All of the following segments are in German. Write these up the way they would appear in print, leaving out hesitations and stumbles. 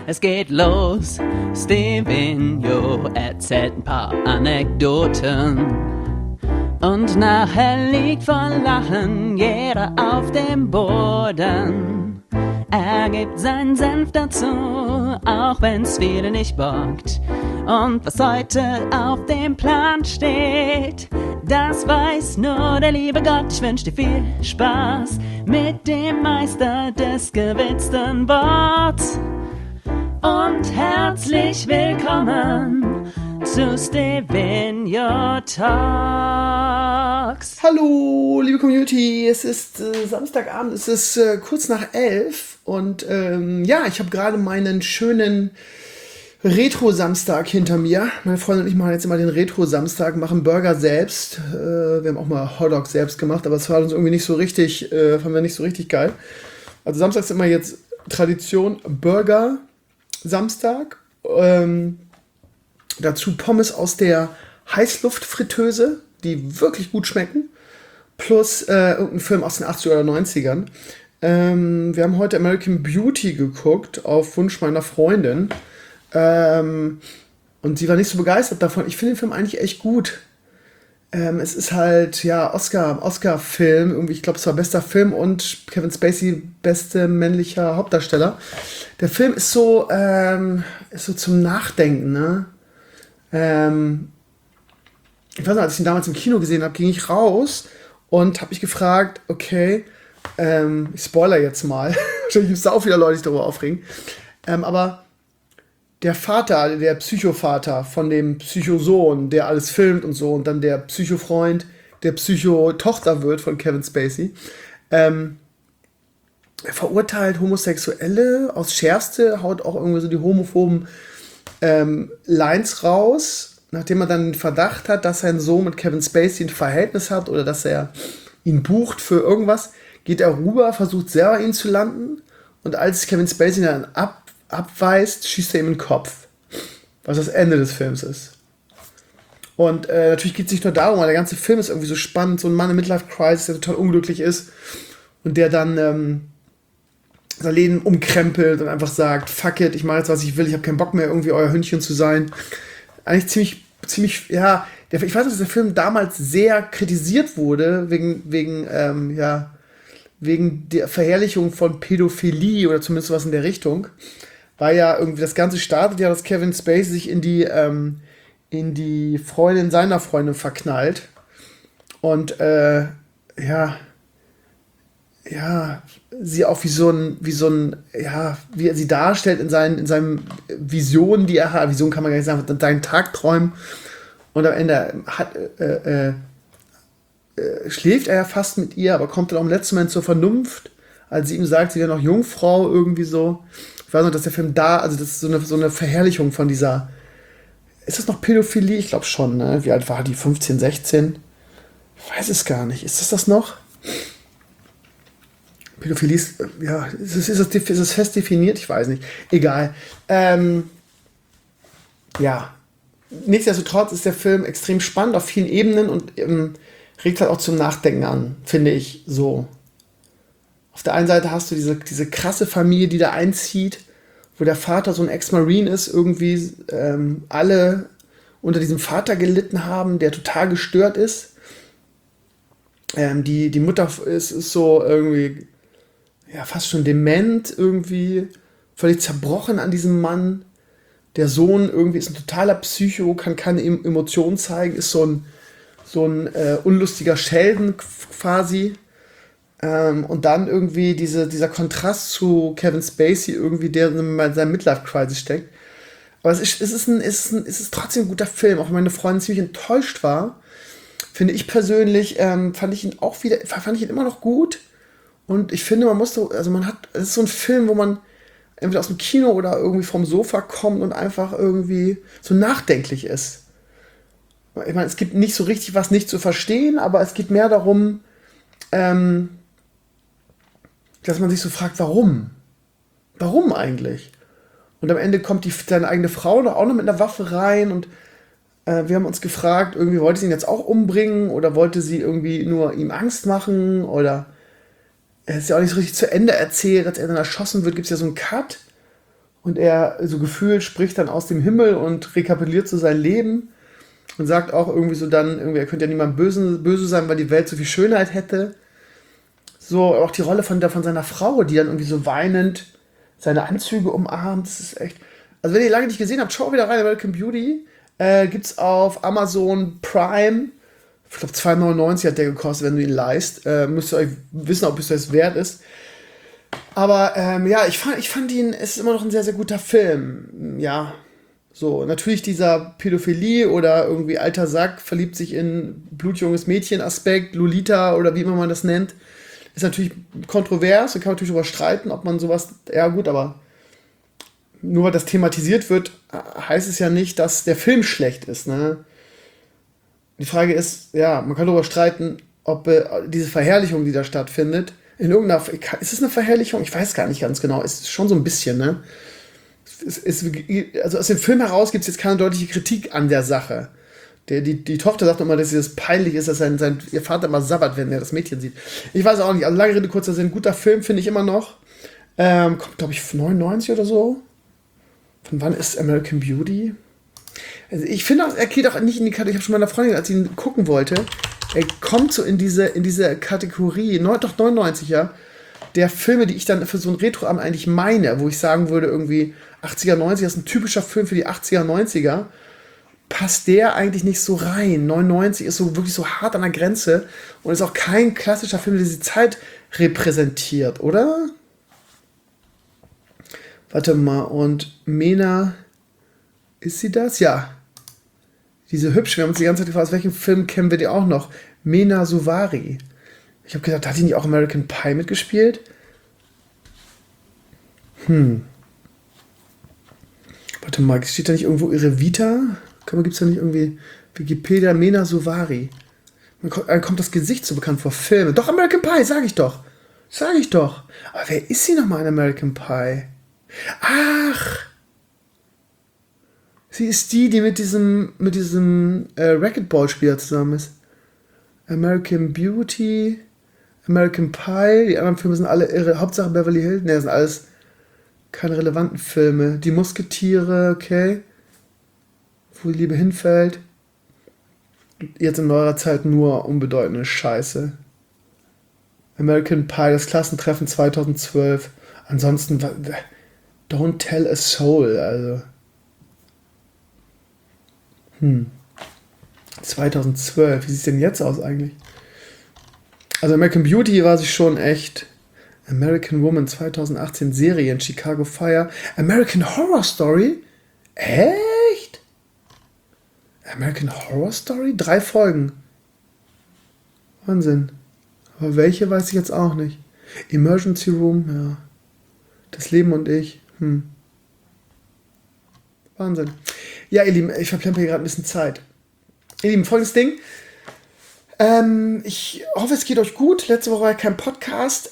Es geht los, Stevenio erzählt ein paar Anekdoten. Und nachher liegt vor Lachen jeder auf dem Boden. Er gibt seinen Senf dazu, auch wenn's viele nicht bockt. Und was heute auf dem Plan steht, das weiß nur der liebe Gott. Ich wünsch dir viel Spaß mit dem Meister des gewitzten Worts. Und herzlich willkommen zu Stevenio Talks. Hallo, liebe Community, es ist Samstagabend, es ist kurz nach 11 und ich habe gerade meinen schönen Retro-Samstag hinter mir. Meine Freundin und ich machen jetzt immer den Retro-Samstag, machen Burger selbst. Wir haben auch mal Hotdog selbst gemacht, aber es war uns irgendwie nicht so richtig, fanden wir nicht so richtig geil. Also Samstag ist immer jetzt Tradition Burger Samstag. Dazu Pommes aus der Heißluftfritteuse, die wirklich gut schmecken. Plus irgendein Film aus den 80er oder 90ern. Wir haben heute American Beauty geguckt, auf Wunsch meiner Freundin. Und sie war nicht so begeistert davon. Ich finde den Film eigentlich echt gut. Es ist halt, ja, Oscar-Film. Irgendwie, ich glaube, es war bester Film und Kevin Spacey beste männlicher Hauptdarsteller. Der Film ist so zum Nachdenken, ne? Ich weiß noch, als ich ihn damals im Kino gesehen habe, ging ich raus und habe mich gefragt, okay, ich spoiler jetzt mal. Wahrscheinlich gibt es da auch wieder Leute, die sich darüber aufregen. Aber der Vater, der Psychovater von dem Psychosohn, der alles filmt und so, und dann der Psychofreund, der Psychotochter wird von Kevin Spacey, er verurteilt Homosexuelle aufs Schärfste, haut auch irgendwie so die homophoben Lines raus, nachdem er dann den Verdacht hat, dass sein Sohn mit Kevin Spacey ein Verhältnis hat oder dass er ihn bucht für irgendwas, geht er rüber, versucht selber ihn zu landen, und als Kevin Spacey dann abweist, schießt er ihm in den Kopf. Was das Ende des Films ist. Und natürlich geht es nicht nur darum, weil der ganze Film ist irgendwie so spannend. So ein Mann in Midlife-Crisis, der total unglücklich ist und der dann sein Leben umkrempelt und einfach sagt, fuck it, ich mache jetzt, was ich will, ich habe keinen Bock mehr, irgendwie euer Hündchen zu sein. Eigentlich ziemlich, ja, ich weiß, dass der Film damals sehr kritisiert wurde, wegen der Verherrlichung von Pädophilie oder zumindest was in der Richtung. Weil ja irgendwie das Ganze startet ja, dass Kevin Spacey sich in die Freundin seiner Freundin verknallt. Und sie auch wie er sie darstellt in seinen Visionen, die er hat. Vision kann man gar nicht sagen, seinen Tagträumen. Und am Ende schläft er ja fast mit ihr, aber kommt dann auch im letzten Moment zur Vernunft, als sie ihm sagt, sie wäre noch Jungfrau irgendwie so. Ich weiß noch, dass der Film das ist so eine Verherrlichung von dieser. Ist das noch Pädophilie? Ich glaube schon, ne? Wie alt war die? 15, 16? Ich weiß es gar nicht. Ist das noch? Pädophilie ist, ja, ist es fest definiert? Ich weiß nicht. Egal. Nichtsdestotrotz ist der Film extrem spannend auf vielen Ebenen und regt halt auch zum Nachdenken an, finde ich so. Auf der einen Seite hast du diese krasse Familie, die da einzieht, wo der Vater so ein Ex-Marine ist, irgendwie alle unter diesem Vater gelitten haben, der total gestört ist. Die Mutter ist so irgendwie, ja, fast schon dement irgendwie, völlig zerbrochen an diesem Mann. Der Sohn irgendwie ist ein totaler Psycho, kann keine Emotionen zeigen, ist so ein unlustiger Schelden quasi. Und dann irgendwie dieser Kontrast zu Kevin Spacey irgendwie, der in seinem Midlife-Crisis steckt. Aber es ist trotzdem ein guter Film, auch wenn meine Freundin ziemlich enttäuscht war. Finde ich persönlich, fand ich ihn immer noch gut. Und ich finde, es ist so ein Film, wo man entweder aus dem Kino oder irgendwie vom Sofa kommt und einfach irgendwie so nachdenklich ist. Ich meine, es gibt nicht so richtig was nicht zu verstehen, aber es geht mehr darum, dass man sich so fragt, warum? Warum eigentlich? Und am Ende kommt seine eigene Frau auch noch mit einer Waffe rein und wir haben uns gefragt, irgendwie wollte sie ihn jetzt auch umbringen oder wollte sie irgendwie nur ihm Angst machen oder es ist ja auch nicht so richtig zu Ende erzählt, als er dann erschossen wird, gibt es ja so einen Cut und er so gefühlt spricht dann aus dem Himmel und rekapituliert so sein Leben und sagt auch irgendwie so dann, irgendwie, er könnte ja niemand böse sein, weil die Welt so viel Schönheit hätte. So, auch die Rolle von seiner Frau, die dann irgendwie so weinend seine Anzüge umarmt, das ist echt. Also, wenn ihr lange nicht gesehen habt, schaut wieder rein, American Beauty. Gibt's auf Amazon Prime. Ich glaube, 2,99 hat der gekostet, wenn du ihn leihst. Müsst ihr euch wissen, ob es das wert ist. Aber ja, ich fand ihn, es ist immer noch ein sehr, sehr guter Film. Ja, so, natürlich dieser Pädophilie oder irgendwie alter Sack verliebt sich in blutjunges Mädchen-Aspekt, Lolita oder wie immer man das nennt, ist natürlich kontrovers und kann man natürlich darüber streiten, ob man sowas, ja gut, aber nur weil das thematisiert wird, heißt es ja nicht, dass der Film schlecht ist, ne? Die Frage ist, ja, man kann darüber streiten, ob diese Verherrlichung, die da stattfindet, in irgendeiner, ist es eine Verherrlichung? Ich weiß gar nicht ganz genau, es ist schon so ein bisschen, ne? Also aus dem Film heraus gibt es jetzt keine deutliche Kritik an der Sache. Die Tochter sagt immer, dass es peinlich ist, dass ihr Vater immer sabbert, wenn er das Mädchen sieht. Ich weiß auch nicht, also lange Rede, kurzer Sinn, guter Film, finde ich immer noch. Kommt, glaube ich, 99 oder so. Von wann ist American Beauty? Also ich finde auch, er geht auch nicht in die Kategorie, ich habe schon meiner Freundin, als ich ihn gucken wollte, er kommt so in diese Kategorie, doch 99, ja, der Filme, die ich dann für so ein Retro-Abend eigentlich meine, wo ich sagen würde, irgendwie 80er, 90er, das ist ein typischer Film für die 80er, 90er, passt der eigentlich nicht so rein. 99 ist so wirklich so hart an der Grenze und ist auch kein klassischer Film, der diese Zeit repräsentiert, oder? Warte mal, und Mena, ist sie das? Ja. Diese hübsch, wir haben uns die ganze Zeit gefragt, aus welchem Film kennen wir die auch noch? Mena Suvari. Ich habe gedacht, hat die nicht auch American Pie mitgespielt? Warte mal, steht da nicht irgendwo ihre Vita? Gibt es da nicht irgendwie Wikipedia, Mena Suvari? Dann kommt das Gesicht so bekannt vor Filmen. Doch, American Pie, sag ich doch. Aber wer ist sie nochmal in American Pie? Ach! Sie ist die mit diesem Racquetball-Spieler zusammen ist. American Beauty, American Pie, die anderen Filme sind alle irre. Hauptsache Beverly Hills, ne, das sind alles keine relevanten Filme. Die Musketiere, okay. Wo die Liebe hinfällt. Jetzt in neuerer Zeit nur unbedeutende Scheiße. American Pie, das Klassentreffen 2012. Ansonsten, Don't Tell a Soul, also. 2012, wie sieht es denn jetzt aus eigentlich? Also American Beauty war sich schon echt. American Woman 2018 Serien, Chicago Fire. American Horror Story? Echt? American Horror Story? 3 Folgen. Wahnsinn. Aber welche weiß ich jetzt auch nicht. Emergency Room, ja. Das Leben und ich. Wahnsinn. Ja, ihr Lieben, ich verplemper hier gerade ein bisschen Zeit. Ihr Lieben, folgendes Ding. Ich hoffe, es geht euch gut. Letzte Woche war ja kein Podcast.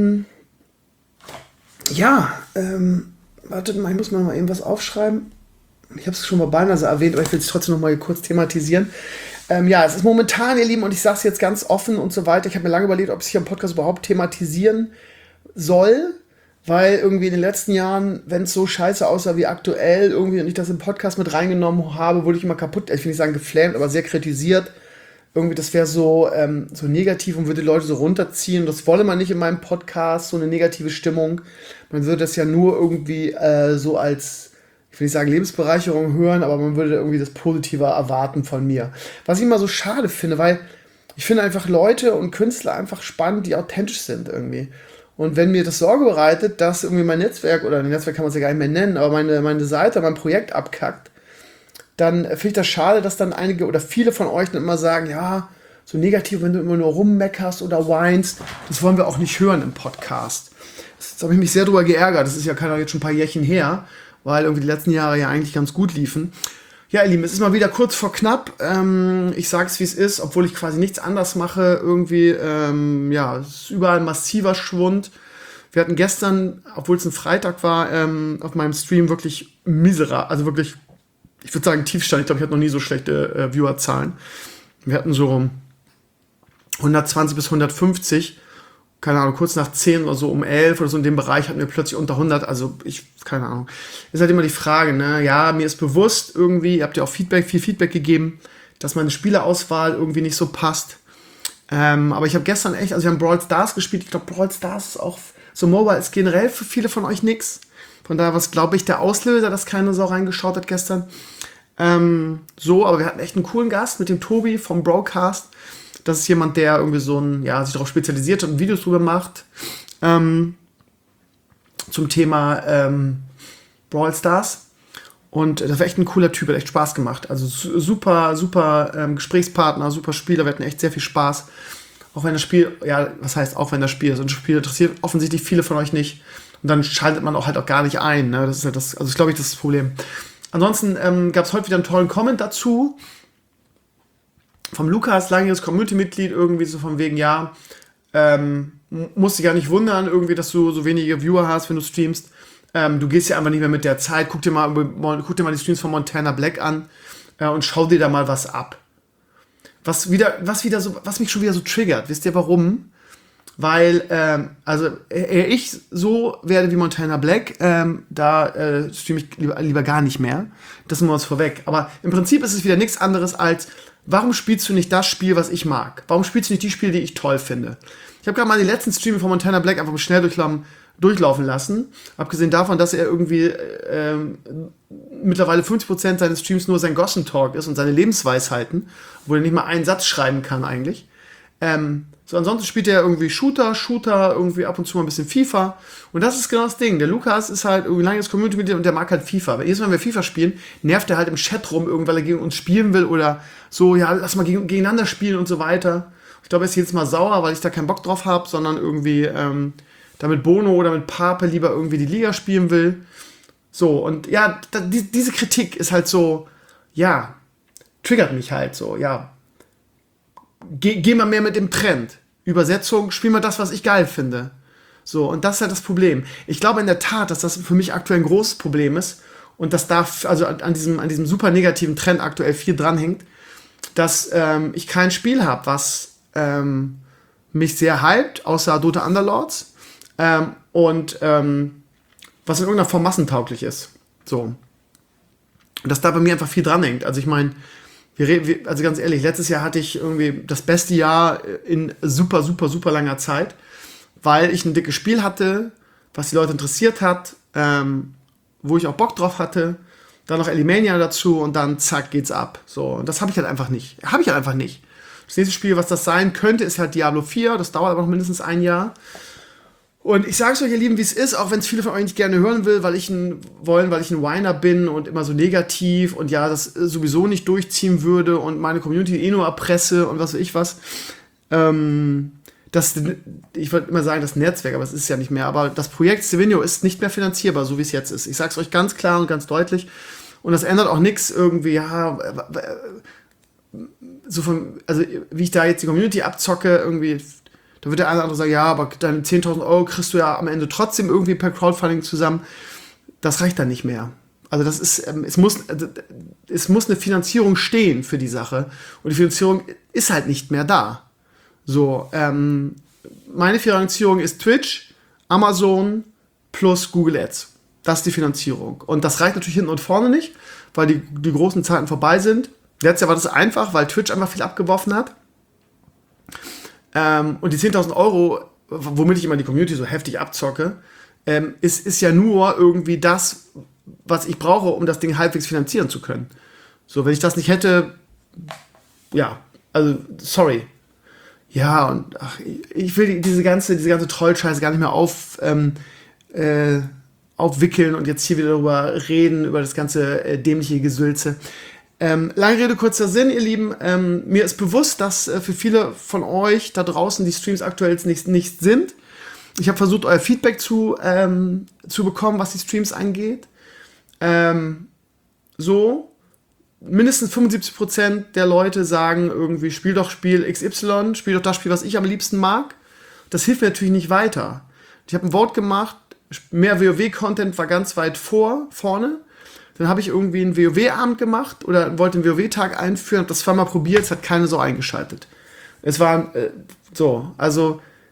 Wartet mal, ich muss mal eben was aufschreiben. Ich habe es schon mal beinahe erwähnt, aber ich will es trotzdem noch mal kurz thematisieren. Es ist momentan, ihr Lieben, und ich sage es jetzt ganz offen und so weiter, ich habe mir lange überlegt, ob ich hier im Podcast überhaupt thematisieren soll, weil irgendwie in den letzten Jahren, wenn es so scheiße aussah wie aktuell, irgendwie und ich das im Podcast mit reingenommen habe, wurde ich immer kaputt, ich will nicht sagen geflammt, aber sehr kritisiert. Irgendwie, das wäre so negativ und würde die Leute so runterziehen. Das wolle man nicht in meinem Podcast, so eine negative Stimmung. Man würde das ja nur irgendwie so als, ich will nicht sagen Lebensbereicherung hören, aber man würde irgendwie das Positive erwarten von mir. Was ich immer so schade finde, weil ich finde einfach Leute und Künstler einfach spannend, die authentisch sind irgendwie. Und wenn mir das Sorge bereitet, dass irgendwie mein Netzwerk, oder ein Netzwerk kann man es ja gar nicht mehr nennen, aber meine Seite, mein Projekt abkackt, dann finde ich das schade, dass dann einige oder viele von euch dann immer sagen, ja, so negativ, wenn du immer nur rummeckerst oder whinst, das wollen wir auch nicht hören im Podcast. Das habe ich mich sehr drüber geärgert, das ist ja jetzt schon ein paar Jährchen her, weil irgendwie die letzten Jahre ja eigentlich ganz gut liefen. Ja, ihr Lieben, es ist mal wieder kurz vor knapp. Ich sage es, wie es ist, obwohl ich quasi nichts anders mache. Irgendwie, es ist überall ein massiver Schwund. Wir hatten gestern, obwohl es ein Freitag war, auf meinem Stream wirklich miserabel, also wirklich, ich würde sagen Tiefstand. Ich glaube, ich hatte noch nie so schlechte Viewerzahlen. Wir hatten so 120 bis 150. keine Ahnung, kurz nach 10 oder so, um 11 oder so in dem Bereich hatten wir plötzlich unter 100, also keine Ahnung. Ist halt immer die Frage, ne, ja, mir ist bewusst irgendwie, ihr habt ja auch viel Feedback gegeben, dass meine Spielerauswahl irgendwie nicht so passt. Aber ich habe gestern echt, also wir haben Brawl Stars gespielt, ich glaube Brawl Stars ist auch, so Mobile ist generell für viele von euch nix. Von daher, was glaube ich, der Auslöser, dass keine Sau reingeschaut hat gestern. Aber wir hatten echt einen coolen Gast mit dem Tobi vom Broadcast. Das ist jemand, der irgendwie sich darauf spezialisiert hat und Videos drüber macht. Zum Thema Brawl Stars. Und das war echt ein cooler Typ, hat echt Spaß gemacht. Also super Gesprächspartner, super Spieler, wir hatten echt sehr viel Spaß. Auch wenn das Spiel, auch wenn das Spiel, so ein Spiel interessiert offensichtlich viele von euch nicht. Und dann schaltet man auch gar nicht ein. Ne? Das ist halt das, also glaube ich, das ist das Problem. Ansonsten gab es heute wieder einen tollen Comment dazu. Vom Lukas, langjähriges Community-Mitglied, irgendwie so von wegen, musst dich gar nicht wundern, irgendwie, dass du so wenige Viewer hast, wenn du streamst. Du gehst ja einfach nicht mehr mit der Zeit. Guck dir mal die Streams von Montana Black an und schau dir da mal was ab. Was mich schon wieder so triggert. Wisst ihr warum? Weil, ich so werde wie Montana Black, streame ich lieber gar nicht mehr. Das nur was vorweg. Aber im Prinzip ist es wieder nichts anderes als, warum spielst du nicht das Spiel, was ich mag? Warum spielst du nicht die Spiele, die ich toll finde? Ich habe gerade mal die letzten Streams von Montana Black einfach schnell durchlaufen lassen. Abgesehen davon, dass er irgendwie mittlerweile 50% seines Streams nur sein Gossen Talk ist und seine Lebensweisheiten, wo er nicht mal einen Satz schreiben kann eigentlich. Ansonsten spielt er irgendwie Shooter, irgendwie ab und zu mal ein bisschen FIFA. Und das ist genau das Ding. Der Lukas ist halt irgendwie langes Community-Mitglied und der mag halt FIFA. Aber jedes Mal, wenn wir FIFA spielen, nervt er halt im Chat rum, weil er gegen uns spielen will oder so, ja, lass mal gegeneinander spielen und so weiter. Ich glaube, er ist jedes Mal sauer, weil ich da keinen Bock drauf habe, sondern irgendwie da mit Bono oder mit Pape lieber irgendwie die Liga spielen will. So, und ja, diese Kritik ist halt so, ja, triggert mich halt so, ja. Geh mal mehr mit dem Trend. Übersetzung, spiel mal das, was ich geil finde. So, und das ist halt das Problem. Ich glaube in der Tat, dass das für mich aktuell ein großes Problem ist und dass da, also an diesem super negativen Trend aktuell viel dranhängt, dass ich kein Spiel habe, was mich sehr hypt, außer Dota Underlords, was in irgendeiner Form massentauglich ist. So. Und dass da bei mir einfach viel dranhängt. Also ich meine, also ganz ehrlich, letztes Jahr hatte ich irgendwie das beste Jahr in super langer Zeit, weil ich ein dickes Spiel hatte, was die Leute interessiert hat, wo ich auch Bock drauf hatte, dann noch Elimania dazu und dann zack, geht's ab. So, und das habe ich halt einfach nicht. Das nächste Spiel, was das sein könnte, ist halt Diablo 4, das dauert aber noch mindestens ein Jahr. Und ich sag's euch, ihr Lieben, wie es ist, auch wenn es viele von euch nicht gerne hören will, weil ich ein Whiner bin und immer so negativ und ja, das sowieso nicht durchziehen würde und meine Community nur erpresse und was weiß ich was. Ich wollte immer sagen, das Netzwerk, aber es ist ja nicht mehr. Aber das Projekt Stevenio ist nicht mehr finanzierbar, so wie es jetzt ist. Ich sag's euch ganz klar und ganz deutlich. Und das ändert auch nichts irgendwie, also wie ich da jetzt die Community abzocke, irgendwie. Da wird der eine oder andere sagen, ja, aber deine 10.000 Euro kriegst du ja am Ende trotzdem irgendwie per Crowdfunding zusammen. Das reicht dann nicht mehr. Also das ist, es muss eine Finanzierung stehen für die Sache. Und die Finanzierung ist halt nicht mehr da. So, meine Finanzierung ist Twitch, Amazon plus Google Ads. Das ist die Finanzierung. Und das reicht natürlich hinten und vorne nicht, weil die großen Zeiten vorbei sind. Letztes Jahr war das einfach, weil Twitch einfach viel abgeworfen hat. Und die 10.000 Euro, womit ich immer die Community so heftig abzocke, ist ja nur irgendwie das, was ich brauche, um das Ding halbwegs finanzieren zu können. So, wenn ich das nicht hätte, ja, also, sorry. Ja, und ich will diese ganze Trollscheiße gar nicht mehr aufwickeln und jetzt hier wieder darüber reden, über das ganze dämliche Gesülze. Lange Rede, kurzer Sinn, ihr Lieben. Mir ist bewusst, dass für viele von euch da draußen die Streams aktuell nicht sind. Ich habe versucht, euer Feedback zu bekommen, was die Streams angeht. Mindestens 75% der Leute sagen irgendwie, spiel doch Spiel XY, spiel doch das Spiel, was ich am liebsten mag. Das hilft mir natürlich nicht weiter. Ich habe ein Vote gemacht, mehr WoW-Content war ganz weit vorne. Dann habe ich irgendwie einen WoW-Abend gemacht oder wollte einen WoW-Tag einführen, habe das zweimal probiert, es hat keine so eingeschaltet. Es war also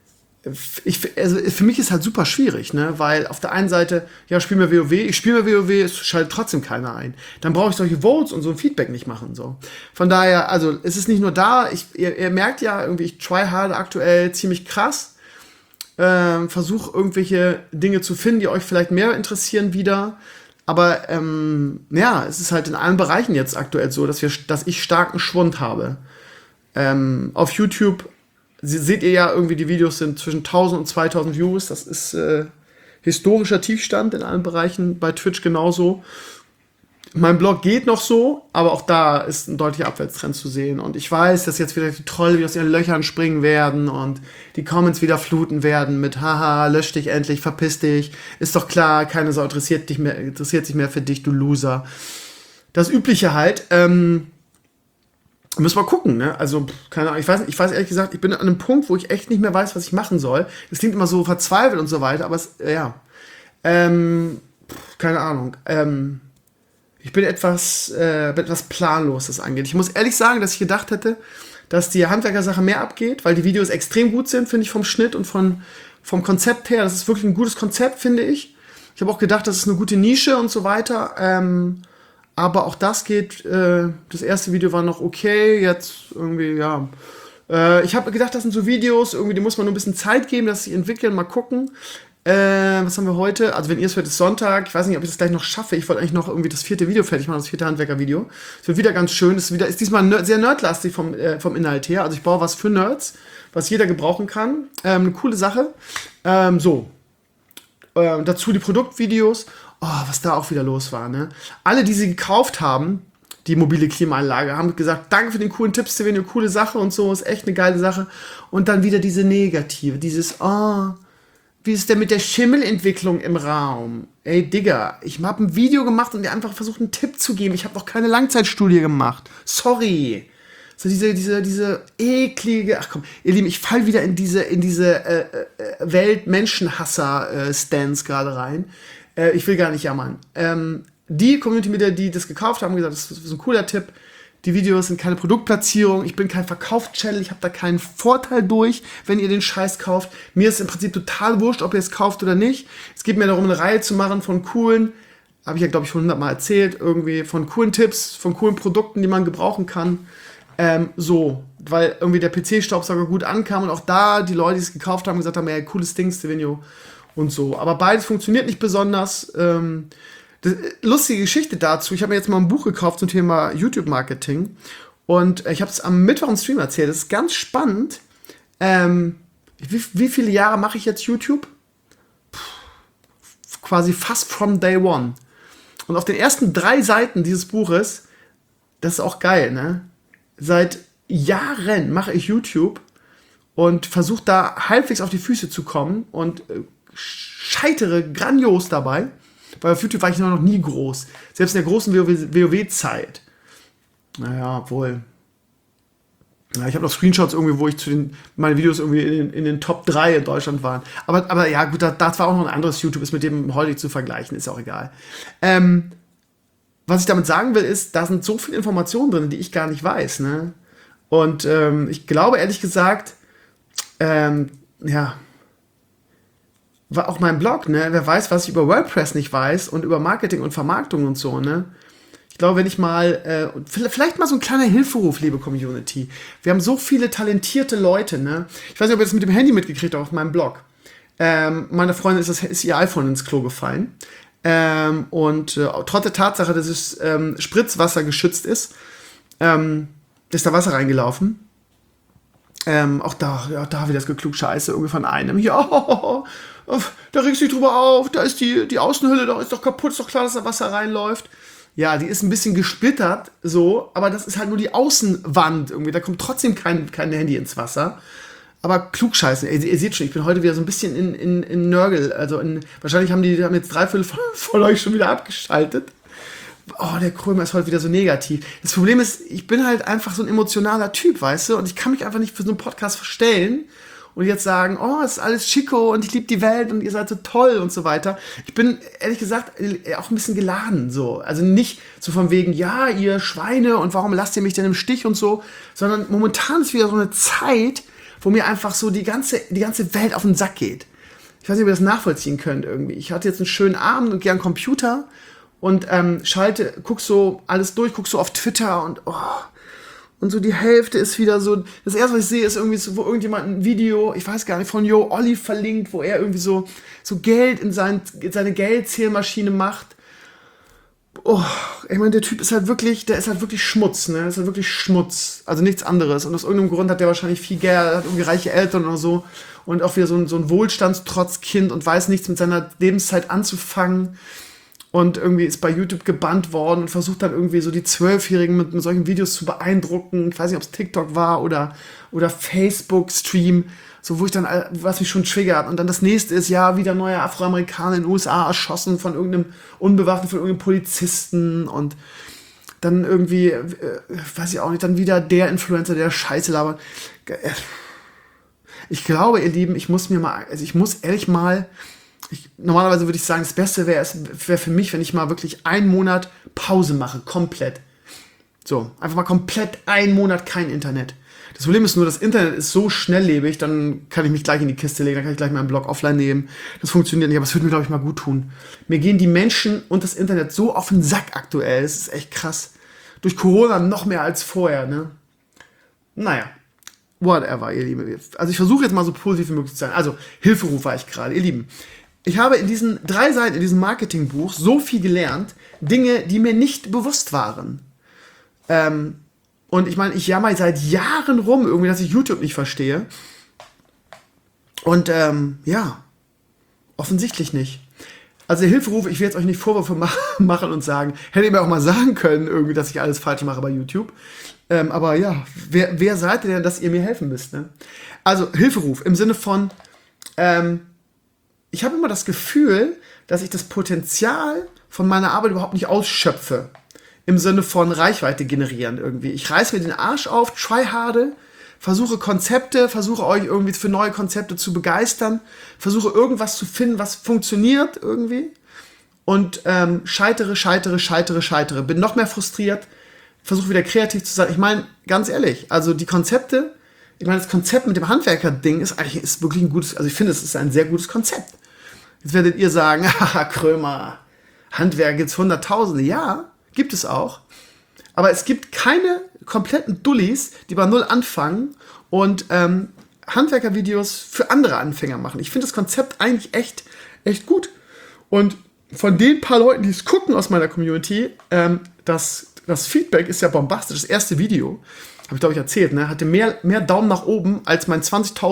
also für mich ist halt super schwierig, ne? Weil auf der einen Seite, ja, ich spiele mir WoW, es schaltet trotzdem keiner ein. Dann brauche ich solche Votes und so ein Feedback nicht machen, so. Von daher, also, es ist nicht nur da, ihr merkt ja irgendwie, ich tryharde aktuell ziemlich krass, versuche irgendwelche Dinge zu finden, die euch vielleicht mehr interessieren wieder. Aber, ja, es ist halt in allen Bereichen jetzt aktuell so, dass ich starken Schwund habe. Auf YouTube seht ihr ja irgendwie, die Videos sind zwischen 1000 und 2000 Views. Das ist historischer Tiefstand in allen Bereichen. Bei Twitch genauso. Mein Blog geht noch so, aber auch da ist ein deutlicher Abwärtstrend zu sehen. Und ich weiß, dass jetzt wieder die Trolle wieder aus ihren Löchern springen werden und die Comments wieder fluten werden mit haha, lösch dich endlich, verpiss dich. Ist doch klar, keine Sau interessiert sich mehr für dich, du Loser. Das Übliche halt. Müssen wir gucken, ne? Also, keine Ahnung, ich weiß ehrlich gesagt, ich bin an einem Punkt, wo ich echt nicht mehr weiß, was ich machen soll. Das klingt immer so verzweifelt und so weiter, aber ja. Keine Ahnung. Ich bin etwas planlos, das angeht. Ich muss ehrlich sagen, dass ich gedacht hätte, dass die Handwerkersache mehr abgeht, weil die Videos extrem gut sind, finde ich, vom Schnitt und vom Konzept her. Das ist wirklich ein gutes Konzept, finde ich. Ich habe auch gedacht, das ist eine gute Nische und so weiter. Aber auch das geht, das erste Video war noch okay, jetzt irgendwie, ja. Ich habe gedacht, das sind so Videos, irgendwie, die muss man nur ein bisschen Zeit geben, dass sie entwickeln, mal gucken. Was haben wir heute? Also wenn ihr es hört, ist Sonntag. Ich weiß nicht, ob ich das gleich noch schaffe. Ich wollte eigentlich noch irgendwie das 4. Video fertig machen, das 4. Handwerker-Video. Es wird wieder ganz schön. Es ist diesmal sehr nerdlastig vom Inhalt her. Also ich baue was für Nerds, was jeder gebrauchen kann. Eine coole Sache. Dazu die Produktvideos. Oh, was da auch wieder los war, ne? Alle, die sie gekauft haben, die mobile Klimaanlage, haben gesagt, danke für den coolen Tipps, Stevenio, coole Sache und so, ist echt eine geile Sache. Und dann wieder diese Negative, wie ist denn mit der Schimmelentwicklung im Raum? Ey, Digga, ich hab ein Video gemacht und dir einfach versucht, einen Tipp zu geben. Ich habe noch keine Langzeitstudie gemacht. Sorry. So diese eklige, ach komm, ihr Lieben, ich fall wieder in diese Welt-Menschenhasser-Stance gerade rein. Ich will gar nicht jammern. Die Community-Mitglieder, die das gekauft haben, haben gesagt, das ist ein cooler Tipp. Die Videos sind keine Produktplatzierung. Ich bin kein Verkaufschannel. Ich habe da keinen Vorteil durch, wenn ihr den Scheiß kauft. Mir ist im Prinzip total wurscht, ob ihr es kauft oder nicht. Es geht mir darum, eine Reihe zu machen von coolen, habe ich ja, glaube ich, schon 100-mal erzählt, irgendwie von coolen Tipps, von coolen Produkten, die man gebrauchen kann. Weil irgendwie der PC-Staubsauger gut ankam und auch da die Leute, die es gekauft haben, gesagt haben, ja, cooles Ding, Stevenio. Und so. Aber beides funktioniert nicht besonders. Lustige Geschichte dazu. Ich habe mir jetzt mal ein Buch gekauft zum Thema YouTube-Marketing. Und ich habe es am Mittwoch im Stream erzählt. Das ist ganz spannend. Wie viele Jahre mache ich jetzt YouTube? Quasi fast from day one. Und auf den ersten 3 Seiten dieses Buches, das ist auch geil, ne? Seit Jahren mache ich YouTube und versuche da halbwegs auf die Füße zu kommen und scheitere grandios dabei, weil auf YouTube war ich noch nie groß. Selbst in der großen WoW-Zeit. Naja, wohl. Ja, ich habe noch Screenshots irgendwie, wo ich meine Videos irgendwie in den Top 3 in Deutschland waren. Aber ja, gut, das war auch noch ein anderes YouTube, ist mit dem heute zu vergleichen, ist auch egal. Was ich damit sagen will, ist, da sind so viele Informationen drin, die ich gar nicht weiß, ne? Und ich glaube, ehrlich gesagt, ja, war auch mein Blog, ne? Wer weiß, was ich über WordPress nicht weiß und über Marketing und Vermarktung und so, ne? Ich glaube, wenn ich mal, vielleicht mal so ein kleiner Hilferuf, liebe Community. Wir haben so viele talentierte Leute, ne? Ich weiß nicht, ob ihr das mit dem Handy mitgekriegt habt auf meinem Blog. Meine Freundin ist ihr iPhone ins Klo gefallen. Trotz der Tatsache, dass es Spritzwasser geschützt ist da Wasser reingelaufen. Auch da wieder das Geklugscheiße irgendwie von einem. Ja, da regst du dich drüber auf, da ist die Außenhülle, da ist doch kaputt, ist doch klar, dass da Wasser reinläuft. Ja, die ist ein bisschen gesplittert, so, aber das ist halt nur die Außenwand irgendwie, da kommt trotzdem kein Handy ins Wasser. Aber klugscheißen, ihr seht schon, ich bin heute wieder so ein bisschen in Nörgel, also wahrscheinlich haben jetzt 3/4 von euch schon wieder abgeschaltet. Oh, der Krömer ist heute wieder so negativ. Das Problem ist, ich bin halt einfach so ein emotionaler Typ, weißt du, und ich kann mich einfach nicht für so einen Podcast verstellen und jetzt sagen, oh, es ist alles schicko und ich liebe die Welt und ihr seid so toll und so weiter. Ich bin, ehrlich gesagt, auch ein bisschen geladen, so. Also nicht so von wegen, ja, ihr Schweine und warum lasst ihr mich denn im Stich und so, sondern momentan ist wieder so eine Zeit, wo mir einfach so die ganze Welt auf den Sack geht. Ich weiß nicht, ob ihr das nachvollziehen könnt irgendwie. Ich hatte jetzt einen schönen Abend und gehe an den Computer und guck so alles durch, guck so auf Twitter und so die Hälfte ist wieder so, das erste, was ich sehe, ist irgendwie so, wo irgendjemand ein Video, ich weiß gar nicht, von Joe Olli verlinkt, wo er irgendwie so Geld in seine Geldzählmaschine macht. Ich meine, der Typ ist halt wirklich, Schmutz, ne? Das ist halt wirklich Schmutz. Also nichts anderes. Und aus irgendeinem Grund hat der wahrscheinlich viel Geld, hat irgendwie reiche Eltern oder so. Und auch wieder so ein Wohlstandstrotzkind und weiß nichts mit seiner Lebenszeit anzufangen. Und irgendwie ist bei YouTube gebannt worden und versucht dann irgendwie so die 12-Jährigen mit solchen Videos zu beeindrucken. Ich weiß nicht, ob es TikTok war oder Facebook-Stream. So, was mich schon triggert. Und dann das nächste ist, ja, wieder neuer Afroamerikaner in den USA erschossen von irgendeinem Unbewaffneten, von irgendeinem Polizisten. Und dann irgendwie, weiß ich auch nicht, dann wieder der Influencer, der Scheiße labert. Ich glaube, ihr Lieben, normalerweise würde ich sagen, das Beste wäre für mich, wenn ich mal wirklich einen Monat Pause mache, komplett. So, einfach mal komplett einen Monat kein Internet. Das Problem ist nur, das Internet ist so schnelllebig, dann kann ich mich gleich in die Kiste legen, dann kann ich gleich meinen Blog offline nehmen. Das funktioniert nicht, aber es würde mir, glaube ich, mal gut tun. Mir gehen die Menschen und das Internet so auf den Sack aktuell, das ist echt krass. Durch Corona noch mehr als vorher, ne? Naja, whatever, ihr Lieben. Also ich versuche jetzt mal so positiv wie möglich zu sein. Also, Hilferuf war ich gerade, ihr Lieben. Ich habe in diesen 3 Seiten, in diesem Marketingbuch so viel gelernt, Dinge, die mir nicht bewusst waren. Und ich meine, ich jammer seit Jahren rum irgendwie, dass ich YouTube nicht verstehe. Und offensichtlich nicht. Also der Hilferuf, ich will jetzt euch nicht Vorwürfe machen und sagen, hätte ich mir auch mal sagen können, irgendwie, dass ich alles falsch mache bei YouTube. Aber ja, wer seid ihr denn, dass ihr mir helfen müsst? Ne? Also Hilferuf im Sinne von, ich habe immer das Gefühl, dass ich das Potenzial von meiner Arbeit überhaupt nicht ausschöpfe. Im Sinne von Reichweite generieren irgendwie. Ich reiß mir den Arsch auf, tryharde, versuche euch irgendwie für neue Konzepte zu begeistern, versuche irgendwas zu finden, was funktioniert irgendwie und scheitere, bin noch mehr frustriert, versuche wieder kreativ zu sein. Ich meine, ganz ehrlich, also das Konzept mit dem Handwerker-Ding ist wirklich ein gutes, also ich finde, es ist ein sehr gutes Konzept. Jetzt werdet ihr sagen, haha, Krömer, Handwerk gibt's Hunderttausende. Ja, gibt es auch. Aber es gibt keine kompletten Dullis, die bei Null anfangen und Handwerkervideos für andere Anfänger machen. Ich finde das Konzept eigentlich echt gut. Und von den paar Leuten, die es gucken aus meiner Community, das Feedback ist ja bombastisch. Das erste Video, habe ich glaube ich erzählt, ne, hatte mehr Daumen nach oben als mein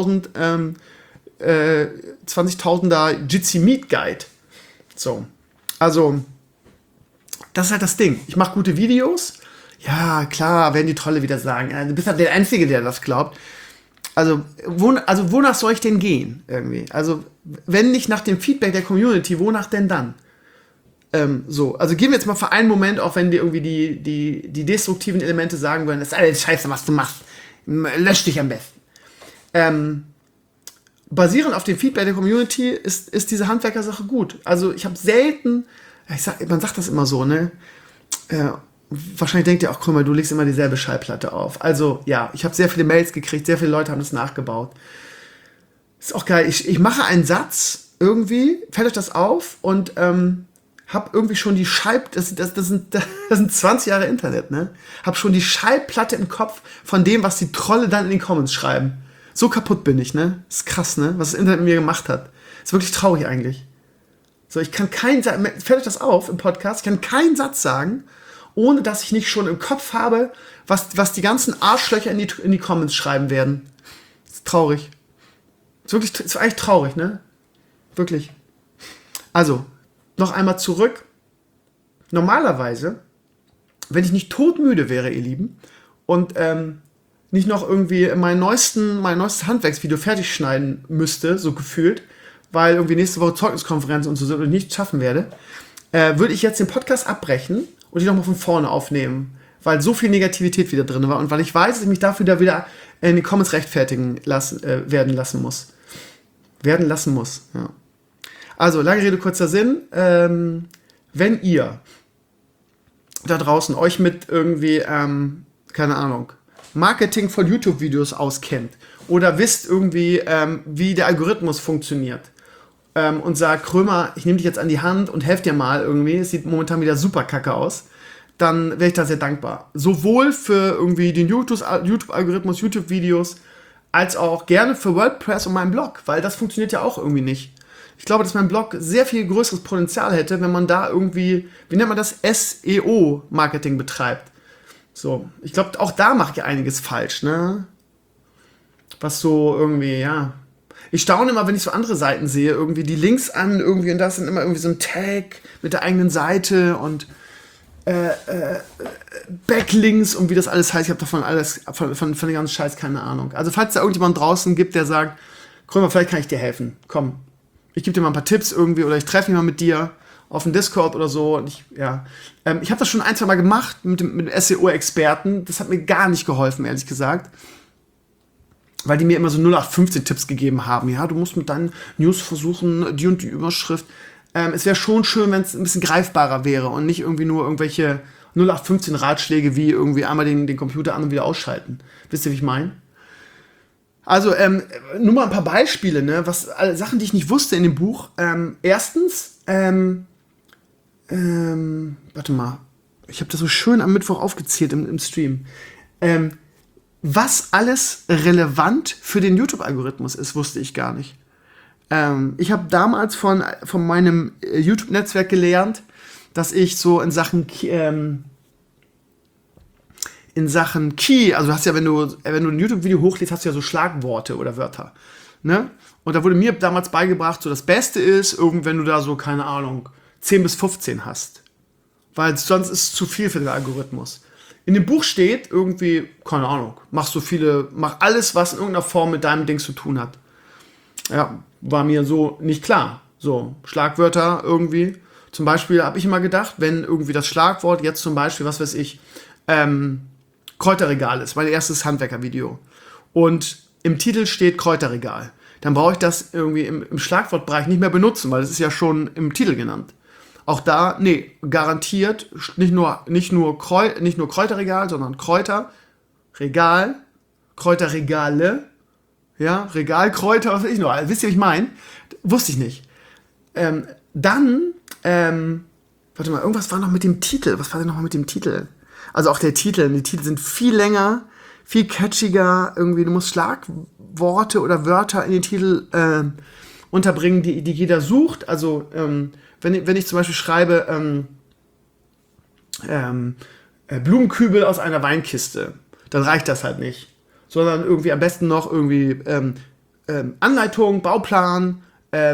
20.000er Jitsi Meat Guide. So, also das ist halt das Ding. Ich mache gute Videos. Ja, klar, werden die Trolle wieder sagen, du bist halt der Einzige, der das glaubt. Also wonach soll ich denn gehen irgendwie? Also wenn nicht nach dem Feedback der Community, wonach denn dann? Also gehen wir jetzt mal für einen Moment, auch wenn die irgendwie die destruktiven Elemente sagen wollen, das ist alles scheiße, was du machst. Lösch dich am besten. Basierend auf dem Feedback der Community ist diese Handwerkersache gut. Also ich habe selten, man sagt das immer so, ne? Wahrscheinlich denkt ihr auch, Krümmer, du legst immer dieselbe Schallplatte auf. Also ja, ich habe sehr viele Mails gekriegt, sehr viele Leute haben das nachgebaut. Ist auch geil. Ich mache einen Satz irgendwie, fällt euch das auf und hab irgendwie schon die das sind 20 Jahre Internet, ne? Hab schon die Schallplatte im Kopf von dem, was die Trolle dann in den Comments schreiben. So kaputt bin ich, ne? Ist krass, ne? Was das Internet mit mir gemacht hat. Ist wirklich traurig eigentlich. So, ich kann fällt euch das auf im Podcast? Ich kann keinen Satz sagen, ohne dass ich nicht schon im Kopf habe, was die ganzen Arschlöcher in die Comments schreiben werden. Ist traurig. Ist eigentlich traurig, ne? Wirklich. Also, noch einmal zurück. Normalerweise, wenn ich nicht todmüde wäre, ihr Lieben, und nicht noch irgendwie mein neuestes Handwerksvideo fertig schneiden müsste, so gefühlt, weil irgendwie nächste Woche Zeugniskonferenz und so sind und ich nicht schaffen werde, würde ich jetzt den Podcast abbrechen und die nochmal von vorne aufnehmen, weil so viel Negativität wieder drin war und weil ich weiß, dass ich mich dafür wieder in den Comments rechtfertigen werden lassen muss. Ja. Also, lange Rede, kurzer Sinn. Wenn ihr da draußen euch mit irgendwie, keine Ahnung, Marketing von YouTube-Videos auskennt oder wisst irgendwie, wie der Algorithmus funktioniert und sagt, Krömer, ich nehme dich jetzt an die Hand und helfe dir mal irgendwie, es sieht momentan wieder super kacke aus, dann wäre ich da sehr dankbar. Sowohl für irgendwie den YouTube-Algorithmus, YouTube-Videos, als auch gerne für WordPress und meinen Blog, weil das funktioniert ja auch irgendwie nicht. Ich glaube, dass mein Blog sehr viel größeres Potenzial hätte, wenn man da irgendwie, wie nennt man das, SEO-Marketing betreibt. So, ich glaube, auch da mache ich einiges falsch, ne? Was so irgendwie, ja. Ich staune immer, wenn ich so andere Seiten sehe, irgendwie die Links an, irgendwie, und das sind immer irgendwie so ein Tag mit der eigenen Seite und Backlinks und wie das alles heißt. Ich habe davon alles, von dem ganzen Scheiß keine Ahnung. Also, falls da irgendjemand draußen gibt, der sagt, Krömer, vielleicht kann ich dir helfen. Komm, ich gebe dir mal ein paar Tipps irgendwie oder ich treffe mich mal mit dir auf dem Discord oder so. Und ich habe das schon 1-2 Mal gemacht mit dem SEO-Experten. Das hat mir gar nicht geholfen, ehrlich gesagt. Weil die mir immer so 0815-Tipps gegeben haben. Ja, du musst mit deinen News versuchen, die und die Überschrift. Es wäre schon schön, wenn es ein bisschen greifbarer wäre und nicht irgendwie nur irgendwelche 0815-Ratschläge wie irgendwie einmal den Computer an und wieder ausschalten. Wisst ihr, wie ich meine? Also, nur mal ein paar Beispiele, ne? Sachen, die ich nicht wusste in dem Buch. Erstens, warte mal, ich habe das so schön am Mittwoch aufgezählt im Stream. Was alles relevant für den YouTube-Algorithmus ist, wusste ich gar nicht. Ich habe damals von meinem YouTube-Netzwerk gelernt, dass ich so in Sachen Key, also du hast ja, wenn du ein YouTube-Video hochlädst, hast du ja so Schlagworte oder Wörter, ne? Und da wurde mir damals beigebracht, so das Beste ist, wenn du da so, keine Ahnung, 10 bis 15 hast. Weil sonst ist es zu viel für den Algorithmus. In dem Buch steht irgendwie, keine Ahnung, mach alles, was in irgendeiner Form mit deinem Ding zu tun hat. Ja, war mir so nicht klar. So, Schlagwörter irgendwie. Zum Beispiel habe ich immer gedacht, wenn irgendwie das Schlagwort jetzt zum Beispiel, was weiß ich, Kräuterregal ist, mein erstes Handwerkervideo. Und im Titel steht Kräuterregal. Dann brauche ich das irgendwie im Schlagwortbereich nicht mehr benutzen, weil es ist ja schon im Titel genannt. Auch da, nee, garantiert nicht nur Kräuterregal, sondern Kräuterregal, Kräuterregale, ja, Regalkräuter, was weiß ich noch. Wisst ihr, was ich meine? Wusste ich nicht. Warte mal, irgendwas war noch mit dem Titel. Was war denn nochmal mit dem Titel? Also auch die Titel sind viel länger, viel catchiger. Irgendwie, du musst Schlagworte oder Wörter in den Titel unterbringen, die jeder sucht. Also, wenn ich zum Beispiel schreibe Blumenkübel aus einer Weinkiste, dann reicht das halt nicht. Sondern irgendwie am besten noch irgendwie Anleitung, Bauplan,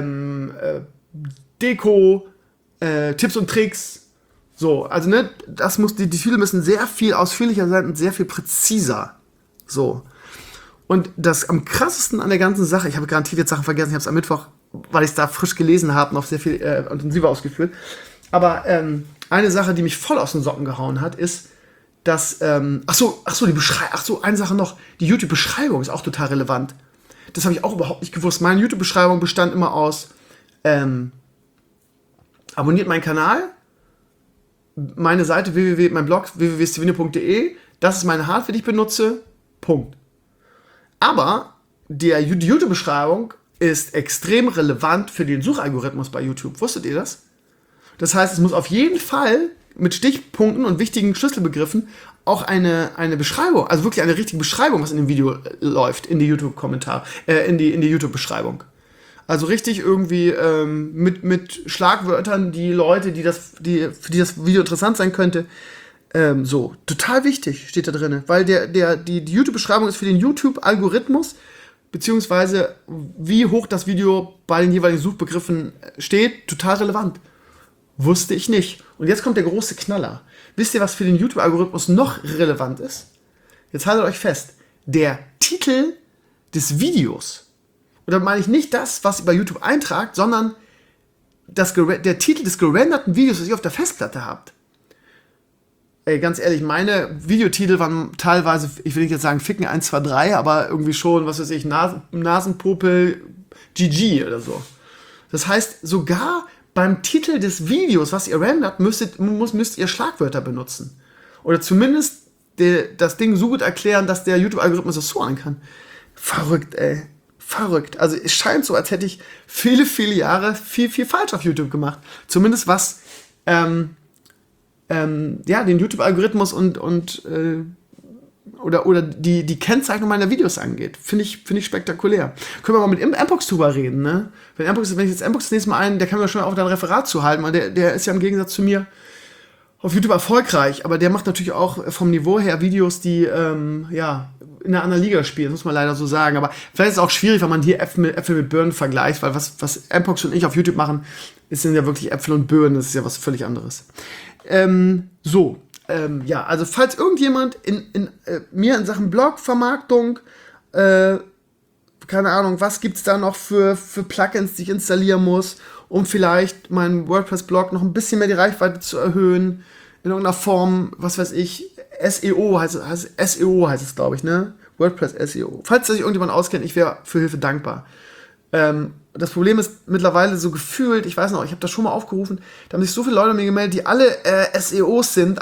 Deko, Tipps und Tricks. So, also ne, die Titel müssen sehr viel ausführlicher sein und sehr viel präziser. So. Und das am krassesten an der ganzen Sache, ich habe garantiert jetzt Sachen vergessen, ich habe es am Mittwoch, weil ich es da frisch gelesen habe, noch sehr viel intensiver ausgeführt. Aber eine Sache, die mich voll aus den Socken gehauen hat, ist, dass, eine Sache noch, die YouTube-Beschreibung ist auch total relevant. Das habe ich auch überhaupt nicht gewusst. Meine YouTube-Beschreibung bestand immer aus, abonniert meinen Kanal, meine Seite mein Blog www.stevino.de, das ist meine Hardware, die ich benutze, Punkt. Aber die YouTube-Beschreibung ist extrem relevant für den Suchalgorithmus bei YouTube. Wusstet ihr das? Das heißt, es muss auf jeden Fall mit Stichpunkten und wichtigen Schlüsselbegriffen auch eine Beschreibung, also wirklich eine richtige Beschreibung, was in dem Video läuft, in die YouTube-Kommentar, in die YouTube-Beschreibung. Also richtig irgendwie mit Schlagwörtern, die Leute, für die das Video interessant sein könnte, so, total wichtig steht da drin, weil die YouTube-Beschreibung ist für den YouTube-Algorithmus, beziehungsweise wie hoch das Video bei den jeweiligen Suchbegriffen steht, total relevant. Wusste ich nicht. Und jetzt kommt der große Knaller. Wisst ihr, was für den YouTube-Algorithmus noch relevant ist? Jetzt haltet euch fest. Der Titel des Videos. Und da meine ich nicht das, was ihr bei YouTube eintragt, sondern der Titel des gerenderten Videos, das ihr auf der Festplatte habt. Ey, ganz ehrlich, meine Videotitel waren teilweise, ich will nicht jetzt sagen Ficken 1, 2, 3, aber irgendwie schon, was weiß ich, Nasenpopel GG oder so. Das heißt, sogar beim Titel des Videos, was ihr rendert, müsst ihr Schlagwörter benutzen. Oder zumindest das Ding so gut erklären, dass der YouTube-Algorithmus das zuordnen kann. Verrückt, ey. Verrückt. Also es scheint so, als hätte ich viele, viele Jahre viel, viel falsch auf YouTube gemacht. Zumindest was den YouTube-Algorithmus oder die Kennzeichnung meiner Videos angeht. Finde ich spektakulär. Können wir mal mit Mpox drüber reden, ne? Wenn ich jetzt Mpox das nächste Mal der kann mir schon auch da ein Referat zu halten, weil der ist ja im Gegensatz zu mir auf YouTube erfolgreich, aber der macht natürlich auch vom Niveau her Videos, die in einer anderen Liga spielen, muss man leider so sagen. Aber vielleicht ist es auch schwierig, wenn man hier Äpfel mit Birnen vergleicht, weil was Mpox und ich auf YouTube machen, sind ja wirklich Äpfel und Birnen, das ist ja was völlig anderes. Also falls irgendjemand mir in Sachen Blog-Vermarktung, keine Ahnung, was gibt's da noch für Plugins, die ich installieren muss, um vielleicht meinen WordPress-Blog noch ein bisschen mehr die Reichweite zu erhöhen, in irgendeiner Form, was weiß ich, SEO heißt es, glaube ich, ne? WordPress SEO. Falls sich irgendjemand auskennt, ich wäre für Hilfe dankbar. Das Problem ist mittlerweile so gefühlt, ich weiß noch, ich habe das schon mal aufgerufen, da haben sich so viele Leute mir gemeldet, die alle SEOs sind.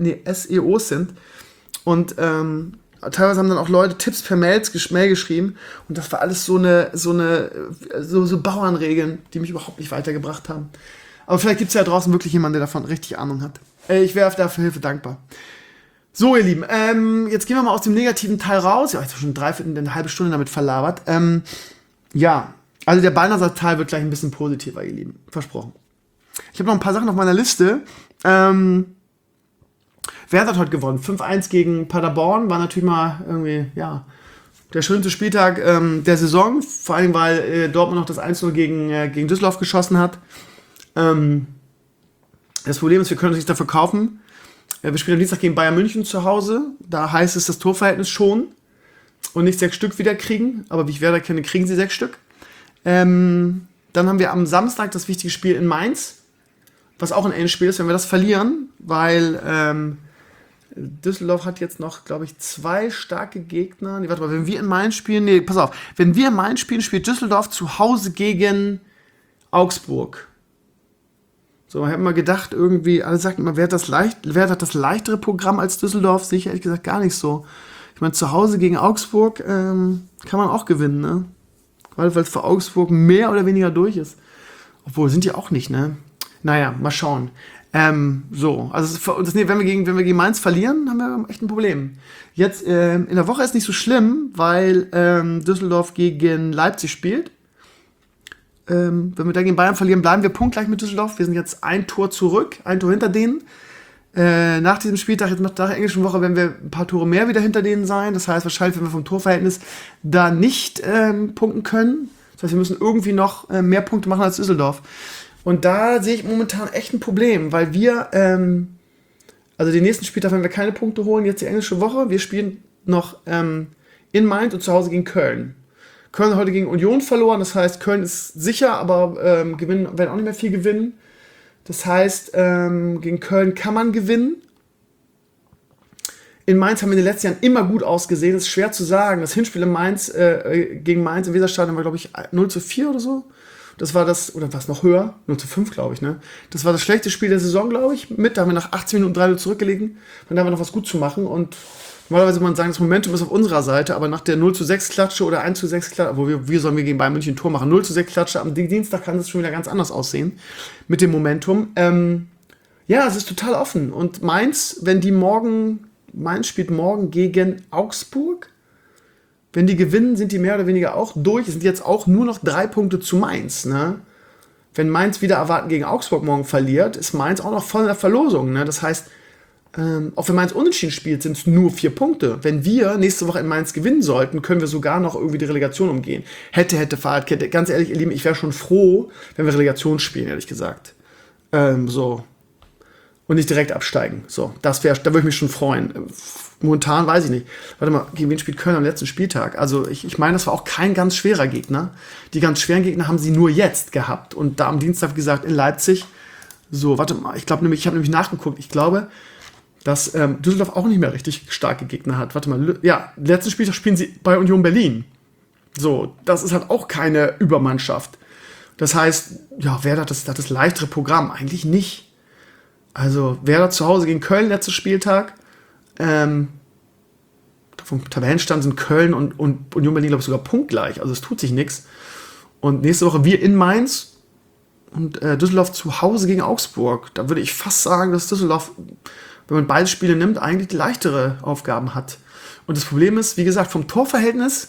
Und teilweise haben dann auch Leute Tipps per Mail geschrieben und das war alles so Bauernregeln, die mich überhaupt nicht weitergebracht haben. Aber vielleicht gibt es ja draußen wirklich jemanden, der davon richtig Ahnung hat. Ich wäre dafür Hilfe dankbar. So, ihr Lieben, jetzt gehen wir mal aus dem negativen Teil raus. Ja, ich habe schon eine halbe Stunde damit verlabert. Also der Balnasar-Teil wird gleich ein bisschen positiver, ihr Lieben. Versprochen. Ich habe noch ein paar Sachen auf meiner Liste. Werder hat heute gewonnen. 5-1 gegen Paderborn. War natürlich mal irgendwie, der schönste Spieltag der Saison. Vor allem, weil Dortmund noch das 1-0 gegen Düsseldorf geschossen hat. Das Problem ist, wir können uns nicht dafür kaufen. Wir spielen am Dienstag gegen Bayern München zu Hause. Da heißt es das Torverhältnis schon. Und nicht 6 Stück wieder kriegen. Aber wie ich Werder kenne, kriegen sie 6 Stück. Dann haben wir am Samstag das wichtige Spiel in Mainz. Was auch ein Endspiel ist, wenn wir das verlieren. Weil Düsseldorf hat jetzt noch, glaube ich, 2 starke Gegner. Nee, warte mal, wenn wir in Mainz spielen... Nee, pass auf. Wenn wir in Mainz spielen, spielt Düsseldorf zu Hause gegen Augsburg. So, ich habe mal gedacht, irgendwie, alle sagten immer, wer hat das leichtere Programm als Düsseldorf? Sehe ich ehrlich gesagt gar nicht so. Ich meine, zu Hause gegen Augsburg kann man auch gewinnen, ne? Weil es für Augsburg mehr oder weniger durch ist. Obwohl, sind die auch nicht, ne? Naja, mal schauen. Wenn wir gegen Mainz verlieren, haben wir echt ein Problem. Jetzt, in der Woche ist nicht so schlimm, weil Düsseldorf gegen Leipzig spielt. Wenn wir da gegen Bayern verlieren, bleiben wir punktgleich mit Düsseldorf. Wir sind jetzt ein Tor zurück, ein Tor hinter denen. Nach diesem Spieltag, jetzt nach der englischen Woche, werden wir ein paar Tore mehr wieder hinter denen sein. Das heißt, wahrscheinlich, wenn wir vom Torverhältnis da nicht punkten können. Das heißt, wir müssen irgendwie noch mehr Punkte machen als Düsseldorf. Und da sehe ich momentan echt ein Problem, weil wir, den nächsten Spieltag, wenn wir keine Punkte holen, jetzt die englische Woche, wir spielen noch in Mainz und zu Hause gegen Köln. Köln hat heute gegen Union verloren, das heißt, Köln ist sicher, aber werden auch nicht mehr viel gewinnen. Das heißt, gegen Köln kann man gewinnen. In Mainz haben wir in den letzten Jahren immer gut ausgesehen. Das ist schwer zu sagen. Das Hinspiel in Mainz, gegen Mainz im Weserstadion war, glaube ich, 0-4 oder so. Das war das, oder war es noch höher? 0-5, glaube ich, ne? Das war das schlechteste Spiel der Saison, glaube ich. Da haben wir nach 18 Minuten 3-0 zurückgelegen. Dann haben wir noch was gut zu machen. Und normalerweise würde man sagen, das Momentum ist auf unserer Seite, aber nach der 0-6-Klatsche oder 1-6-Klatsche, wie sollen wir gegen Bayern München ein Tor machen? 0-6-Klatsche, am Dienstag kann es schon wieder ganz anders aussehen mit dem Momentum. Es ist total offen. Und Mainz spielt morgen gegen Augsburg. Wenn die gewinnen, sind die mehr oder weniger auch durch. Es sind jetzt auch nur noch 3 Punkte zu Mainz, ne? Wenn Mainz wieder erwarten gegen Augsburg morgen verliert, ist Mainz auch noch voll in der Verlosung, ne? Das heißt, auch wenn Mainz unentschieden spielt, sind es nur 4 Punkte. Wenn wir nächste Woche in Mainz gewinnen sollten, können wir sogar noch irgendwie die Relegation umgehen. Hätte, Fahrradkette. Ganz ehrlich, ihr Lieben, ich wäre schon froh, wenn wir Relegation spielen, ehrlich gesagt. Und nicht direkt absteigen. So, da würde ich mich schon freuen. Momentan weiß ich nicht. Warte mal, gegen wen spielt Köln am letzten Spieltag? Also ich meine, das war auch kein ganz schwerer Gegner. Die ganz schweren Gegner haben sie nur jetzt gehabt. Und da am Dienstag, wie gesagt, in Leipzig. So, warte mal, ich habe nämlich nachgeguckt. Ich glaube, dass Düsseldorf auch nicht mehr richtig starke Gegner hat. Warte mal, letzten Spieltag spielen sie bei Union Berlin. So, das ist halt auch keine Übermannschaft. Das heißt, Werder hat das leichtere Programm. Eigentlich nicht. Also Werder zu Hause gegen Köln, letzter Spieltag. vom Tabellenstand sind Köln und Union Berlin, glaube ich, sogar punktgleich. Also es tut sich nichts. Und nächste Woche wir in Mainz und Düsseldorf zu Hause gegen Augsburg. Da würde ich fast sagen, dass Düsseldorf, wenn man beide Spiele nimmt, eigentlich die leichtere Aufgaben hat. Und das Problem ist, wie gesagt, vom Torverhältnis,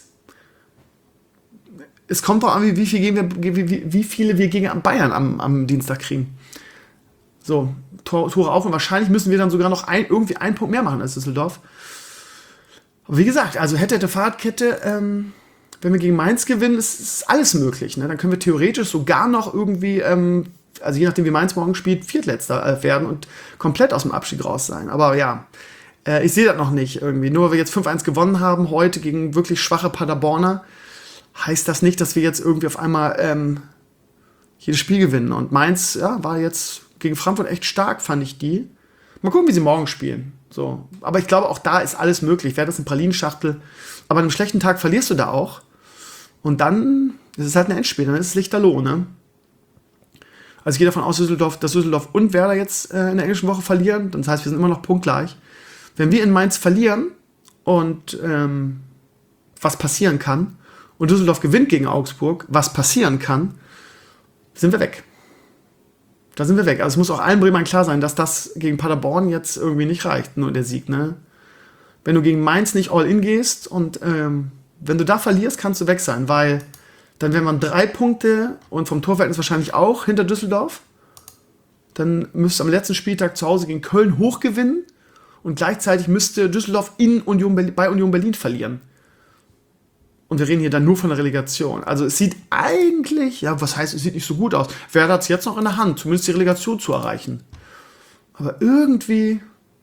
es kommt darauf an, wie viele wir gegen Bayern am Dienstag kriegen. So, Tore auf und wahrscheinlich müssen wir dann sogar noch irgendwie einen Punkt mehr machen als Düsseldorf. Aber wie gesagt, also hätte Fahrradkette, wenn wir gegen Mainz gewinnen, ist alles möglich. Ne? Dann können wir theoretisch sogar noch irgendwie, also je nachdem wie Mainz morgen spielt, Viertletzter werden und komplett aus dem Abstieg raus sein. Aber ja, ich sehe das noch nicht irgendwie. Nur weil wir jetzt 5-1 gewonnen haben heute gegen wirklich schwache Paderborner, heißt das nicht, dass wir jetzt irgendwie auf einmal jedes Spiel gewinnen. Und Mainz war jetzt gegen Frankfurt echt stark, fand ich die. Mal gucken, wie sie morgen spielen. So. Aber ich glaube, auch da ist alles möglich. Wäre das eine Pralinenschachtel. Aber an einem schlechten Tag verlierst du da auch. Und dann ist es halt ein Endspiel. Dann ist es lichterloh, ne? Also ich gehe davon aus, dass Düsseldorf und Werder jetzt in der englischen Woche verlieren. Das heißt, wir sind immer noch punktgleich. Wenn wir in Mainz verlieren und was passieren kann, und Düsseldorf gewinnt gegen Augsburg, was passieren kann, sind wir weg. Da sind wir weg. Also es muss auch allen Bremern klar sein, dass das gegen Paderborn jetzt irgendwie nicht reicht, nur der Sieg. Ne? Wenn du gegen Mainz nicht all in gehst und wenn du da verlierst, kannst du weg sein, weil dann wären wir 3 Punkte und vom Torverhältnis wahrscheinlich auch hinter Düsseldorf. Dann müsste am letzten Spieltag zu Hause gegen Köln hochgewinnen und gleichzeitig müsste Düsseldorf bei Union Berlin verlieren. Und wir reden hier dann nur von der Relegation. Also es sieht eigentlich, was heißt, es sieht nicht so gut aus. Werder hat es jetzt noch in der Hand, zumindest die Relegation zu erreichen. Aber irgendwie...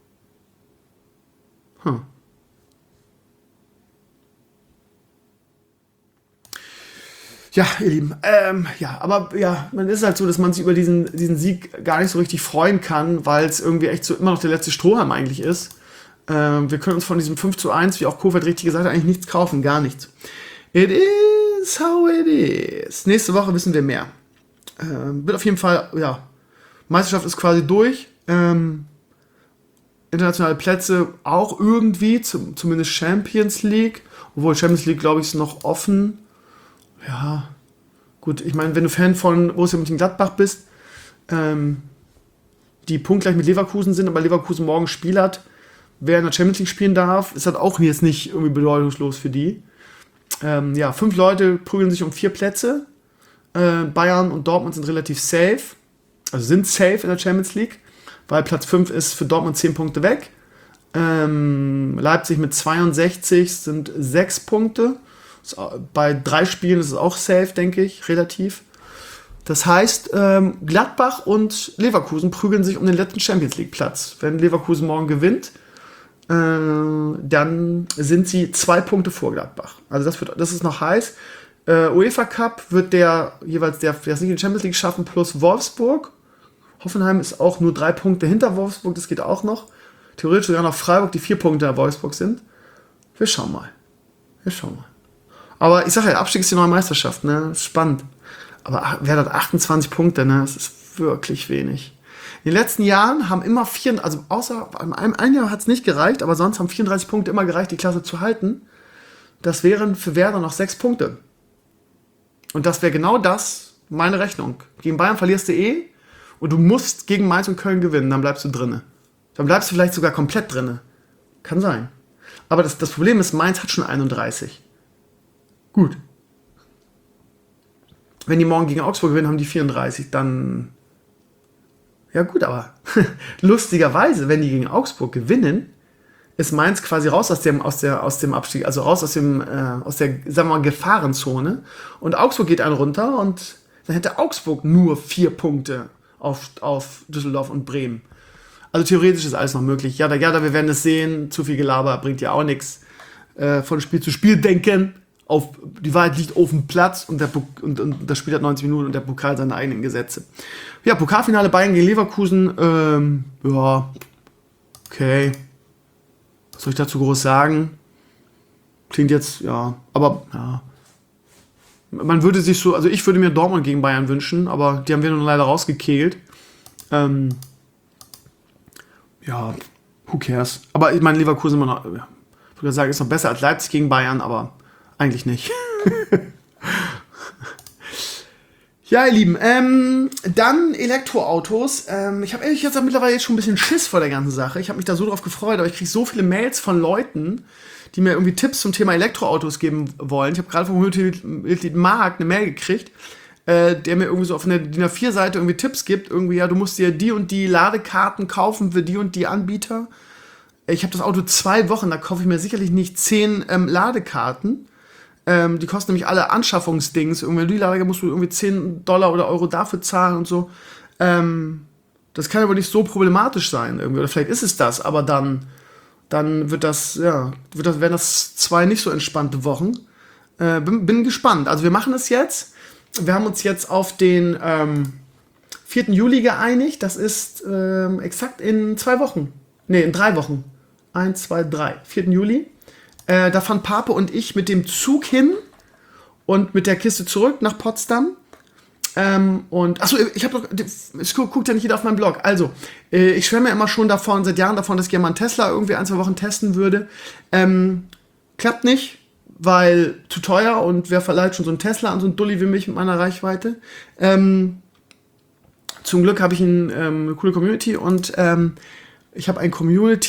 Ja, ihr Lieben, man ist halt so, dass man sich über diesen Sieg gar nicht so richtig freuen kann, weil es irgendwie echt so immer noch der letzte Strohhalm eigentlich ist. Wir können uns von diesem 5:1, wie auch Kofeld richtig gesagt hat, eigentlich nichts kaufen, gar nichts. It is how it is. Nächste Woche wissen wir mehr. Wird auf jeden Fall, Meisterschaft ist quasi durch. Internationale Plätze auch irgendwie, zumindest Champions League. Obwohl Champions League, glaube ich, ist noch offen. Ja, gut, ich meine, wenn du Fan von Borussia Mönchengladbach bist, die punktgleich mit Leverkusen sind, aber Leverkusen morgen Spiel hat, wer in der Champions League spielen darf, ist halt auch jetzt nicht irgendwie bedeutungslos für die. 5 Leute prügeln sich um 4 Plätze. Bayern und Dortmund sind relativ safe, also sind safe in der Champions League, weil Platz 5 ist für Dortmund 10 Punkte weg. Leipzig mit 62 sind 6 Punkte. Bei 3 Spielen ist es auch safe, denke ich, relativ. Das heißt, Gladbach und Leverkusen prügeln sich um den letzten Champions League Platz. Wenn Leverkusen morgen gewinnt, dann sind sie 2 Punkte vor Gladbach. Also das ist noch heiß. UEFA Cup wird jeweils der es nicht in die Champions League schaffen, plus Wolfsburg. Hoffenheim ist auch nur 3 Punkte hinter Wolfsburg, das geht auch noch. Theoretisch sogar noch Freiburg, die 4 Punkte hinter Wolfsburg sind. Wir schauen mal. Aber ich sage ja, Abstieg ist die neue Meisterschaft, ne? Ist spannend. Aber wer hat 28 Punkte, ne? Das ist wirklich wenig. In den letzten Jahren haben immer außer ein Jahr hat es nicht gereicht, aber sonst haben 34 Punkte immer gereicht, die Klasse zu halten. Das wären für Werder noch 6 Punkte. Und das wäre genau das, meine Rechnung. Gegen Bayern verlierst du und du musst gegen Mainz und Köln gewinnen, dann bleibst du drinne. Dann bleibst du vielleicht sogar komplett drinne. Kann sein. Aber das Problem ist, Mainz hat schon 31. Gut. Wenn die morgen gegen Augsburg gewinnen, haben die 34, dann... Ja gut, aber lustigerweise, wenn die gegen Augsburg gewinnen, ist Mainz quasi raus aus dem Abstieg, also raus aus der, sagen wir mal, Gefahrenzone. Und Augsburg geht einen runter und dann hätte Augsburg nur 4 Punkte auf Düsseldorf und Bremen. Also theoretisch ist alles noch möglich. Ja, wir werden es sehen. Zu viel Gelaber bringt ja auch nichts. Von Spiel zu Spiel denken. Die Wahrheit liegt auf dem Platz und das Spiel hat 90 Minuten und der Pokal seine eigenen Gesetze. Ja, Pokalfinale Bayern gegen Leverkusen. Okay. Was soll ich dazu groß sagen? Klingt jetzt, aber man würde sich so, also ich würde mir Dortmund gegen Bayern wünschen, aber die haben wir nun leider rausgekegelt. Who cares? Aber ich meine, Leverkusen immer noch, Ich würde sagen, ist noch besser als Leipzig gegen Bayern, aber eigentlich nicht. Ja, ihr Lieben, dann Elektroautos. Ich habe ehrlich gesagt mittlerweile jetzt schon ein bisschen Schiss vor der ganzen Sache. Ich habe mich da so drauf gefreut, aber ich kriege so viele Mails von Leuten, die mir irgendwie Tipps zum Thema Elektroautos geben wollen. Ich habe gerade vom Mitglied Marc eine Mail gekriegt, der mir irgendwie so auf einer DIN A4-Seite irgendwie Tipps gibt. Irgendwie, ja, du musst dir die und die Ladekarten kaufen für die und die Anbieter. Ich habe das Auto 2 Wochen, da kaufe ich mir sicherlich nicht 10 Ladekarten. Die kosten nämlich alle Anschaffungsdings. Irgendwie die Ladekarten musst du irgendwie $10 oder Euro dafür zahlen und so. Das kann aber nicht so problematisch sein irgendwie. Oder vielleicht ist es das, aber dann werden das 2 nicht so entspannte Wochen. Bin gespannt. Also wir machen es jetzt. Wir haben uns jetzt auf den 4. Juli geeinigt. Das ist exakt in 2 Wochen. Nee, in 3 Wochen. 1, 2, 3. 4. Juli. Da fahren Pape und ich mit dem Zug hin und mit der Kiste zurück nach Potsdam. Und achso, es guckt ja nicht jeder auf meinen Blog. Also, ich schwärme ja immer schon seit Jahren davon, dass ich gerne mal einen Tesla irgendwie 1, 2 Wochen testen würde. Klappt nicht, weil zu teuer und wer verleiht schon so einen Tesla an so einen Dulli wie mich mit meiner Reichweite. Zum Glück habe ich eine coole Community und ich habe ein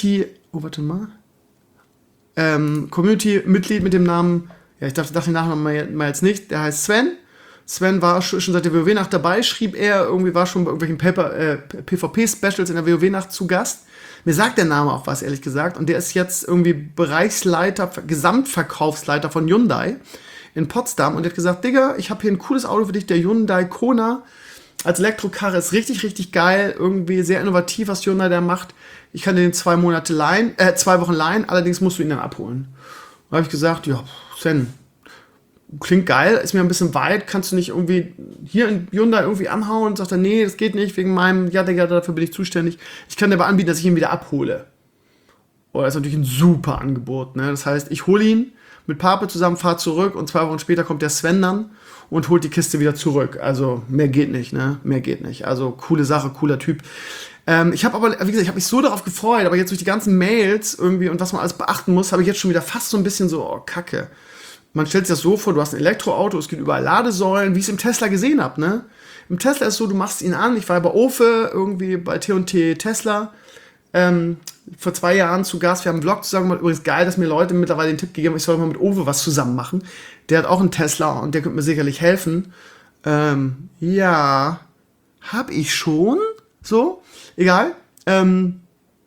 Community-Mitglied mit dem Namen, ja, ich darf den Nachnamen mal jetzt nicht, der heißt Sven. Sven war schon seit der WoW-Nacht dabei, schrieb er, irgendwie war schon bei irgendwelchen PvP-Specials in der WoW-Nacht zu Gast. Mir sagt der Name auch was, ehrlich gesagt. Und der ist jetzt irgendwie Bereichsleiter, Gesamtverkaufsleiter von Hyundai in Potsdam. Und der hat gesagt, Digga, ich habe hier ein cooles Auto für dich, der Hyundai Kona. Als Elektrokarre ist richtig, richtig geil. Irgendwie sehr innovativ, was Hyundai da macht. Ich kann dir den 2 Wochen leihen, allerdings musst du ihn dann abholen. Da habe ich gesagt, ja, Sven, klingt geil, ist mir ein bisschen weit, kannst du nicht irgendwie hier in Hyundai irgendwie anhauen? Und sagt er, nee, das geht nicht, wegen meinem, ja, Digga, dafür bin ich zuständig. Ich kann dir aber anbieten, dass ich ihn wieder abhole. Oh, das ist natürlich ein super Angebot, ne? Das heißt, ich hole ihn mit Pape zusammen, fahre zurück und 2 Wochen später kommt der Sven dann und holt die Kiste wieder zurück. Also, mehr geht nicht, ne? Mehr geht nicht. Also, coole Sache, cooler Typ. Ich habe aber, wie gesagt, ich habe mich so darauf gefreut, aber jetzt durch die ganzen Mails irgendwie und was man alles beachten muss, habe ich jetzt schon wieder fast so ein bisschen so, oh, Kacke. Man stellt sich das so vor, du hast ein Elektroauto, es gibt überall Ladesäulen, wie ich es im Tesla gesehen habe, ne? Im Tesla ist so, du machst ihn an, ich war bei Ofe, irgendwie bei T&T Tesla, vor 2 Jahren zu Gast, wir haben einen Vlog zusammen gemacht, übrigens geil, dass mir Leute mittlerweile den Tipp gegeben haben, ich soll mal mit Ofe was zusammen machen. Der hat auch einen Tesla und der könnte mir sicherlich helfen. Ja, hab ich schon, so, egal. Beim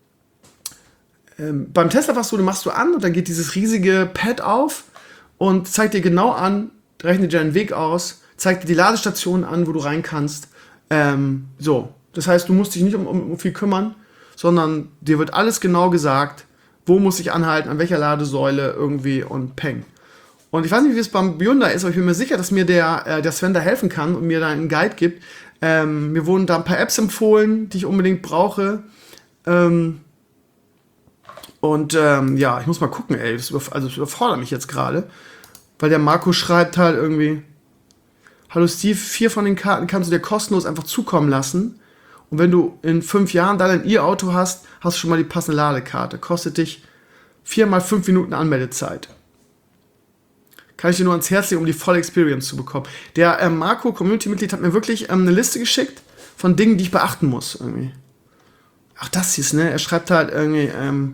Tesla warst du machst du an und dann geht dieses riesige Pad auf und zeigt dir genau an, rechnet dir deinen Weg aus, zeigt dir die Ladestation an, wo du rein kannst. So, das heißt, du musst dich nicht um viel kümmern, sondern dir wird alles genau gesagt, wo muss ich anhalten, an welcher Ladesäule irgendwie und peng. Und ich weiß nicht, wie es beim Hyundai ist, aber ich bin mir sicher, dass mir der Sven da helfen kann und mir da einen Guide gibt. Mir wurden da ein paar Apps empfohlen, die ich unbedingt brauche. Ja, ich muss mal gucken, ey. Das überfordert mich jetzt gerade. Weil der Marco schreibt halt irgendwie: Hallo Steve, 4 von den Karten kannst du dir kostenlos einfach zukommen lassen. Und wenn du in 5 Jahren dann ein E-Auto hast, hast du schon mal die passende Ladekarte. Kostet dich 4 mal 5 Minuten Anmeldezeit. Kann ich dir nur ans Herz legen, um die volle Experience zu bekommen. Der Marco, Community-Mitglied, hat mir wirklich eine Liste geschickt von Dingen, die ich beachten muss. Irgendwie. Ach, das hier ist, ne? Er schreibt halt irgendwie,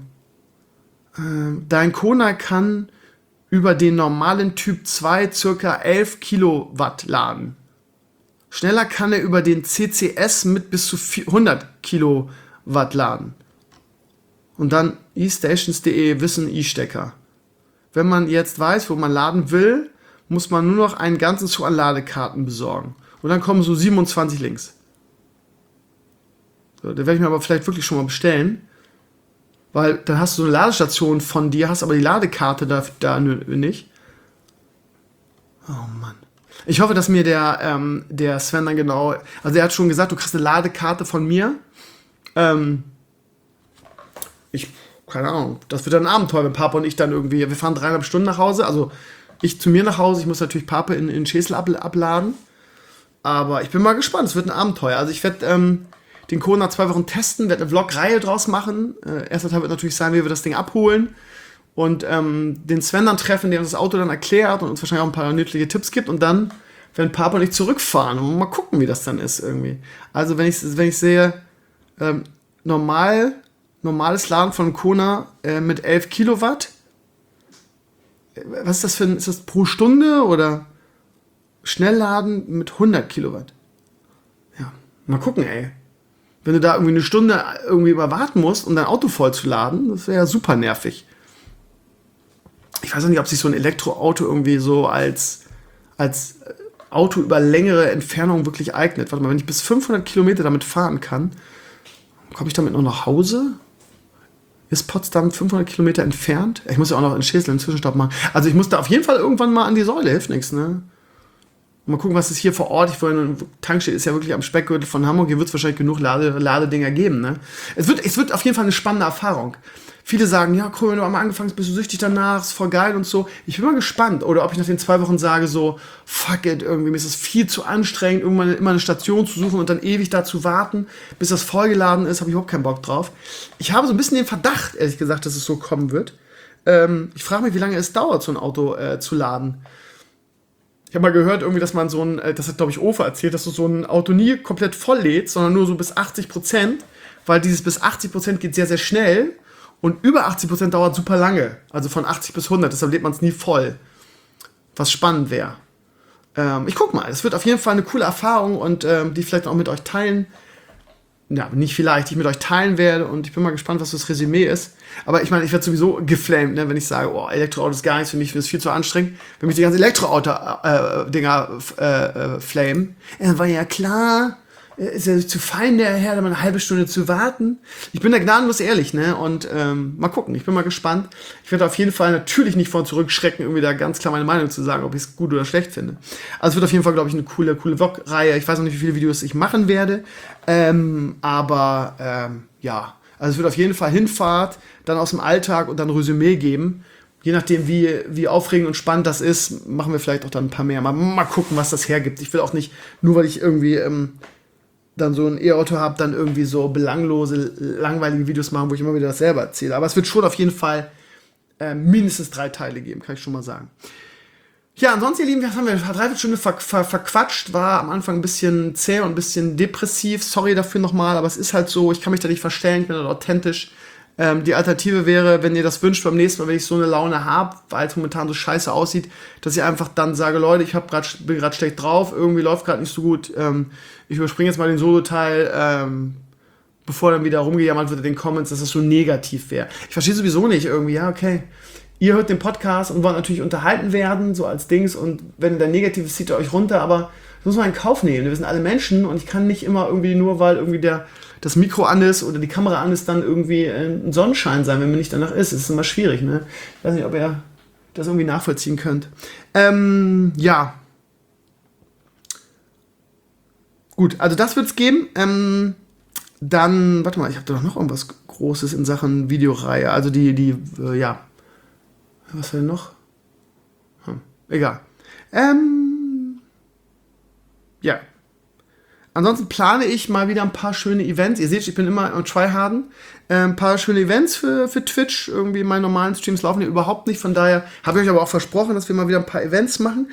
dein Kona kann über den normalen Typ 2 circa 11 Kilowatt laden. Schneller kann er über den CCS mit bis zu 100 Kilowatt laden. Und dann eStations.de Wissen E-Stecker. Wenn man jetzt weiß, wo man laden will, muss man nur noch einen ganzen Zug an Ladekarten besorgen. Und dann kommen so 27 Links. So, da werde ich mir aber vielleicht wirklich schon mal bestellen. Weil dann hast du so eine Ladestation von dir, hast aber die Ladekarte da nicht. Oh Mann. Ich hoffe, dass mir der Sven dann genau... Also er hat schon gesagt, du kriegst eine Ladekarte von mir. Keine Ahnung, das wird dann ein Abenteuer, wenn Papa und ich dann irgendwie... Wir fahren 3,5 Stunden nach Hause, also ich zu mir nach Hause. Ich muss natürlich Papa in Schesel abladen. Aber ich bin mal gespannt, es wird ein Abenteuer. Also ich werde den Kona 2 Wochen testen, werde eine Vlog-Reihe draus machen. Erster Teil wird natürlich sein, wie wir das Ding abholen. und den Sven dann treffen, der uns das Auto dann erklärt und uns wahrscheinlich auch ein paar nützliche Tipps gibt und dann werden Papa und ich zurückfahren und mal gucken, wie das dann ist irgendwie. Also wenn ich sehe, normales Laden von Kona mit 11 Kilowatt, was ist das ist das pro Stunde oder Schnellladen mit 100 Kilowatt? Ja, mal gucken, ey. Wenn du da irgendwie eine Stunde irgendwie warten musst, um dein Auto voll zu laden, das wäre ja super nervig. Ich weiß auch nicht, ob sich so ein Elektroauto irgendwie so als Auto über längere Entfernungen wirklich eignet. Warte mal, wenn ich bis 500 Kilometer damit fahren kann, komme ich damit noch nach Hause? Ist Potsdam 500 Kilometer entfernt? Ich muss ja auch noch in Schesel einen Zwischenstopp machen. Also ich muss da auf jeden Fall irgendwann mal an die Säule, hilft nichts, ne? Mal gucken, was ist hier vor Ort. Tankstelle ist ja wirklich am Speckgürtel von Hamburg. Hier wird es wahrscheinlich genug Ladedinger geben. Ne? Es wird auf jeden Fall eine spannende Erfahrung. Viele sagen, ja cool, wenn du einmal angefangen hast, bist du süchtig danach, ist voll geil und so. Ich bin mal gespannt. Oder ob ich nach den 2 Wochen sage so, fuck it, irgendwie, mir ist es viel zu anstrengend, irgendwann immer eine Station zu suchen und dann ewig da zu warten, bis das vollgeladen ist, habe ich überhaupt keinen Bock drauf. Ich habe so ein bisschen den Verdacht, ehrlich gesagt, dass es so kommen wird. Ich frage mich, wie lange es dauert, so ein Auto zu laden. Ich habe mal gehört, irgendwie, dass man das hat, glaube ich, Ofe erzählt, dass du so ein Auto nie komplett voll lädst, sondern nur so bis 80%, weil dieses bis 80% geht sehr, sehr schnell und über 80% dauert super lange. Also von 80 bis 100, deshalb lädt man es nie voll. Was spannend wäre. Ich guck mal, es wird auf jeden Fall eine coole Erfahrung und die vielleicht auch mit euch teilen. Ja, nicht vielleicht, die ich mit euch teilen werde und ich bin mal gespannt, was das Resümee ist. Aber ich meine, ich werde sowieso geflamed, ne, wenn ich sage, oh, Elektroauto ist gar nichts für mich, das ist viel zu anstrengend. Wenn mich die ganzen Elektroauto-Dinger flamen, war ja klar, ist ja zu fein der Herr, da mal eine halbe Stunde zu warten. Ich bin da gnadenlos ehrlich, ne, und mal gucken, ich bin mal gespannt. Ich werde auf jeden Fall natürlich nicht vor zurückschrecken, irgendwie da ganz klar meine Meinung zu sagen, ob ich es gut oder schlecht finde. Also es wird auf jeden Fall, glaube ich, eine coole Vlog-Reihe. Ich weiß noch nicht, wie viele Videos ich machen werde, aber ja, also es wird auf jeden Fall Hinfahrt, dann aus dem Alltag und dann Resümee geben. Je nachdem, wie aufregend und spannend das ist, machen wir vielleicht auch dann ein paar mehr. Mal gucken, was das hergibt. Ich will auch nicht, nur weil ich irgendwie dann so ein E-Auto habe, dann irgendwie so belanglose, langweilige Videos machen, wo ich immer wieder das selber erzähle. Aber es wird schon auf jeden Fall mindestens 3 Teile geben, kann ich schon mal sagen. Ja, ansonsten, ihr Lieben, was haben wir? 3 Stunden verquatscht, war am Anfang ein bisschen zäh und ein bisschen depressiv. Sorry dafür nochmal, aber es ist halt so, ich kann mich da nicht verstellen, ich bin halt authentisch. Die Alternative wäre, wenn ihr das wünscht, beim nächsten Mal, wenn ich so eine Laune habe, weil es momentan so scheiße aussieht, dass ich einfach dann sage, Leute, bin gerade schlecht drauf, irgendwie läuft gerade nicht so gut, ich überspringe jetzt mal den Solo-Teil, bevor dann wieder rumgejammert wird in den Comments, dass das so negativ wäre. Ich verstehe sowieso nicht irgendwie, ja, okay, ihr hört den Podcast und wollt natürlich unterhalten werden, so als Dings, und wenn der Negatives zieht ihr euch runter, aber das muss man in Kauf nehmen. Wir sind alle Menschen und ich kann nicht immer irgendwie nur, weil irgendwie das Mikro an ist oder die Kamera an ist, dann irgendwie ein Sonnenschein sein, wenn mir nicht danach ist. Das ist immer schwierig, ne? Ich weiß nicht, ob ihr das irgendwie nachvollziehen könnt. Ja. Gut, also das wird's geben. Dann, warte mal, ich habe da doch noch irgendwas Großes in Sachen Videoreihe. Also ja. Was denn noch? Egal. Ja. Ansonsten plane ich mal wieder ein paar schöne Events. Ihr seht, ich bin immer am Tryharden. Ein paar schöne Events für Twitch. Irgendwie meine normalen Streams laufen ja überhaupt nicht. Von daher habe ich euch aber auch versprochen, dass wir mal wieder ein paar Events machen.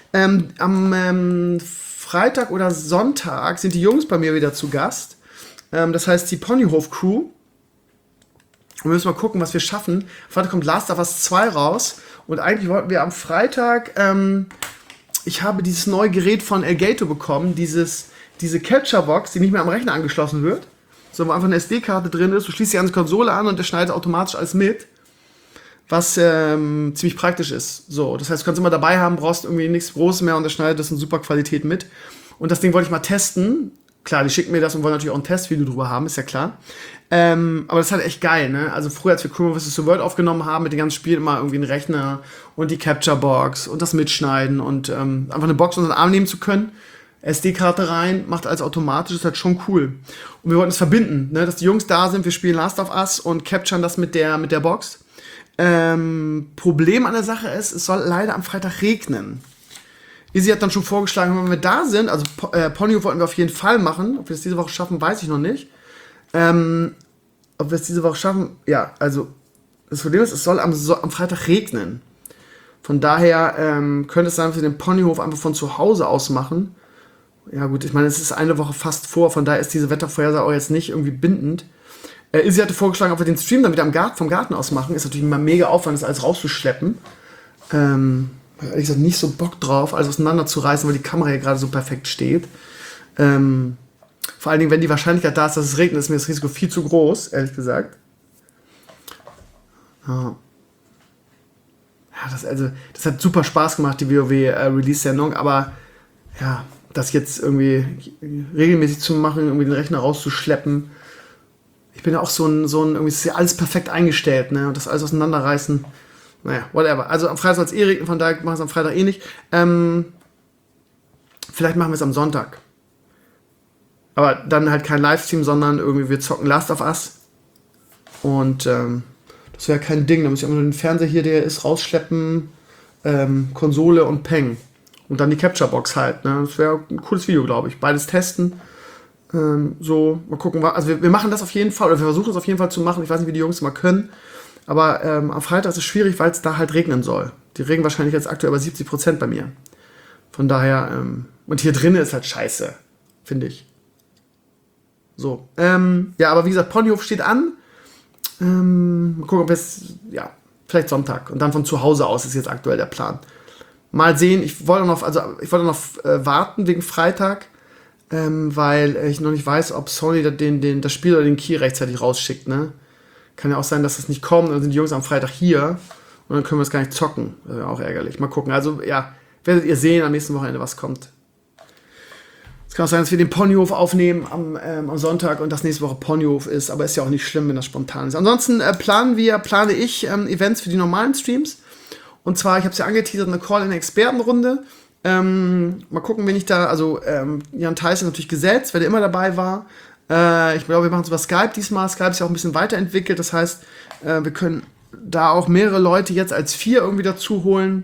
Am Freitag oder Sonntag sind die Jungs bei mir wieder zu Gast. Das heißt die Ponyhof-Crew. Und wir müssen mal gucken, was wir schaffen. Freitag kommt Last of Us 2 raus. Und eigentlich wollten wir am Freitag... ich habe dieses neue Gerät von Elgato bekommen, diese Capture-Box, die nicht mehr am Rechner angeschlossen wird, sondern wo einfach eine SD-Karte drin ist. Du schließt die ganze Konsole an und der schneidet automatisch alles mit, was ziemlich praktisch ist. So, das heißt, du kannst immer dabei haben, brauchst irgendwie nichts Großes mehr und der schneidet das in super Qualität mit. Und das Ding wollte ich mal testen. Klar, die schicken mir das und wollen natürlich auch ein Testvideo drüber haben, ist ja klar. Aber das ist halt echt geil, ne? Also früher, als wir Criminal vs. the World aufgenommen haben, mit den ganzen Spielen immer irgendwie einen Rechner und die Capture-Box und das Mitschneiden und einfach eine Box unter den Arm nehmen zu können, SD-Karte rein, macht alles automatisch, ist halt schon cool. Und wir wollten es verbinden, ne? Dass die Jungs da sind, wir spielen Last of Us und capturen das mit der Box. Problem an der Sache ist, es soll leider am Freitag regnen. Izzy hat dann schon vorgeschlagen, wenn wir da sind, also Ponyhof wollten wir auf jeden Fall machen. Ob wir es diese Woche schaffen, weiß ich noch nicht. Ob wir es diese Woche schaffen, ja, also das Problem ist, es soll am Freitag regnen. Von daher könnte es sein, dass wir den Ponyhof einfach von zu Hause aus machen. Ja gut, ich meine, es ist eine Woche fast vor, von daher ist diese Wettervorhersage auch jetzt nicht irgendwie bindend. Izzy hatte vorgeschlagen, ob wir den Stream dann wieder vom Garten aus machen. Ist natürlich immer mega Aufwand, das alles rauszuschleppen. Ehrlich gesagt, nicht so Bock drauf, alles auseinanderzureißen, weil die Kamera hier gerade so perfekt steht. Vor allen Dingen, wenn die Wahrscheinlichkeit da ist, dass es regnet, ist mir das Risiko viel zu groß, ehrlich gesagt. Ja. Das hat super Spaß gemacht, die WoW-Release-Sendung, aber ja, das jetzt irgendwie regelmäßig zu machen, irgendwie den Rechner rauszuschleppen. Ich bin ja auch so ein irgendwie ist ja alles perfekt eingestellt, ne? Und das alles auseinanderreißen. Naja, whatever. Also am Freitag soll es regnen, von daher machen wir es am Freitag nicht. Vielleicht machen wir es am Sonntag. Aber dann halt kein Livestream, sondern irgendwie wir zocken Last of Us. Und das wäre kein Ding. Da muss ich einfach nur den Fernseher hier, der ist, rausschleppen, Konsole und Peng. Und dann die Capture-Box halt. Ne? Das wäre ein cooles Video, glaube ich. Beides testen. Mal gucken. Also wir machen das auf jeden Fall, oder wir versuchen es auf jeden Fall zu machen. Ich weiß nicht, wie die Jungs mal können. Aber am Freitag ist es schwierig, weil es da halt regnen soll. Die regen wahrscheinlich jetzt aktuell bei 70% bei mir. Von daher, und hier drinnen ist halt scheiße, finde ich. So. Ja, aber wie gesagt, Ponyhof steht an. Mal gucken, ob es, ja, vielleicht Sonntag. Und dann von zu Hause aus ist jetzt aktuell der Plan. Mal sehen, ich wollte noch warten wegen Freitag, weil ich noch nicht weiß, ob Sony das Spiel oder den Key rechtzeitig rausschickt, ne? Kann ja auch sein, dass das nicht kommt, dann sind die Jungs am Freitag hier und dann können wir es gar nicht zocken. Das wäre auch ärgerlich. Mal gucken. Also, ja, werdet ihr sehen am nächsten Wochenende, was kommt. Es kann auch sein, dass wir den Ponyhof aufnehmen am Sonntag und das nächste Woche Ponyhof ist, aber ist ja auch nicht schlimm, wenn das spontan ist. Ansonsten plane ich Events für die normalen Streams. Und zwar, ich habe es ja angeteasert, eine Call-in-Expertenrunde. Mal gucken, wen ich da, also Jan Theis ist natürlich gesetzt, weil der immer dabei war. Ich glaube, wir machen es über Skype diesmal. Skype ist ja auch ein bisschen weiterentwickelt, das heißt, wir können da auch mehrere Leute jetzt als 4 irgendwie dazu holen.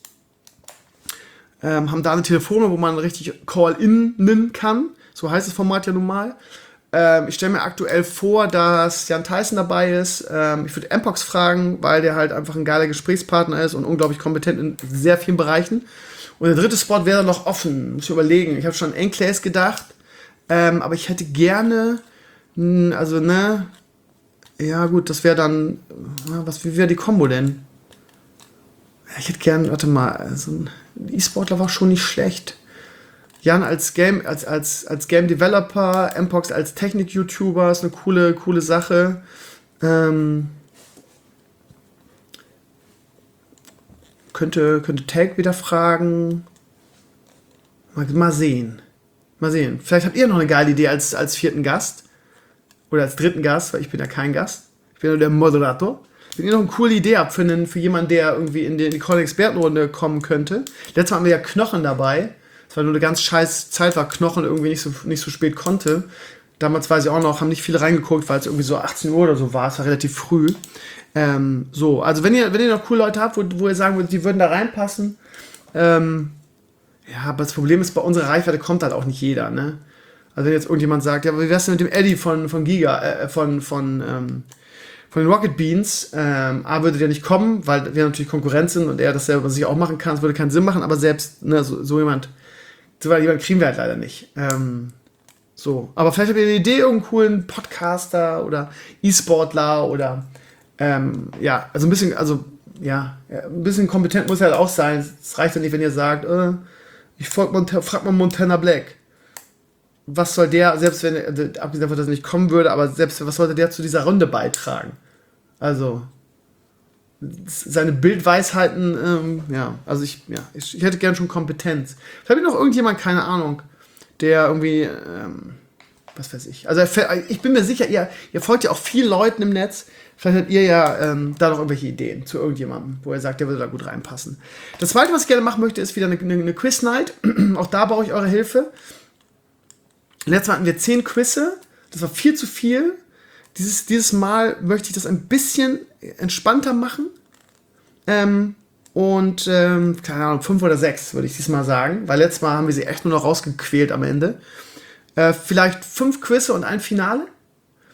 Haben da eine Telefonnummer, wo man richtig Call-in kann. So heißt das Format ja nun mal. Ich stelle mir aktuell vor, dass Jan Tyson dabei ist. Ich würde Mpox fragen, weil der halt einfach ein geiler Gesprächspartner ist und unglaublich kompetent in sehr vielen Bereichen. Und der dritte Spot wäre noch offen. Muss ich überlegen. Ich habe schon an Enclaves gedacht. Aber ich hätte gerne, ja gut, das wäre dann, wie wäre die Kombo denn? Ich hätte gern, warte mal, also ein E-Sportler war schon nicht schlecht. Jan als Game Developer, Mpox als Technik-YouTuber, ist eine coole Sache. Könnte Tag wieder fragen. Mal sehen. Vielleicht habt ihr noch eine geile Idee als 4. Gast. Oder als 3. Gast, weil ich bin ja kein Gast. Ich bin nur der Moderator. Wenn ihr noch eine coole Idee habt für jemanden, der irgendwie in die Call-Expertenrunde kommen könnte. Letztes Mal haben wir ja Knochen dabei. Das war nur eine ganz scheiß Zeit, war Knochen irgendwie nicht so spät konnte. Damals weiß ich auch noch, haben nicht viele reingeguckt, weil es irgendwie so 18 Uhr oder so war. Es war relativ früh. Also wenn ihr noch coole Leute habt, wo ihr sagen würdet, die würden da reinpassen, ja, aber das Problem ist, bei unserer Reichweite kommt halt auch nicht jeder, ne? Also wenn jetzt irgendjemand sagt, ja, wie wär's denn mit dem Eddie von Giga, von den Rocket Beans, würde der nicht kommen, weil wir natürlich Konkurrenz sind und er das selber sich auch machen kann, das würde keinen Sinn machen, aber selbst, ne, so jemand kriegen wir halt leider nicht. Aber vielleicht habt ihr eine Idee, irgendeinen coolen Podcaster oder E-Sportler oder, also ein bisschen kompetent muss er halt auch sein. Es reicht ja nicht, wenn ihr sagt, frag mal Montana Black. Was soll der, selbst wenn abgesehen davon, dass er nicht kommen würde, aber selbst was sollte der zu dieser Runde beitragen? Also, seine Bildweisheiten, ich hätte gern schon Kompetenz. Vielleicht habe ich noch irgendjemand, keine Ahnung, der irgendwie, was weiß ich. Also, ich bin mir sicher, ihr folgt ja auch vielen Leuten im Netz. Vielleicht habt ihr ja da noch irgendwelche Ideen zu irgendjemandem, wo ihr sagt, der würde da gut reinpassen. Das Zweite, was ich gerne machen möchte, ist wieder eine Quiz-Night. Auch da brauche ich eure Hilfe. Letztes Mal hatten wir 10 Quizze. Das war viel zu viel. Dieses Mal möchte ich das ein bisschen entspannter machen. Keine Ahnung, 5 oder 6 würde ich diesmal sagen. Weil letztes Mal haben wir sie echt nur noch rausgequält am Ende. Vielleicht 5 Quizze und ein Finale.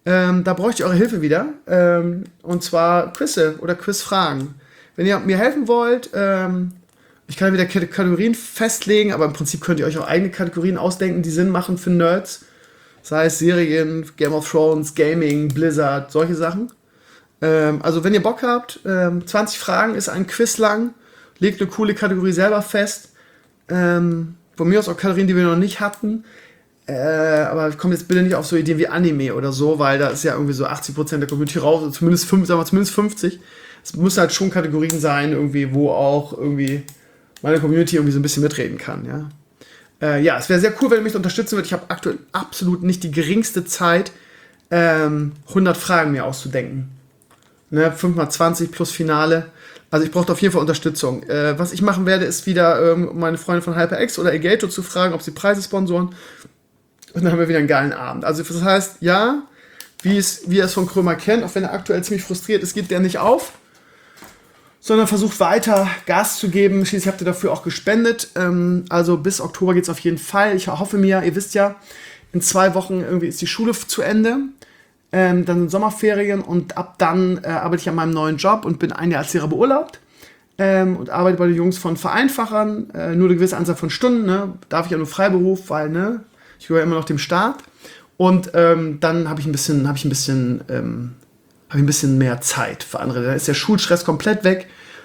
Da bräuchte ich eure Hilfe wieder. Und zwar Quizze oder Quizfragen. Wenn ihr mir helfen wollt, ich kann wieder Kategorien festlegen, aber im Prinzip könnt ihr euch auch eigene Kategorien ausdenken, die Sinn machen für Nerds. Sei es Serien, Game of Thrones, Gaming, Blizzard, solche Sachen. Also wenn ihr Bock habt, 20 Fragen ist ein Quiz lang. Legt eine coole Kategorie selber fest. Von mir aus auch Kategorien, die wir noch nicht hatten. Aber kommt jetzt bitte nicht auf so Ideen wie Anime oder so, weil da ist ja irgendwie so 80% der Community raus, also zumindest 50. Es müssen halt schon Kategorien sein, irgendwie, wo auch irgendwie meine Community irgendwie so ein bisschen mitreden kann, ja. Ja, es wäre sehr cool, wenn ihr mich unterstützen würdet. Ich habe aktuell absolut nicht die geringste Zeit, 100 Fragen mir auszudenken. Ne, 5x20 plus Finale. Also ich brauche auf jeden Fall Unterstützung. Was ich machen werde, ist wieder meine Freunde von HyperX oder Elgato zu fragen, ob sie Preise sponsoren. Und dann haben wir wieder einen geilen Abend. Also das heißt, ja, wie ihr es von Krömer kennt, auch wenn er aktuell ziemlich frustriert ist, gibt der nicht auf, sondern versucht weiter Gas zu geben. Schließlich habt ihr dafür auch gespendet. Also bis Oktober geht es auf jeden Fall. Ich hoffe mir, ihr wisst ja, in 2 Wochen irgendwie ist die Schule zu Ende. Dann sind Sommerferien und ab dann arbeite ich an meinem neuen Job und bin ein Jahr als Lehrer beurlaubt. Und arbeite bei den Jungs von Vereinfachern. Nur eine gewisse Anzahl von Stunden. Ne? Darf ich ja nur Freiberuf, weil ne, ich gehöre immer noch dem Staat. Und dann habe ich ein bisschen mehr Zeit für andere. Da ist der Schulstress komplett weg.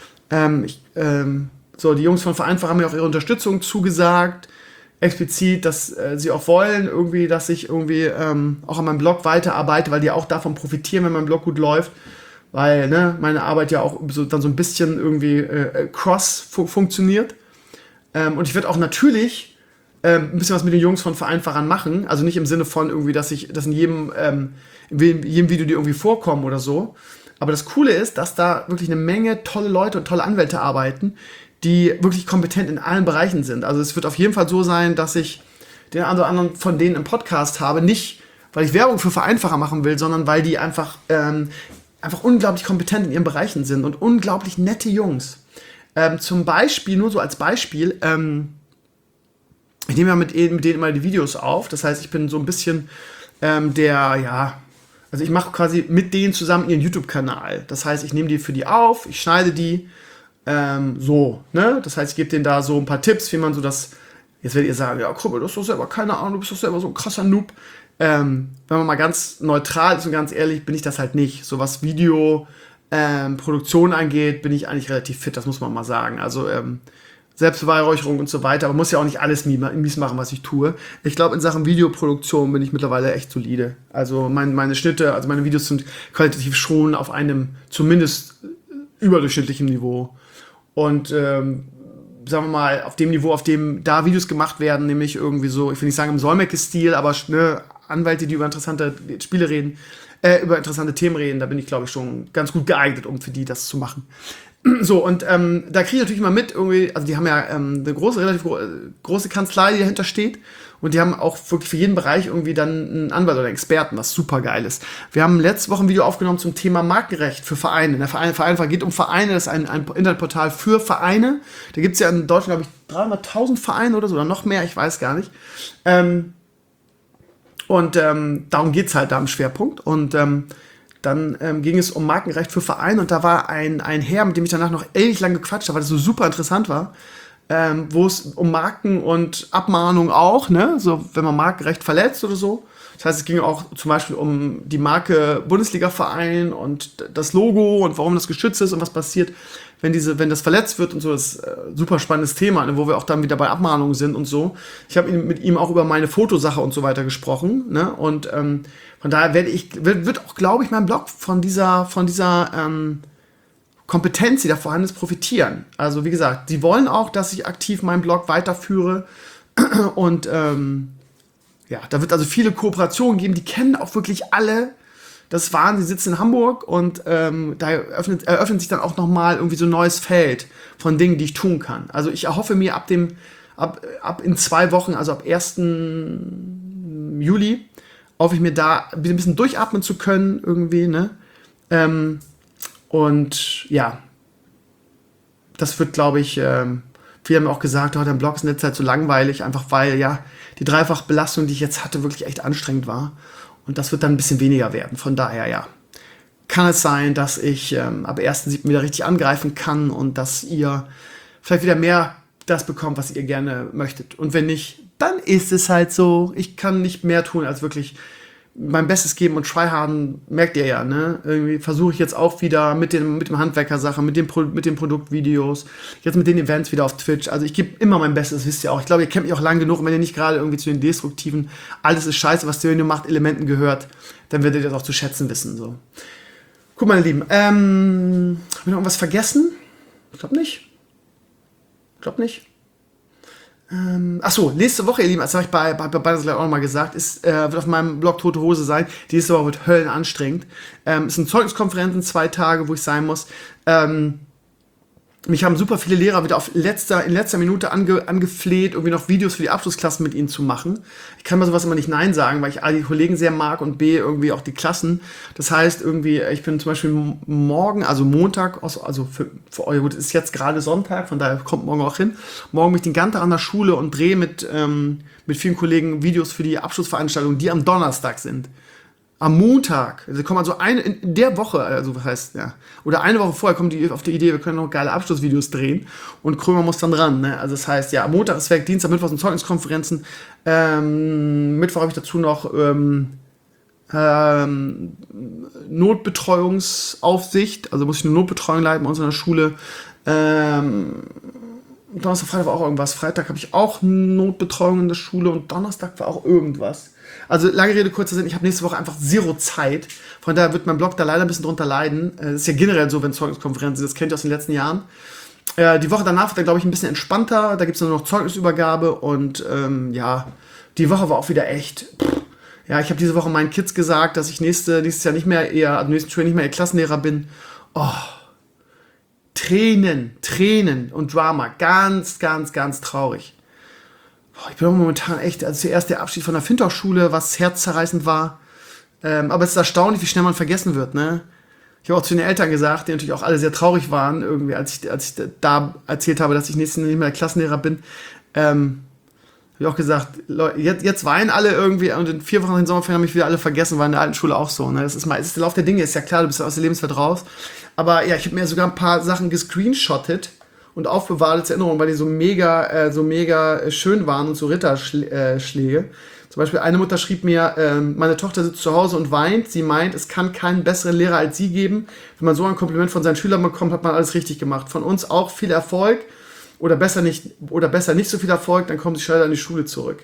Die Jungs von Vereinfach haben mir auch ihre Unterstützung zugesagt. Explizit, dass sie auch wollen, irgendwie, dass ich irgendwie auch an meinem Blog weiterarbeite, weil die auch davon profitieren, wenn mein Blog gut läuft. Weil ne, meine Arbeit ja auch dann so ein bisschen irgendwie funktioniert. Und ich werde auch natürlich ein bisschen was mit den Jungs von Vereinfachern machen. Also nicht im Sinne von irgendwie, dass in jedem Video die irgendwie vorkommen oder so. Aber das Coole ist, dass da wirklich eine Menge tolle Leute und tolle Anwälte arbeiten, die wirklich kompetent in allen Bereichen sind. Also es wird auf jeden Fall so sein, dass ich den einen oder anderen von denen im Podcast habe. Nicht, weil ich Werbung für Vereinfacher machen will, sondern weil die einfach unglaublich kompetent in ihren Bereichen sind und unglaublich nette Jungs. Zum Beispiel, nur so als Beispiel, ich nehme ja mit denen immer die Videos auf. Das heißt, ich bin so ein bisschen also ich mache quasi mit denen zusammen ihren YouTube-Kanal. Das heißt, ich nehme die für die auf, ich schneide die ne? Das heißt, ich gebe denen da so ein paar Tipps, wie man so das, jetzt werdet ihr sagen, ja, Krüppel, du hast doch selber keine Ahnung, du bist doch selber so ein krasser Noob. Wenn man mal ganz neutral ist und ganz ehrlich, bin ich das halt nicht. So was Video, Produktion angeht, bin ich eigentlich relativ fit, das muss man mal sagen. Also, Selbstbeweihräucherung und so weiter, aber muss ja auch nicht alles mies machen, was ich tue. Ich glaube, in Sachen Videoproduktion bin ich mittlerweile echt solide. Also meine Schnitte, also meine Videos sind qualitativ schon auf einem zumindest überdurchschnittlichen Niveau. Und sagen wir mal, auf dem Niveau, auf dem da Videos gemacht werden, nämlich irgendwie so, ich will nicht sagen im Solmecke-Stil, aber ne, Anwälte, die über interessante Spiele reden, über interessante Themen reden, da bin ich, glaube ich, schon ganz gut geeignet, um für die das zu machen. So, und da kriege ich natürlich immer mit, irgendwie, also die haben ja eine relativ große Kanzlei, die dahinter steht. Und die haben auch wirklich für jeden Bereich irgendwie dann einen Anwalt oder Experten, was super geil ist. Wir haben letzte Woche ein Video aufgenommen zum Thema Markenrecht für Vereine. Der Verein geht um Vereine, das ist ein Internetportal für Vereine. Da gibt es ja in Deutschland, glaube ich, 300.000 Vereine oder so, oder noch mehr, ich weiß gar nicht. Darum geht es halt da im Schwerpunkt. Und dann ging es um Markenrecht für Vereine und da war ein Herr, mit dem ich danach noch ewig lang gequatscht habe, weil das so super interessant war, wo es um Marken und Abmahnung auch, ne, so wenn man Markenrecht verletzt oder so. Das heißt, es ging auch zum Beispiel um die Marke Bundesliga-Verein und das Logo und warum das geschützt ist und was passiert, wenn das verletzt wird und so. Das ist ein super spannendes Thema, ne, wo wir auch dann wieder bei Abmahnungen sind und so. Ich habe mit ihm auch über meine Fotosache und so weiter gesprochen, ne, und von daher wird auch, glaube ich, mein Blog von dieser Kompetenz, die da vorhanden ist, profitieren. Also wie gesagt, sie wollen auch, dass ich aktiv meinen Blog weiterführe und da wird also viele Kooperationen geben, die kennen auch wirklich alle. Das waren, sie sitzen in Hamburg und da eröffnet sich dann auch nochmal irgendwie so ein neues Feld von Dingen, die ich tun kann. Also ich erhoffe mir ab in 2 Wochen, also ab 1. Juli, hoffe ich mir da ein bisschen durchatmen zu können irgendwie, ne? Und ja, das wird, glaube ich, viele haben auch gesagt, dein Blog ist in der Zeit so langweilig, einfach weil ja die Dreifachbelastung, die ich jetzt hatte, wirklich echt anstrengend war. Und das wird dann ein bisschen weniger werden. Von daher, ja, kann es sein, dass ich ab 1.7. wieder richtig angreifen kann und dass ihr vielleicht wieder mehr das bekommt, was ihr gerne möchtet. Und wenn nicht, dann ist es halt so. Ich kann nicht mehr tun, als wirklich mein Bestes geben und tryharden, merkt ihr ja, ne? Irgendwie versuche ich jetzt auch wieder mit dem Handwerker-Sache, mit den Produktvideos, jetzt mit den Events wieder auf Twitch. Also ich gebe immer mein Bestes, wisst ihr auch. Ich glaube, ihr kennt mich auch lang genug und wenn ihr nicht gerade irgendwie zu den destruktiven, alles ist scheiße, was Dönio macht, Elementen gehört, dann werdet ihr das auch zu schätzen wissen, so. Gut, meine Lieben, haben wir noch irgendwas vergessen? Ich glaube nicht. Achso, nächste Woche, ihr Lieben, das habe ich bei beides auch nochmal gesagt, wird auf meinem Blog Tote Hose sein. Diese Woche wird höllenanstrengend. Es sind Zeugniskonferenzen, 2 Tage, wo ich sein muss. Mich haben super viele Lehrer wieder in letzter Minute angefleht, irgendwie noch Videos für die Abschlussklassen mit ihnen zu machen. Ich kann bei sowas immer nicht Nein sagen, weil ich A, die Kollegen sehr mag und B, irgendwie auch die Klassen. Das heißt, irgendwie, ich bin zum Beispiel morgen, also Montag, also für euch, gut, ist jetzt gerade Sonntag, von daher kommt morgen auch hin. Morgen bin ich den ganzen Tag an der Schule und drehe mit vielen Kollegen Videos für die Abschlussveranstaltungen, die am Donnerstag sind. Am Montag, also kommen also in der Woche, also was heißt, ja, oder eine Woche vorher kommen die auf die Idee, wir können noch geile Abschlussvideos drehen und Krömer muss dann ran, ne? Also das heißt, ja, am Montag ist weg, Dienstag, Mittwoch sind Zeugniskonferenzen, Mittwoch habe ich dazu noch Notbetreuungsaufsicht, also muss ich eine Notbetreuung leiten bei uns in der Schule, Donnerstag, Freitag war auch irgendwas, Freitag habe ich auch Notbetreuung in der Schule und Donnerstag war auch irgendwas. Also lange Rede, kurzer Sinn, ich habe nächste Woche einfach zero Zeit. Von daher wird mein Blog da leider ein bisschen drunter leiden. Das ist ja generell so, wenn Zeugniskonferenzen sind, das kennt ihr aus den letzten Jahren. Die Woche danach wird dann, glaube ich, ein bisschen entspannter. Da gibt es nur noch Zeugnisübergabe und ja, die Woche war auch wieder echt. Ja, ich habe diese Woche meinen Kids gesagt, dass ich nächstes Jahr nicht mehr nächsten Schuljahr nicht mehr ihr Klassenlehrer bin. Oh, Tränen und Drama. Ganz, ganz, ganz traurig. Ich bin momentan echt, also zuerst der Abschied von der Findorf-Schule, was herzzerreißend war. Aber es ist erstaunlich, wie schnell man vergessen wird, ne? Ich habe auch zu den Eltern gesagt, die natürlich auch alle sehr traurig waren, irgendwie, als ich da erzählt habe, dass ich nächstes Jahr nicht mehr der Klassenlehrer bin. Habe ich auch gesagt, Leute, jetzt weinen alle irgendwie und in 4 Wochen in den Sommerferien haben mich wieder alle vergessen, war in der alten Schule auch so, ne? Es ist der Lauf der Dinge, ist ja klar, du bist aus der Lebenswelt raus. Aber ja, ich habe mir sogar ein paar Sachen gescreenshottet und aufbewahrt als Erinnerung, weil die so mega schön waren und so Ritterschläge. Zum Beispiel eine Mutter schrieb mir, meine Tochter sitzt zu Hause und weint. Sie meint, es kann keinen besseren Lehrer als sie geben. Wenn man so ein Kompliment von seinen Schülern bekommt, hat man alles richtig gemacht. Von uns auch viel Erfolg oder besser nicht so viel Erfolg, dann kommen sie schneller in die Schule zurück.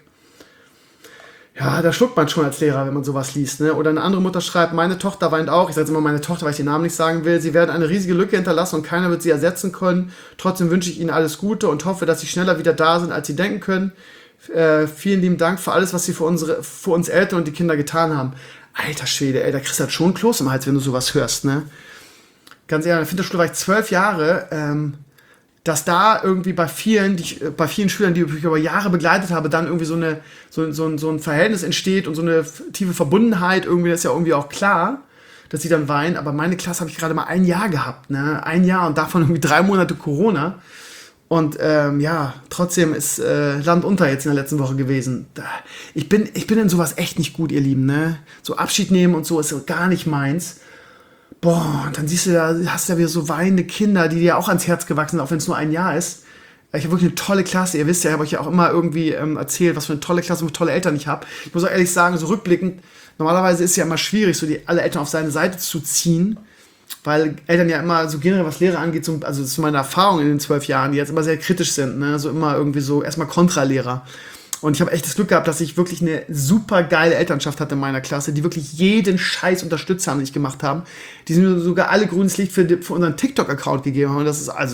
Ja, da schluckt man schon als Lehrer, wenn man sowas liest, ne? Oder eine andere Mutter schreibt, meine Tochter weint auch. Ich sage jetzt immer meine Tochter, weil ich den Namen nicht sagen will. Sie werden eine riesige Lücke hinterlassen und keiner wird sie ersetzen können. Trotzdem wünsche ich Ihnen alles Gute und hoffe, dass Sie schneller wieder da sind, als Sie denken können. Vielen lieben Dank für alles, was Sie für uns Eltern und die Kinder getan haben. Alter Schwede, ey, da kriegst du halt schon einen Kloß im Hals, wenn du sowas hörst, ne? Ganz ehrlich, in der Finterschule war ich 12 Jahre, dass da irgendwie bei vielen Schülern, die ich über Jahre begleitet habe, dann irgendwie so ein Verhältnis entsteht und so eine tiefe Verbundenheit, irgendwie, das ist ja irgendwie auch klar, dass sie dann weinen, aber meine Klasse habe ich gerade mal 1 Jahr gehabt, ne? 1 Jahr und davon irgendwie 3 Monate Corona und ja, trotzdem ist Land unter jetzt in der letzten Woche gewesen. Ich bin in sowas echt nicht gut, ihr Lieben, ne? So Abschied nehmen und so ist so gar nicht meins. Boah, und dann hast du ja wieder so weinende Kinder, die dir auch ans Herz gewachsen sind, auch wenn es nur 1 Jahr ist. Ich habe wirklich eine tolle Klasse. Ihr wisst ja, ich habe euch ja auch immer irgendwie erzählt, was für eine tolle Klasse und tolle Eltern ich habe. Ich muss auch ehrlich sagen, so rückblickend, normalerweise ist es ja immer schwierig, so alle Eltern auf seine Seite zu ziehen, weil Eltern ja immer so generell, was Lehrer angeht, also das ist meine Erfahrung in den 12 Jahren, die jetzt immer sehr kritisch sind, ne? So immer irgendwie so erstmal Kontralehrer. Und ich habe echt das Glück gehabt, dass ich wirklich eine super geile Elternschaft hatte in meiner Klasse, die wirklich jeden Scheiß unterstützt haben, den ich gemacht habe. Die mir sogar alle grünes Licht für unseren TikTok-Account gegeben haben. Und das ist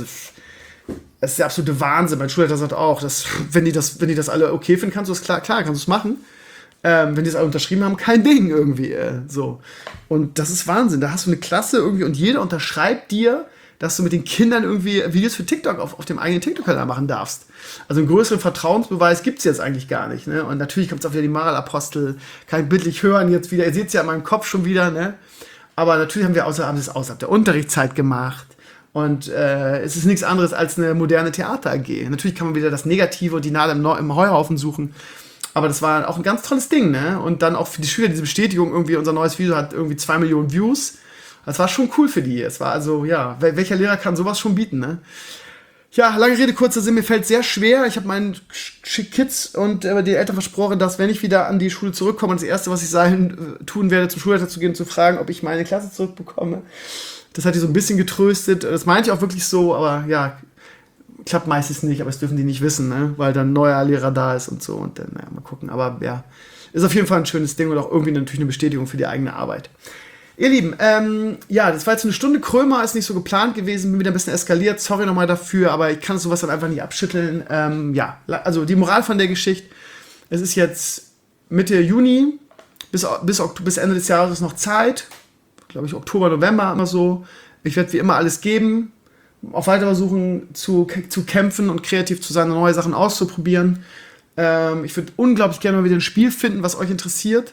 der absolute Wahnsinn. Mein Schulleiter sagt auch, dass, wenn die das alle okay finden, kannst du das klar, kannst du es machen. Wenn die das alle unterschrieben haben, kein Ding irgendwie. So. Und das ist Wahnsinn. Da hast du eine Klasse irgendwie und jeder unterschreibt dir, dass du mit den Kindern irgendwie Videos für TikTok auf dem eigenen TikTok-Kanal machen darfst. Also einen größeren Vertrauensbeweis gibt es jetzt eigentlich gar nicht. Ne? Und natürlich kommt es auch wieder die Moralapostel, kann ich bildlich hören jetzt wieder. Ihr seht es ja in meinem Kopf schon wieder. Ne? Aber natürlich haben wir außerhalb der Unterrichtszeit gemacht. Und es ist nichts anderes als eine moderne Theater-AG. Natürlich kann man wieder das Negative und die Nadel im Heuhaufen suchen. Aber das war auch ein ganz tolles Ding, ne? Und dann auch für die Schüler diese Bestätigung, irgendwie unser neues Video hat irgendwie 2 Millionen Views. Das war schon cool für die. Es war also, ja, welcher Lehrer kann sowas schon bieten, ne? Ja, lange Rede, kurzer Sinn, mir fällt sehr schwer. Ich habe meinen Kids und die Eltern versprochen, dass, wenn ich wieder an die Schule zurückkomme, das Erste, was ich tun werde, zum Schulleiter zu gehen, zu fragen, ob ich meine Klasse zurückbekomme. Das hat die so ein bisschen getröstet. Das meinte ich auch wirklich so, aber ja, klappt meistens nicht, aber das dürfen die nicht wissen, ne? Weil dann ein neuer Lehrer da ist und so. Und dann, naja, mal gucken. Aber ja, ist auf jeden Fall ein schönes Ding und auch irgendwie natürlich eine Bestätigung für die eigene Arbeit. Ihr Lieben, ja, das war jetzt eine Stunde Krömer, ist nicht so geplant gewesen, bin wieder ein bisschen eskaliert, sorry nochmal dafür, aber ich kann sowas dann einfach nicht abschütteln. Ja, also die Moral von der Geschichte, es ist jetzt Mitte Juni, bis Ende des Jahres ist noch Zeit, glaube ich Oktober, November immer so. Ich werde wie immer alles geben, auf weiter versuchen zu kämpfen und kreativ zu sein, neue Sachen auszuprobieren. Ich würde unglaublich gerne mal wieder ein Spiel finden, was euch interessiert.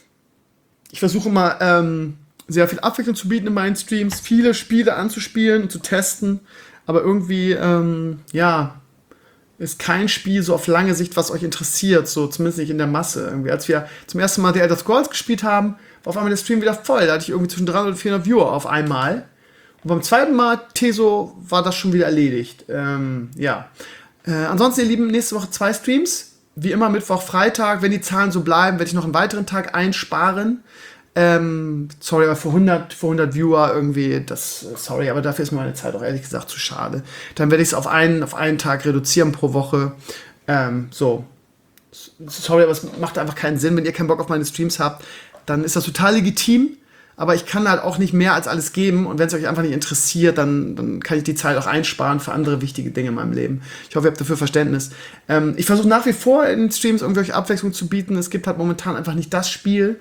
Ich versuche mal sehr viel Abwechslung zu bieten in meinen Streams, viele Spiele anzuspielen und zu testen, aber irgendwie, ja, ist kein Spiel so auf lange Sicht, was euch interessiert, so zumindest nicht in der Masse. Irgendwie. Als wir zum ersten Mal The Elder Scrolls gespielt haben, war auf einmal der Stream wieder voll, da hatte ich irgendwie zwischen 300 und 400 Viewer auf einmal. Und beim zweiten Mal Teso war das schon wieder erledigt. Ja. Ansonsten, ihr Lieben, nächste Woche 2 Streams. Wie immer Mittwoch, Freitag. Wenn die Zahlen so bleiben, werde ich noch einen weiteren Tag einsparen. Sorry, aber für 100 Viewer irgendwie, sorry, aber dafür ist mir meine Zeit auch ehrlich gesagt zu schade. Dann werde ich es auf einen Tag reduzieren pro Woche. So. Sorry, aber es macht einfach keinen Sinn. Wenn ihr keinen Bock auf meine Streams habt, dann ist das total legitim. Aber ich kann halt auch nicht mehr als alles geben. Und wenn es euch einfach nicht interessiert, dann kann ich die Zeit auch einsparen für andere wichtige Dinge in meinem Leben. Ich hoffe, ihr habt dafür Verständnis. Ich versuche nach wie vor in den Streams irgendwelche Abwechslung zu bieten. Es gibt halt momentan einfach nicht das Spiel.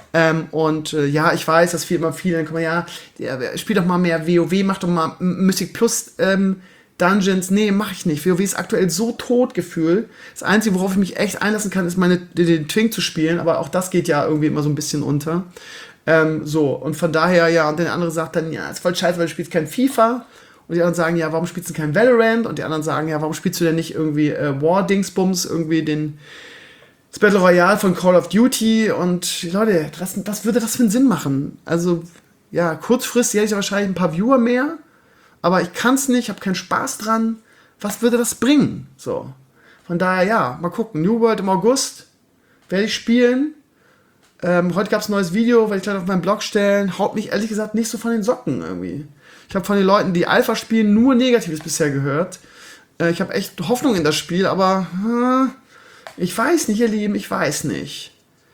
Ja, ich weiß, dass immer viele dann kommen, ja, spiel doch mal mehr WoW, mach doch mal Mythic Plus Dungeons. Nee, mach ich nicht. WoW ist aktuell so tot gefühlt. Das Einzige, worauf ich mich echt einlassen kann, ist den Twink zu spielen. Aber auch das geht ja irgendwie immer so ein bisschen unter. So, und von daher, ja, und der andere sagt dann, ja, ist voll scheiße, weil du spielst kein FIFA. Und die anderen sagen, ja, warum spielst du kein Valorant? Und die anderen sagen, ja, warum spielst du denn nicht irgendwie War-Dingsbums, irgendwie das Battle Royale von Call of Duty? Und Leute, was würde das für einen Sinn machen? Also, ja, kurzfristig hätte ich wahrscheinlich ein paar Viewer mehr, aber ich kann es nicht, habe keinen Spaß dran. Was würde das bringen? So, von daher, ja, mal gucken. New World im August werde ich spielen. Heute gab es ein neues Video, werde ich gleich auf meinen Blog stellen. Haut mich ehrlich gesagt nicht so von den Socken irgendwie. Ich habe von den Leuten, die Alpha spielen, nur Negatives bisher gehört. Ich habe echt Hoffnung in das Spiel, aber ich weiß nicht, ihr Lieben, ich weiß nicht.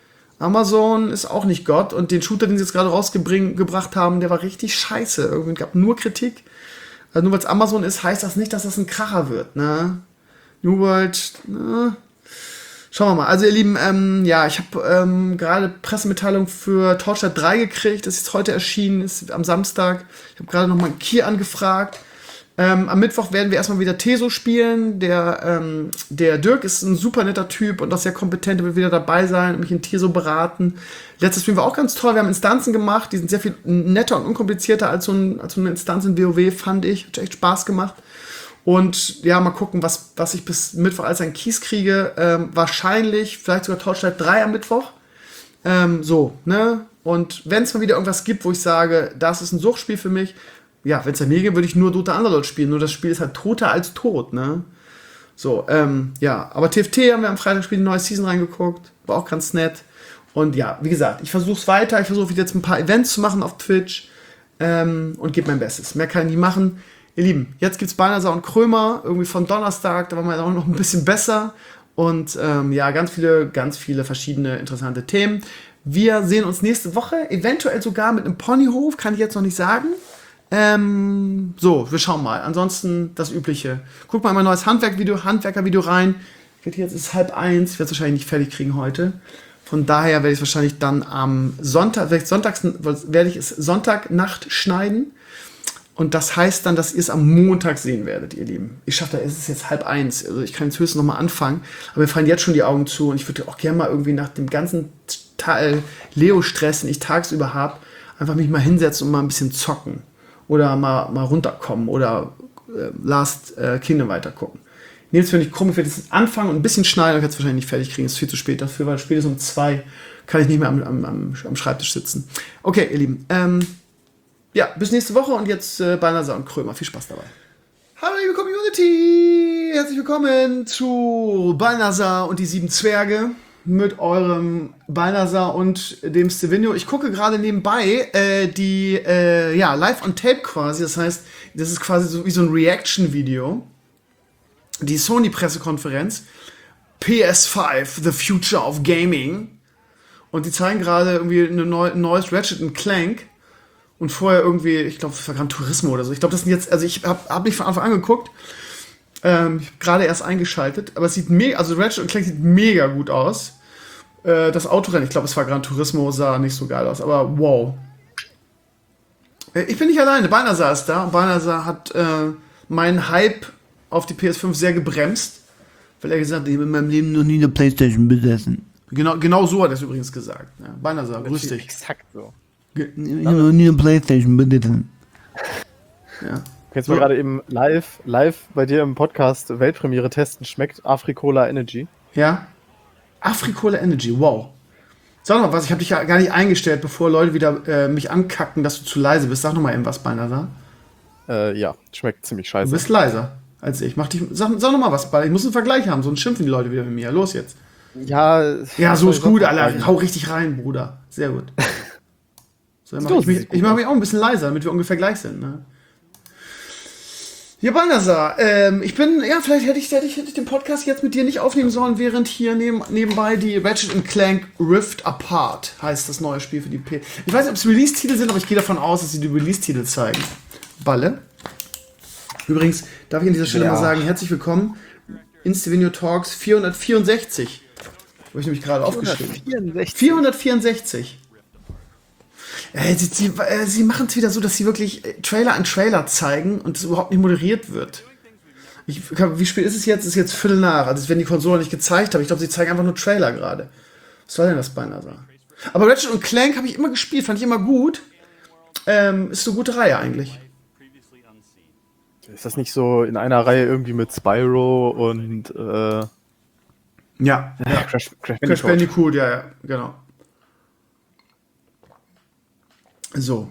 Amazon ist auch nicht Gott und den Shooter, den sie jetzt gerade rausgebracht haben, der war richtig scheiße. Irgendwie gab nur Kritik. Also nur weil es Amazon ist, heißt das nicht, dass das ein Kracher wird, ne? New World, ne? Schauen wir mal. Also ihr Lieben, ja, ich habe gerade Pressemitteilung für Torchlight 3 gekriegt. Das ist jetzt heute erschienen, ist am Samstag. Ich habe gerade nochmal Kier angefragt. Am Mittwoch werden wir erstmal wieder Teso spielen. Der Dirk ist ein super netter Typ und auch sehr kompetent. Der wird wieder dabei sein und mich in Teso beraten. Letztes Stream war auch ganz toll. Wir haben Instanzen gemacht. Die sind sehr viel netter und unkomplizierter als so eine Instanz in WoW, fand ich. Hat echt Spaß gemacht. Und ja, mal gucken, was ich bis Mittwoch als ein Kies kriege. Wahrscheinlich, vielleicht sogar Torchlight 3 am Mittwoch. So, ne? Und wenn es mal wieder irgendwas gibt, wo ich sage, das ist ein Suchtspiel für mich, ja, wenn es an mir geht, würde ich nur Dota Underlord spielen. Nur das Spiel ist halt toter als tot, ne? So, ja. Aber TFT haben wir am Freitag eine neue Season reingeguckt. War auch ganz nett. Und ja, wie gesagt, ich versuche es weiter. Ich versuche jetzt ein paar Events zu machen auf Twitch. Und gebe mein Bestes. Mehr kann ich nicht machen. Ihr Lieben, jetzt gibt's Balnasar und Krömer, irgendwie von Donnerstag, da waren wir auch noch ein bisschen besser. Und ja, ganz viele verschiedene interessante Themen. Wir sehen uns nächste Woche, eventuell sogar mit einem Ponyhof, kann ich jetzt noch nicht sagen. So, wir schauen mal. Ansonsten das Übliche. Guck mal in mein neues Handwerkervideo rein. Jetzt ist 12:30, ich werde es wahrscheinlich nicht fertig kriegen heute. Von daher werde ich es wahrscheinlich dann am Sonntag, werde ich es Sonntagnacht schneiden. Und das heißt dann, dass ihr es am Montag sehen werdet, ihr Lieben. Ich schaffe, es ist jetzt 12:30, also ich kann jetzt höchstens nochmal anfangen. Aber mir fallen jetzt schon die Augen zu und ich würde auch gerne mal irgendwie nach dem ganzen Leo-Stress, den ich tagsüber habe, einfach mich mal hinsetzen und mal ein bisschen zocken. Oder mal runterkommen oder Last Kingdom weitergucken. Nehmt es mir nicht krumm, ich werde jetzt anfangen und ein bisschen schneiden, ich werde es wahrscheinlich nicht fertig kriegen, es ist viel zu spät dafür, weil spätestens um 2 kann ich nicht mehr am Schreibtisch sitzen. Okay, ihr Lieben, ja, bis nächste Woche und jetzt Balnasar und Krömer, viel Spaß dabei. Hallo liebe Community, herzlich willkommen zu Balnasar und die 7 Zwerge mit eurem Balnasar und dem Stevenio. Ich gucke gerade nebenbei die live on tape quasi, das heißt, das ist quasi so wie so ein Reaction-Video. Die Sony-Pressekonferenz, PS5, The Future of Gaming. Und die zeigen gerade irgendwie ein neues Ratchet & Clank. Und vorher irgendwie, ich glaube, das war Gran Turismo oder so. Ich glaube, das sind jetzt, also ich hab nicht von Anfang an geguckt. Ich habe gerade erst eingeschaltet. Aber es sieht mega, also Ratchet & Clank sieht mega gut aus. Das Autorennen, ich glaube, es war Gran Turismo, sah nicht so geil aus. Aber wow. Ich bin nicht alleine, Balnasar ist da. Balnasar hat meinen Hype auf die PS5 sehr gebremst, weil er gesagt hat, ich habe in meinem Leben noch nie eine Playstation besessen. Genau so hat er es übrigens gesagt. Ja, Balnasar, grüß dich. Exakt so. Ich habe noch nie eine Playstation besessen. Ja. Jetzt mal gerade eben live bei dir im Podcast Weltpremiere testen, schmeckt Africola Energy. Ja? Africola Energy, wow. Sag noch mal was, ich habe dich ja gar nicht eingestellt, bevor Leute wieder mich ankacken, dass du zu leise bist. Sag noch mal eben was, Balnasar. Ja, schmeckt ziemlich scheiße. Du bist leiser als ich. Sag noch mal was, Ball. Ich muss einen Vergleich haben, sonst schimpfen die Leute wieder mit mir. Los jetzt. Ja, So ist gut, Alter. Hau richtig rein, Bruder. Sehr gut. So, ich mache mich auch ein bisschen leiser, damit wir ungefähr gleich sind. Ne? Ja, Balnasar, vielleicht hätte ich den Podcast jetzt mit dir nicht aufnehmen sollen, während hier nebenbei die Ratchet & Clank Rift Apart heißt das neue Spiel für die P. Ich weiß nicht, ob es Release-Titel sind, aber ich gehe davon aus, dass sie die Release-Titel zeigen. Balle. Übrigens darf ich an dieser Stelle mal sagen, herzlich willkommen in Stevenio Talks 464. Habe ich nämlich gerade aufgeschrieben. 464. Sie machen es wieder so, dass sie wirklich Trailer an Trailer zeigen und es überhaupt nicht moderiert wird. Wie spät ist es jetzt? Es ist jetzt Viertel nach. Also wenn die Konsole nicht gezeigt habe. Ich glaube, sie zeigen einfach nur Trailer gerade. Was soll denn das Balnasar? Aber Ratchet & Clank habe ich immer gespielt, fand ich immer gut. Ist eine gute Reihe eigentlich. Ist das nicht so in einer Reihe irgendwie mit Spyro und Crash Bandicoot, ja, genau. So.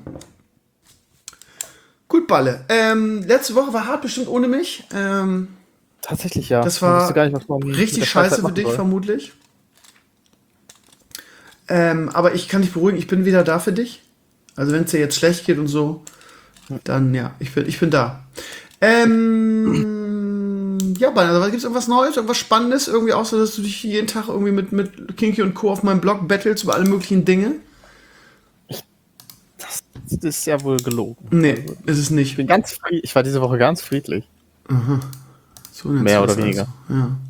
Gut, Balle. Letzte Woche war hart, bestimmt ohne mich. Tatsächlich, ja. Das war gar nicht, was man richtig scheiße für dich, vermutlich. Aber ich kann dich beruhigen, ich bin wieder da für dich. Also wenn es dir jetzt schlecht geht und so, dann ja, ich bin da. Ja, Balnasar, gibt es irgendwas Neues, irgendwas Spannendes? Irgendwie auch so, dass du dich jeden Tag irgendwie mit Kinky und Co. auf meinem Blog battlest über alle möglichen Dinge? Das ist ja wohl gelogen. Nee, ist es nicht. Ich war diese Woche ganz friedlich. Aha. So mehr oder weniger. Also. Ja.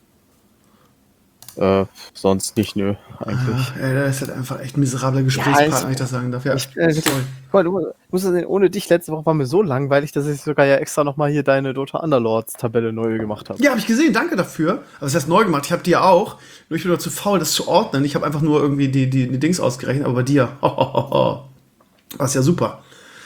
Sonst nicht, nö, eigentlich. Das ist halt einfach echt ein miserabler Gesprächspartner, wenn ich das sagen darf. Ja, du musst sehen, ohne dich letzte Woche war mir so langweilig, dass ich sogar ja extra nochmal hier deine Dota Underlords-Tabelle neu gemacht habe. Ja, habe ich gesehen, danke dafür. Aber das heißt neu gemacht, ich habe die ja auch. Nur ich bin nur zu faul, das zu ordnen. Ich habe einfach nur irgendwie die Dings ausgerechnet, aber bei dir, war es ja super.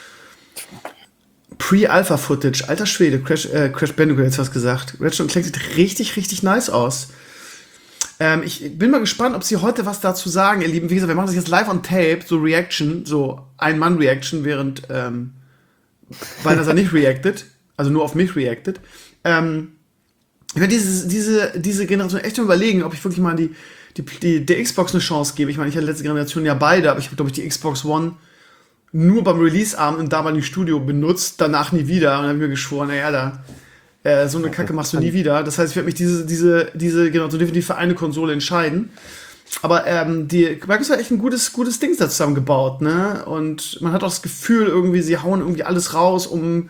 Pre-Alpha-Footage, alter Schwede, Crash Bandicoot jetzt was gesagt. Ratchet & Clank sieht richtig, richtig nice aus. Ich bin mal gespannt, ob sie heute was dazu sagen, ihr Lieben. Wie gesagt, wir machen das jetzt live on tape, so Reaction, so Ein-Mann-Reaction, während Balnasar nicht reacted, also nur auf mich reacted. Ich werde diese Generation echt überlegen, ob ich wirklich mal der Xbox eine Chance gebe. Ich meine, ich hatte letzte Generation ja beide, aber ich habe, glaube ich, die Xbox One nur beim Release-Abend im damaligen Studio benutzt, danach nie wieder. Und dann habe ich mir geschworen, so eine Kacke machst du nie wieder. Das heißt, ich werde mich diese Generation definitiv für eine Konsole entscheiden. Aber die Microsoft hat echt ein gutes Ding da zusammengebaut, ne? Und man hat auch das Gefühl, irgendwie, sie hauen irgendwie alles raus,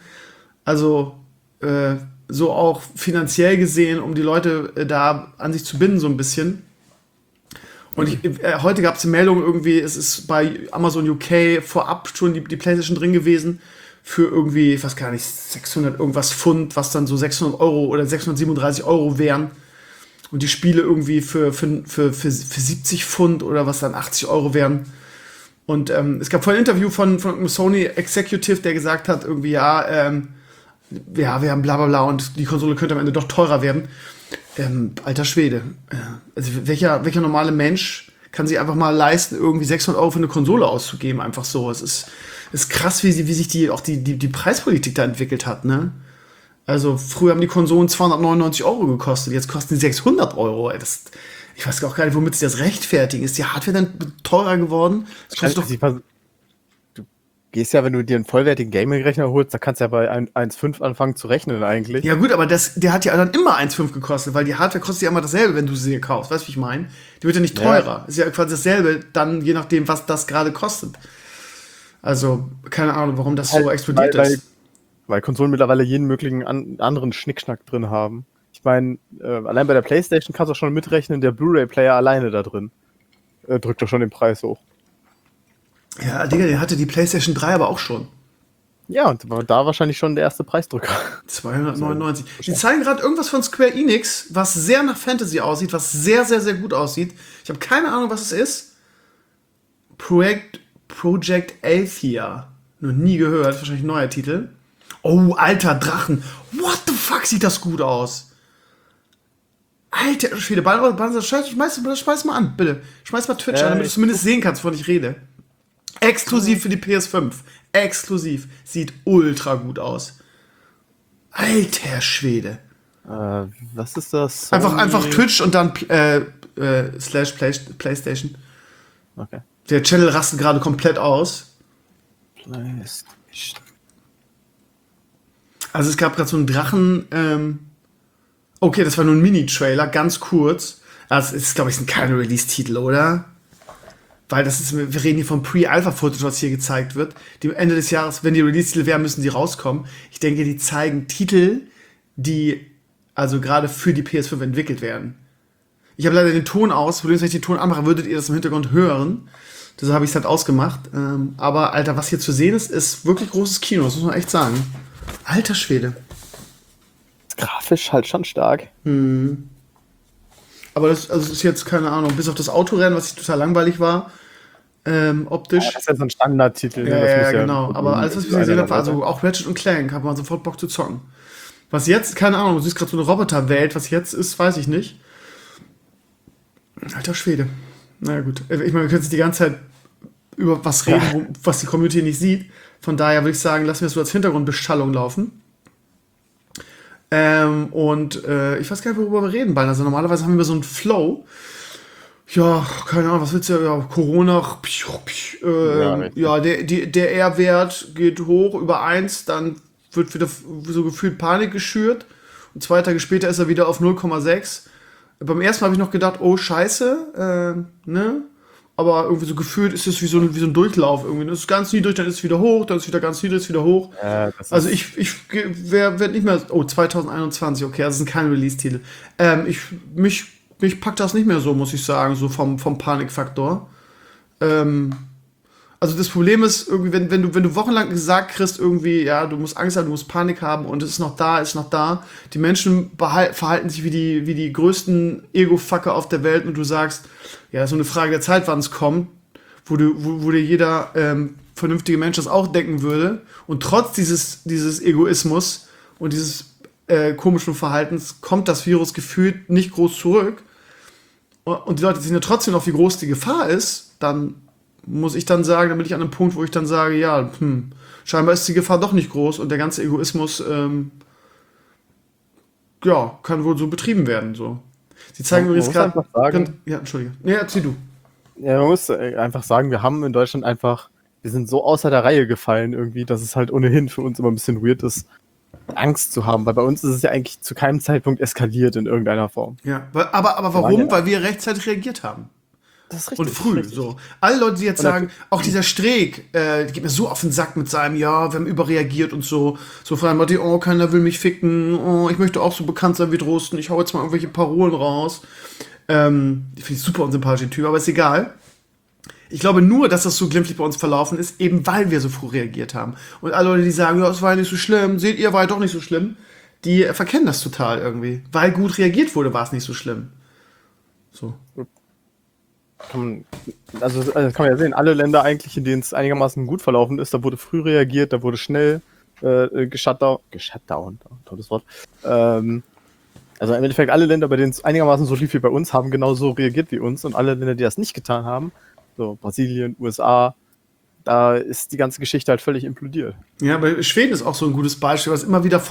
so auch finanziell gesehen, um die Leute da an sich zu binden, so ein bisschen. Und heute gab es eine Meldung irgendwie, es ist bei Amazon UK vorab schon die PlayStation drin gewesen für irgendwie, ich weiß gar nicht, 600 irgendwas Pfund, was dann so 600 Euro oder 637 Euro wären. Und die Spiele irgendwie für 70 Pfund oder was dann 80 Euro wären. Und es gab vorhin ein Interview von einem Sony Executive, der gesagt hat, irgendwie, ja, wir haben bla bla bla und die Konsole könnte am Ende doch teurer werden. Alter Schwede. Also welcher normale Mensch kann sich einfach mal leisten, irgendwie 600 Euro für eine Konsole auszugeben, einfach so. Es ist krass, wie sich die Preispolitik da entwickelt hat, ne? Also früher haben die Konsolen 299 Euro gekostet, jetzt kosten die 600 Euro. Ey, ich weiß auch gar nicht, womit sie das rechtfertigen. Ist die Hardware dann teurer geworden? Das kostet doch, Du gehst ja, wenn du dir einen vollwertigen Gaming-Rechner holst, da kannst du ja bei 1,5 anfangen zu rechnen eigentlich. ja gut, aber der hat ja dann immer 1,5 gekostet, weil die Hardware kostet ja immer dasselbe, wenn du sie kaufst. Weißt du, wie ich meine? Die wird ja nicht teurer. Ist ja quasi dasselbe, dann je nachdem, was das gerade kostet. Also, keine Ahnung, warum das so explodiert ist. Weil Konsolen mittlerweile jeden möglichen anderen Schnickschnack drin haben. Ich meine, allein bei der PlayStation kannst du schon mitrechnen, der Blu-ray-Player alleine da drin drückt doch schon den Preis hoch. Ja, Digga, den hatte die PlayStation 3 aber auch schon. Ja, und war da wahrscheinlich schon der erste Preisdrücker. 299. Die zeigen gerade irgendwas von Square Enix, was sehr nach Fantasy aussieht, was sehr, sehr, sehr gut aussieht. Ich habe keine Ahnung, was es ist. Project Althea. Noch nie gehört, wahrscheinlich ein neuer Titel. Oh, alter Drachen. What the fuck, sieht das gut aus. Alter Schwede, schmeiß mal an, bitte. Schmeiß mal Twitch an, damit du zumindest sehen kannst, wovon ich rede. Exklusiv für die PS5. Exklusiv. Sieht ultra gut aus. Alter Schwede. Was ist das? Einfach Twitch und dann slash PlayStation. Okay. Der Channel rastet gerade komplett aus. PlayStation. Also es gab gerade so einen Drachen. Okay, das war nur ein Mini-Trailer, ganz kurz. Das ist, glaube ich, kein Release-Titel, oder? Weil wir reden hier vom Pre-Alpha-Footage, was hier gezeigt wird. Die Ende des Jahres, wenn die Release-Titel wären, müssen die rauskommen. Ich denke, die zeigen Titel, die also gerade für die PS5 entwickelt werden. Ich habe leider den Ton aus. Wenn ich den Ton anmache, würdet ihr das im Hintergrund hören. Deshalb habe ich es halt ausgemacht. Aber, Alter, was hier zu sehen ist wirklich großes Kino. Das muss man echt sagen. Alter Schwede. Grafisch halt schon stark. Aber das ist jetzt, keine Ahnung, bis auf das Autorennen, was total langweilig war, optisch. Ja, das ist ja so ein Standardtitel. Ja, genau. Aber alles, was wir gesehen haben, war also auch Ratchet und Clank, hat man sofort Bock zu zocken. Was jetzt, keine Ahnung, du siehst gerade so eine Roboterwelt, was jetzt ist, weiß ich nicht. Alter Schwede. Na gut. Ich meine, wir können jetzt die ganze Zeit über was reden, was die Community nicht sieht. Von daher würde ich sagen, lassen wir es so als Hintergrundbeschallung laufen. Ich weiß gar nicht, worüber wir reden bald. Also normalerweise haben wir so einen Flow. Ja, keine Ahnung, was willst du? Ja, Corona. Der R-Wert geht hoch über 1, dann wird wieder so gefühlt Panik geschürt. Und 2 Tage später ist er wieder auf 0,6. Beim ersten Mal habe ich noch gedacht, oh Scheiße, ne? Aber irgendwie so gefühlt ist es wie so ein Durchlauf irgendwie. Das ist ganz niedrig, dann ist es wieder hoch, dann ist es wieder ganz niedrig, ist wieder hoch. Also ich werde nicht mehr. Oh, 2021, okay, das ist kein Release-Titel. Mich packt das nicht mehr so, muss ich sagen, so vom Panikfaktor. Also das Problem ist irgendwie, wenn du wochenlang gesagt kriegst, irgendwie, ja, du musst Angst haben, du musst Panik haben und es ist noch da. Die Menschen verhalten sich wie die größten Ego-Fucker auf der Welt und du sagst, ja, das ist so eine Frage der Zeit, wann es kommt, wo dir jeder vernünftige Mensch das auch denken würde. Und trotz dieses Egoismus und dieses komischen Verhaltens kommt das Virus gefühlt nicht groß zurück. Und die Leute sehen ja trotzdem noch, wie groß die Gefahr ist, dann muss ich dann sagen, dann bin ich an einem Punkt, wo ich dann sage, ja, scheinbar ist die Gefahr doch nicht groß und der ganze Egoismus, kann wohl so betrieben werden, so. Sie zeigen übrigens gerade... Ja, Entschuldige. Ja, erzähl du. Ja, man muss einfach sagen, wir haben in Deutschland wir sind so außer der Reihe gefallen irgendwie, dass es halt ohnehin für uns immer ein bisschen weird ist, Angst zu haben, weil bei uns ist es ja eigentlich zu keinem Zeitpunkt eskaliert in irgendeiner Form. Ja, aber warum? Weil wir rechtzeitig reagiert haben. Das ist richtig. Und früh, so. Alle Leute, die jetzt sagen, auch dieser Streeck, die geht mir so auf den Sack mit seinem, ja, wir haben überreagiert und so. So vor allem, oh, keiner will mich ficken, oh, ich möchte auch so bekannt sein wie Drosten, ich hau jetzt mal irgendwelche Parolen raus. Ich finde ich super unsympathische Typ, aber ist egal. Ich glaube nur, dass das so glimpflich bei uns verlaufen ist, eben weil wir so früh reagiert haben. Und alle Leute, die sagen, ja, es war ja nicht so schlimm, seht ihr, war ja doch nicht so schlimm, die verkennen das total irgendwie. Weil gut reagiert wurde, war es nicht so schlimm. So. Also das kann man ja sehen, alle Länder eigentlich, in denen es einigermaßen gut verlaufen ist, da wurde früh reagiert, da wurde schnell geshutdown, tolles Wort. Also im Endeffekt alle Länder, bei denen es einigermaßen so lief wie bei uns, haben genauso reagiert wie uns, und alle Länder, die das nicht getan haben, so Brasilien, USA, da ist die ganze Geschichte halt völlig implodiert. Ja, aber Schweden ist auch so ein gutes Beispiel, was immer wieder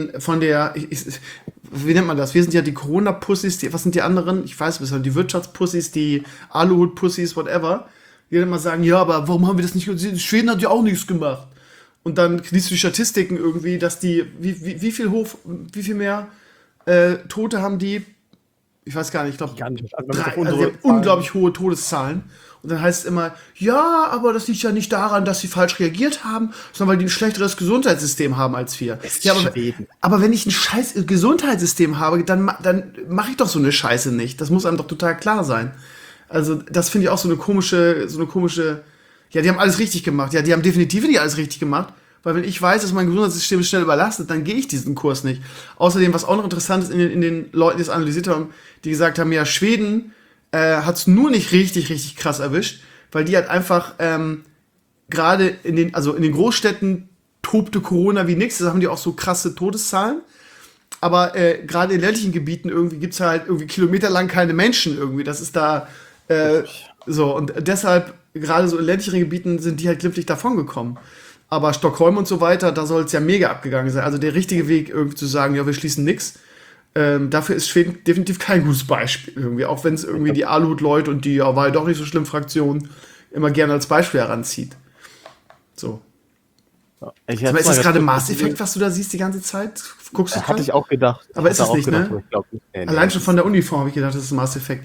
wie nennt man das? Wir sind ja die Corona-Pussys, was sind die anderen? Ich weiß nicht, die Wirtschaftspussys, die Aluhut-Pussys, whatever. Die dann immer sagen, ja, aber warum haben wir das nicht gesehen? Schweden hat ja auch nichts gemacht. Und dann liest du die Statistiken irgendwie, dass die, wie viel mehr Tote haben die? Ich weiß gar nicht, ich glaube, sie haben unglaublich hohe Todeszahlen. Und dann heißt es immer, ja, aber das liegt ja nicht daran, dass sie falsch reagiert haben, sondern weil die ein schlechteres Gesundheitssystem haben als wir. Ja, aber wenn ich ein scheiß Gesundheitssystem habe, dann mache ich doch so eine Scheiße nicht. Das muss einem doch total klar sein. Also das finde ich auch so eine komische, ja, die haben alles richtig gemacht. Ja, die haben definitiv nicht alles richtig gemacht. Weil wenn ich weiß, dass mein Gesundheitssystem schnell überlastet, dann gehe ich diesen Kurs nicht. Außerdem, was auch noch interessant ist in den Leuten, die es analysiert haben, die gesagt haben, ja, Schweden hat es nur nicht richtig krass erwischt, weil die halt einfach gerade in den Großstädten tobte Corona wie nix. Da haben die auch so krasse Todeszahlen. Aber gerade in ländlichen Gebieten irgendwie gibt es halt irgendwie kilometerlang keine Menschen irgendwie. Das ist da so. Und deshalb, gerade so in ländlichen Gebieten, sind die halt glimpflich davongekommen. Aber Stockholm und so weiter, da soll es ja mega abgegangen sein. Also der richtige Weg, irgendwie zu sagen, ja, wir schließen nix. Dafür ist Schweden definitiv kein gutes Beispiel. Irgendwie. Auch wenn es irgendwie die Aluhut-Leute und die ja, war ja doch nicht so schlimm Fraktion immer gerne als Beispiel heranzieht. So. Ja, ist das gerade Mass Effect, was du da siehst die ganze Zeit? Guckst du hatte ich auch gedacht. Aber ist es nicht, gedacht, ne? Ich glaub nicht. Nee, allein schon von der Uniform habe ich gedacht, das ist Mass Effect.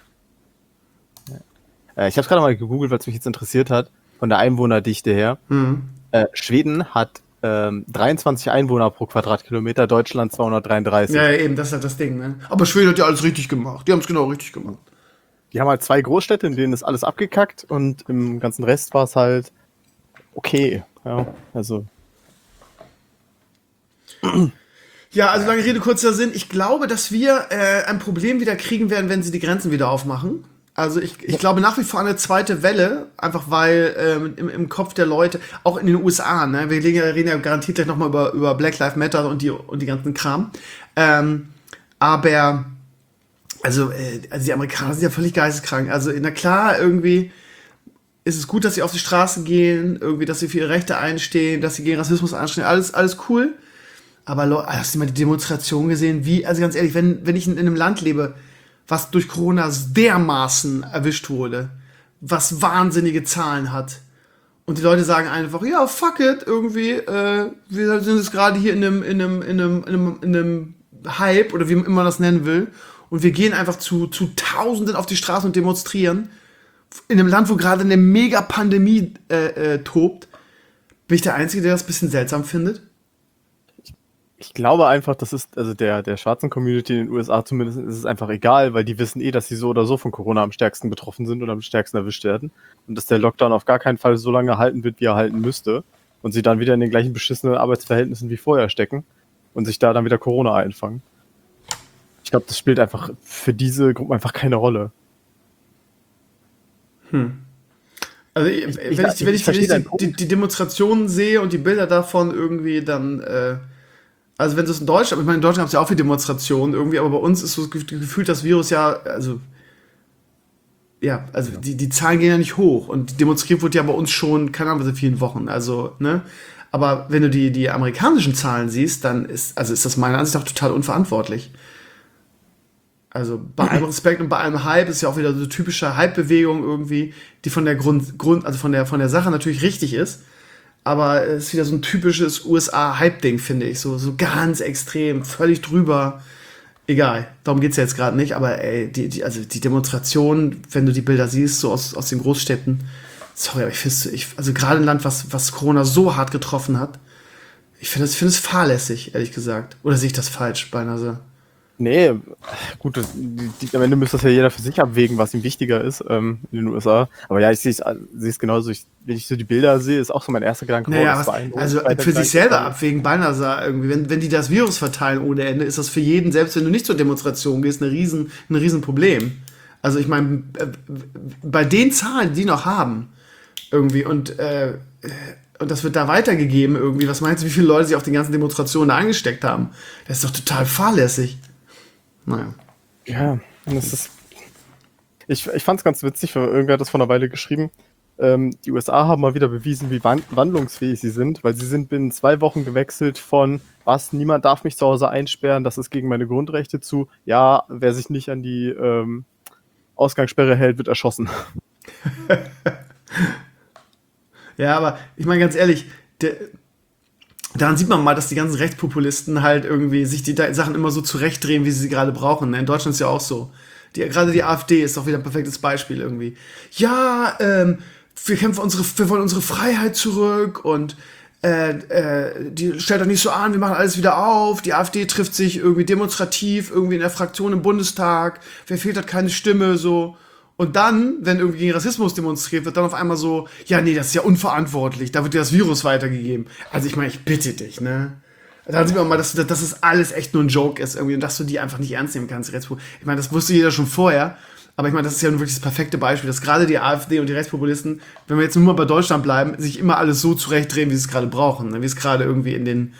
Ich habe es gerade mal gegoogelt, weil es mich jetzt interessiert hat, von der Einwohnerdichte her. Schweden hat 23 Einwohner pro Quadratkilometer, Deutschland 233. Ja, eben, das ist halt das Ding, ne? Aber Schweden hat ja alles richtig gemacht. Die haben es genau richtig gemacht. Die haben halt 2 Großstädte, in denen ist alles abgekackt, und im ganzen Rest war es halt okay. Ja, also. Ja, also lange Rede, kurzer Sinn. Ich glaube, dass wir ein Problem wieder kriegen werden, wenn sie die Grenzen wieder aufmachen. Also ich glaube nach wie vor an eine zweite Welle, einfach weil im Kopf der Leute, auch in den USA, ne, wir reden ja garantiert gleich nochmal über Black Lives Matter und die ganzen Kram. Aber also die Amerikaner sind ja völlig geisteskrank. Also na klar, irgendwie ist es gut, dass sie auf die Straße gehen, irgendwie, dass sie für ihre Rechte einstehen, dass sie gegen Rassismus einstehen, alles cool. Aber hast du mal die Demonstration gesehen? Also ganz ehrlich, wenn ich in einem Land lebe, was durch Corona dermaßen erwischt wurde, was wahnsinnige Zahlen hat. Und die Leute sagen einfach, ja, fuck it, irgendwie, wir sind jetzt gerade hier in einem Hype, oder wie man immer das nennen will, und wir gehen einfach zu Tausenden auf die Straße und demonstrieren. In einem Land, wo gerade eine Mega-Pandemie tobt. Bin ich der Einzige, der das ein bisschen seltsam findet? Ich glaube einfach, das ist, also der schwarzen Community in den USA zumindest, ist es einfach egal, weil die wissen dass sie so oder so von Corona am stärksten betroffen sind und am stärksten erwischt werden. Und dass der Lockdown auf gar keinen Fall so lange halten wird, wie er halten müsste. Und sie dann wieder in den gleichen beschissenen Arbeitsverhältnissen wie vorher stecken und sich da dann wieder Corona einfangen. Ich glaube, das spielt einfach für diese Gruppe einfach keine Rolle. Also wenn ich die Demonstrationen sehe und die Bilder davon irgendwie, dann also wenn es in Deutschland, ich meine, in Deutschland gab es ja auch viele Demonstrationen irgendwie, aber bei uns ist so gefühlt das Virus ja, also die Zahlen gehen ja nicht hoch, und demonstriert wurde ja bei uns schon, keine Ahnung, seit vielen Wochen, also, ne, aber wenn du die amerikanischen Zahlen siehst, dann ist das meiner Ansicht nach total unverantwortlich. Also bei allem Respekt und bei allem Hype ist ja auch wieder so eine typische Hype-Bewegung irgendwie, die von der also von der Sache natürlich richtig ist. Aber es ist wieder so ein typisches USA-Hype-Ding, finde ich. So ganz extrem, völlig drüber. Egal, darum geht's ja jetzt gerade nicht. Aber ey, also die Demonstrationen, wenn du die Bilder siehst, so aus den Großstädten, sorry, aber also gerade ein Land, was Corona so hart getroffen hat, ich finde es fahrlässig, ehrlich gesagt. Oder sehe ich das falsch, beinahe so? Nee, gut, am Ende müsste das ja jeder für sich abwägen, was ihm wichtiger ist in den USA. Aber ja, ich sehe es genauso. Wenn ich so die Bilder sehe, ist auch so mein erster Gedanke. Naja, also für sich selber abwägen, beinahe irgendwie, wenn die das Virus verteilen ohne Ende, ist das für jeden, selbst wenn du nicht zur Demonstration gehst, ein riesen Problem. Also ich meine, bei den Zahlen, die noch haben, irgendwie, und und das wird da weitergegeben irgendwie. Was meinst du, wie viele Leute sich auf den ganzen Demonstrationen da angesteckt haben? Das ist doch total fahrlässig. Naja. Ja, und das ist. Ich fand es ganz witzig, weil irgendwer hat das vor einer Weile geschrieben. Die USA haben mal wieder bewiesen, wie wandlungsfähig sie sind, weil sie sind binnen 2 Wochen gewechselt von was, niemand darf mich zu Hause einsperren, das ist gegen meine Grundrechte zu, ja, wer sich nicht an die Ausgangssperre hält, wird erschossen. Ja, aber ich meine ganz ehrlich, daran sieht man mal, dass die ganzen Rechtspopulisten halt irgendwie sich die Sachen immer so zurechtdrehen, wie sie gerade brauchen. In Deutschland ist ja auch so. Gerade die AfD ist doch wieder ein perfektes Beispiel irgendwie. Ja, wir wollen unsere Freiheit zurück und die stellt doch nicht so an, wir machen alles wieder auf. Die AfD trifft sich irgendwie demonstrativ, irgendwie in der Fraktion im Bundestag. Wer fehlt, hat keine Stimme, so. Und dann, wenn irgendwie gegen Rassismus demonstriert wird, dann auf einmal so, ja, nee, das ist ja unverantwortlich, da wird dir das Virus weitergegeben. Also ich meine, ich bitte dich, ne? Da sieht man mal, dass es alles echt nur ein Joke ist irgendwie und dass du die einfach nicht ernst nehmen kannst. Ich meine, das wusste jeder schon vorher, aber ich meine, das ist ja nun wirklich das perfekte Beispiel, dass gerade die AfD und die Rechtspopulisten, wenn wir jetzt nur mal bei Deutschland bleiben, sich immer alles so zurechtdrehen, wie sie es gerade brauchen, ne? Wie es gerade irgendwie in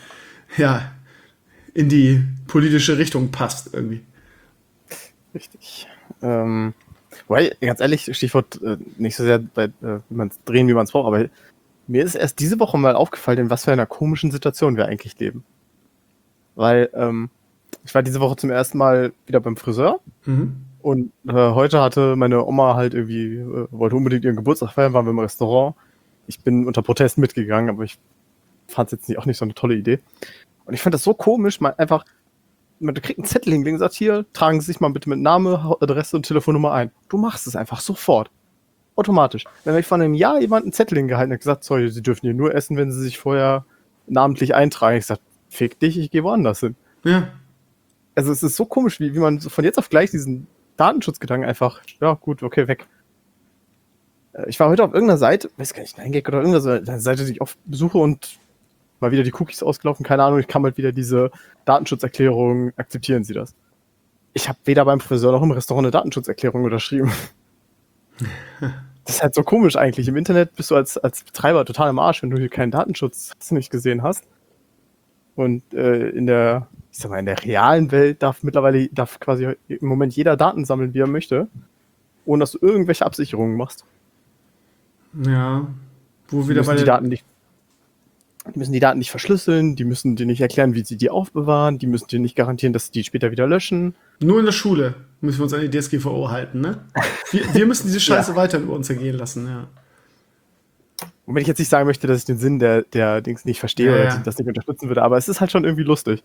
die politische Richtung passt irgendwie. Richtig. Weil, ganz ehrlich, Stichwort nicht so sehr bei wie man es drehen, wie man es braucht, aber mir ist erst diese Woche mal aufgefallen, in was für einer komischen Situation wir eigentlich leben. Weil ich war diese Woche zum ersten Mal wieder beim Friseur und heute hatte meine Oma halt irgendwie, wollte unbedingt ihren Geburtstag feiern, waren wir im Restaurant. Ich bin unter Protest mitgegangen, aber ich fand es jetzt auch nicht so eine tolle Idee. Und ich fand das so komisch, man kriegt einen Zettel hingelegt und sagt, hier, tragen Sie sich mal bitte mit Name, Adresse und Telefonnummer ein. Du machst es einfach sofort. Automatisch. Wenn ich vor einem Jahr jemand einen Zettel hingehalten hat, gesagt, sorry, Sie dürfen hier nur essen, wenn Sie sich vorher namentlich eintragen. Ich sag, fick dich, ich gehe woanders hin. Ja. Also es ist so komisch, wie man so von jetzt auf gleich diesen Datenschutzgedanken einfach, ja gut, okay, weg. Ich war heute auf irgendeiner Seite, weiß gar nicht, Nein-Gag oder irgendeiner Seite, die ich oft besuche und mal wieder die Cookies ausgelaufen, keine Ahnung, ich kam halt wieder diese Datenschutzerklärung, akzeptieren Sie das? Ich habe weder beim Friseur noch im Restaurant eine Datenschutzerklärung unterschrieben. Das ist halt so komisch eigentlich. Im Internet bist du als Betreiber total im Arsch, wenn du hier keinen Datenschutz nicht gesehen hast. Und in der realen Welt darf quasi im Moment jeder Daten sammeln, wie er möchte, ohne dass du irgendwelche Absicherungen machst. Ja. Wo wieder bei Die müssen die Daten nicht verschlüsseln, die müssen dir nicht erklären, wie sie die aufbewahren, die müssen dir nicht garantieren, dass sie die später wieder löschen. Nur in der Schule müssen wir uns an die DSGVO halten, ne? Wir müssen diese Scheiße weiter über uns ergehen lassen, ja. Und wenn ich jetzt nicht sagen möchte, dass ich den Sinn der Dings nicht verstehe oder das nicht unterstützen würde, aber es ist halt schon irgendwie lustig.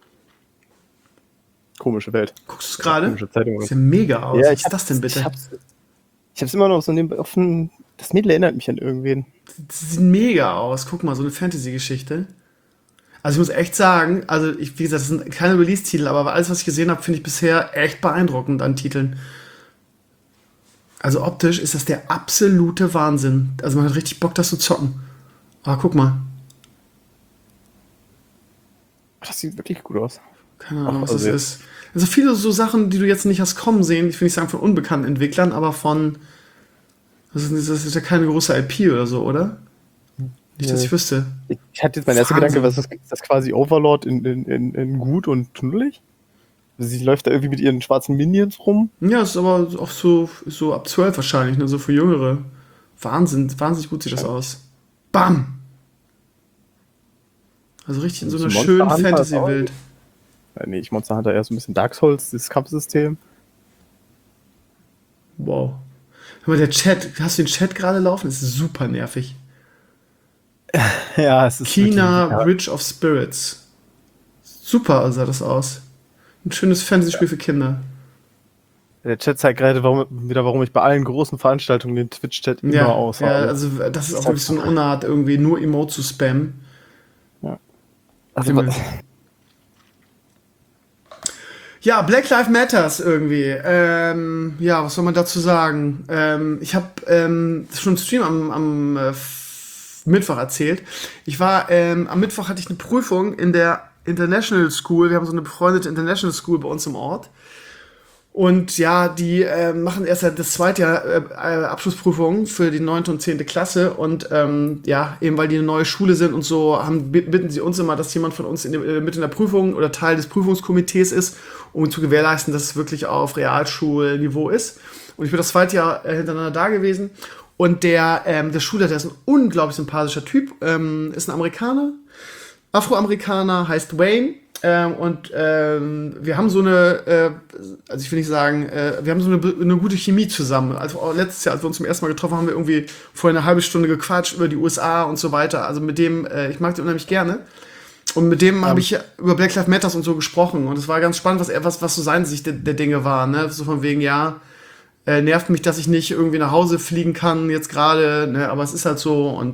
Komische Welt. Guckst du es gerade? Komische Zeitung. Sieht ja mega aus. Ja, was ist das denn bitte? Ich hab's immer noch so offen. Das Mädel erinnert mich an irgendwen. Das sieht mega aus. Guck mal, so eine Fantasy-Geschichte. Also ich muss echt sagen, wie gesagt, das sind keine Release-Titel, aber alles, was ich gesehen habe, finde ich bisher echt beeindruckend an Titeln. Also optisch ist das der absolute Wahnsinn. Also man hat richtig Bock, das zu zocken. Aber guck mal. Das sieht wirklich gut aus. Keine Ahnung, was das ist. Also viele so Sachen, die du jetzt nicht hast kommen sehen, ich will nicht sagen von unbekannten Entwicklern, aber von... Das ist ja keine große IP oder so, oder? Nicht, dass ich wüsste. Ich hatte jetzt mein erster Gedanke, was ist das quasi Overlord in gut und knuddelig? Also sie läuft da irgendwie mit ihren schwarzen Minions rum. Ja, ist aber auch so ab 12 wahrscheinlich, ne? So für Jüngere. Wahnsinnig gut sieht das aus. Bam! Also richtig in so einer schönen Fantasy-Welt. Nee, Monster Hunter eher so ein bisschen Dark Souls, dieses Kampfsystem. Wow. Hör mal, der Chat, hast du den Chat gerade laufen? Das ist super nervig. Ja, es ist Kina Bridge of Spirits. Super sah das aus. Ein schönes Fantasy-Spiel für Kinder. Der Chat zeigt gerade, warum ich bei allen großen Veranstaltungen den Twitch-Chat immer aushabe. Ja, also das ist auch wirklich so eine Unart, irgendwie nur Emote zu spammen. Ja. Also, ja, Black Lives Matters irgendwie. Ja, was soll man dazu sagen? Ich habe schon im Stream am Mittwoch erzählt. Am Mittwoch hatte ich eine Prüfung in der International School. Wir haben so eine befreundete International School bei uns im Ort. Und da mussten wir Und ja, die machen erst das zweite Jahr Abschlussprüfung für die 9. und 10. Klasse. Und ja, eben weil die eine neue Schule sind und so, bitten sie uns immer, dass jemand von uns mit in der Prüfung oder Teil des Prüfungskomitees ist, um zu gewährleisten, dass es wirklich auf Realschulniveau ist. Und ich bin das zweite Jahr hintereinander da gewesen. Und der Schulleiter ist ein unglaublich sympathischer Typ, ist ein Amerikaner, Afroamerikaner, heißt Wayne. Wir haben so eine, also ich will nicht sagen, wir haben so eine gute Chemie zusammen. Also auch letztes Jahr, als wir uns zum ersten Mal getroffen haben, haben wir irgendwie vorher eine halbe Stunde gequatscht über die USA und so weiter. Also mit dem, ich mag den unheimlich gerne. Und mit dem habe ich über Black Lives Matter und so gesprochen. Und es war ganz spannend, was so seine Sicht der Dinge war. Ne? So von wegen, ja, nervt mich, dass ich nicht irgendwie nach Hause fliegen kann jetzt gerade, ne? Aber es ist halt so. Und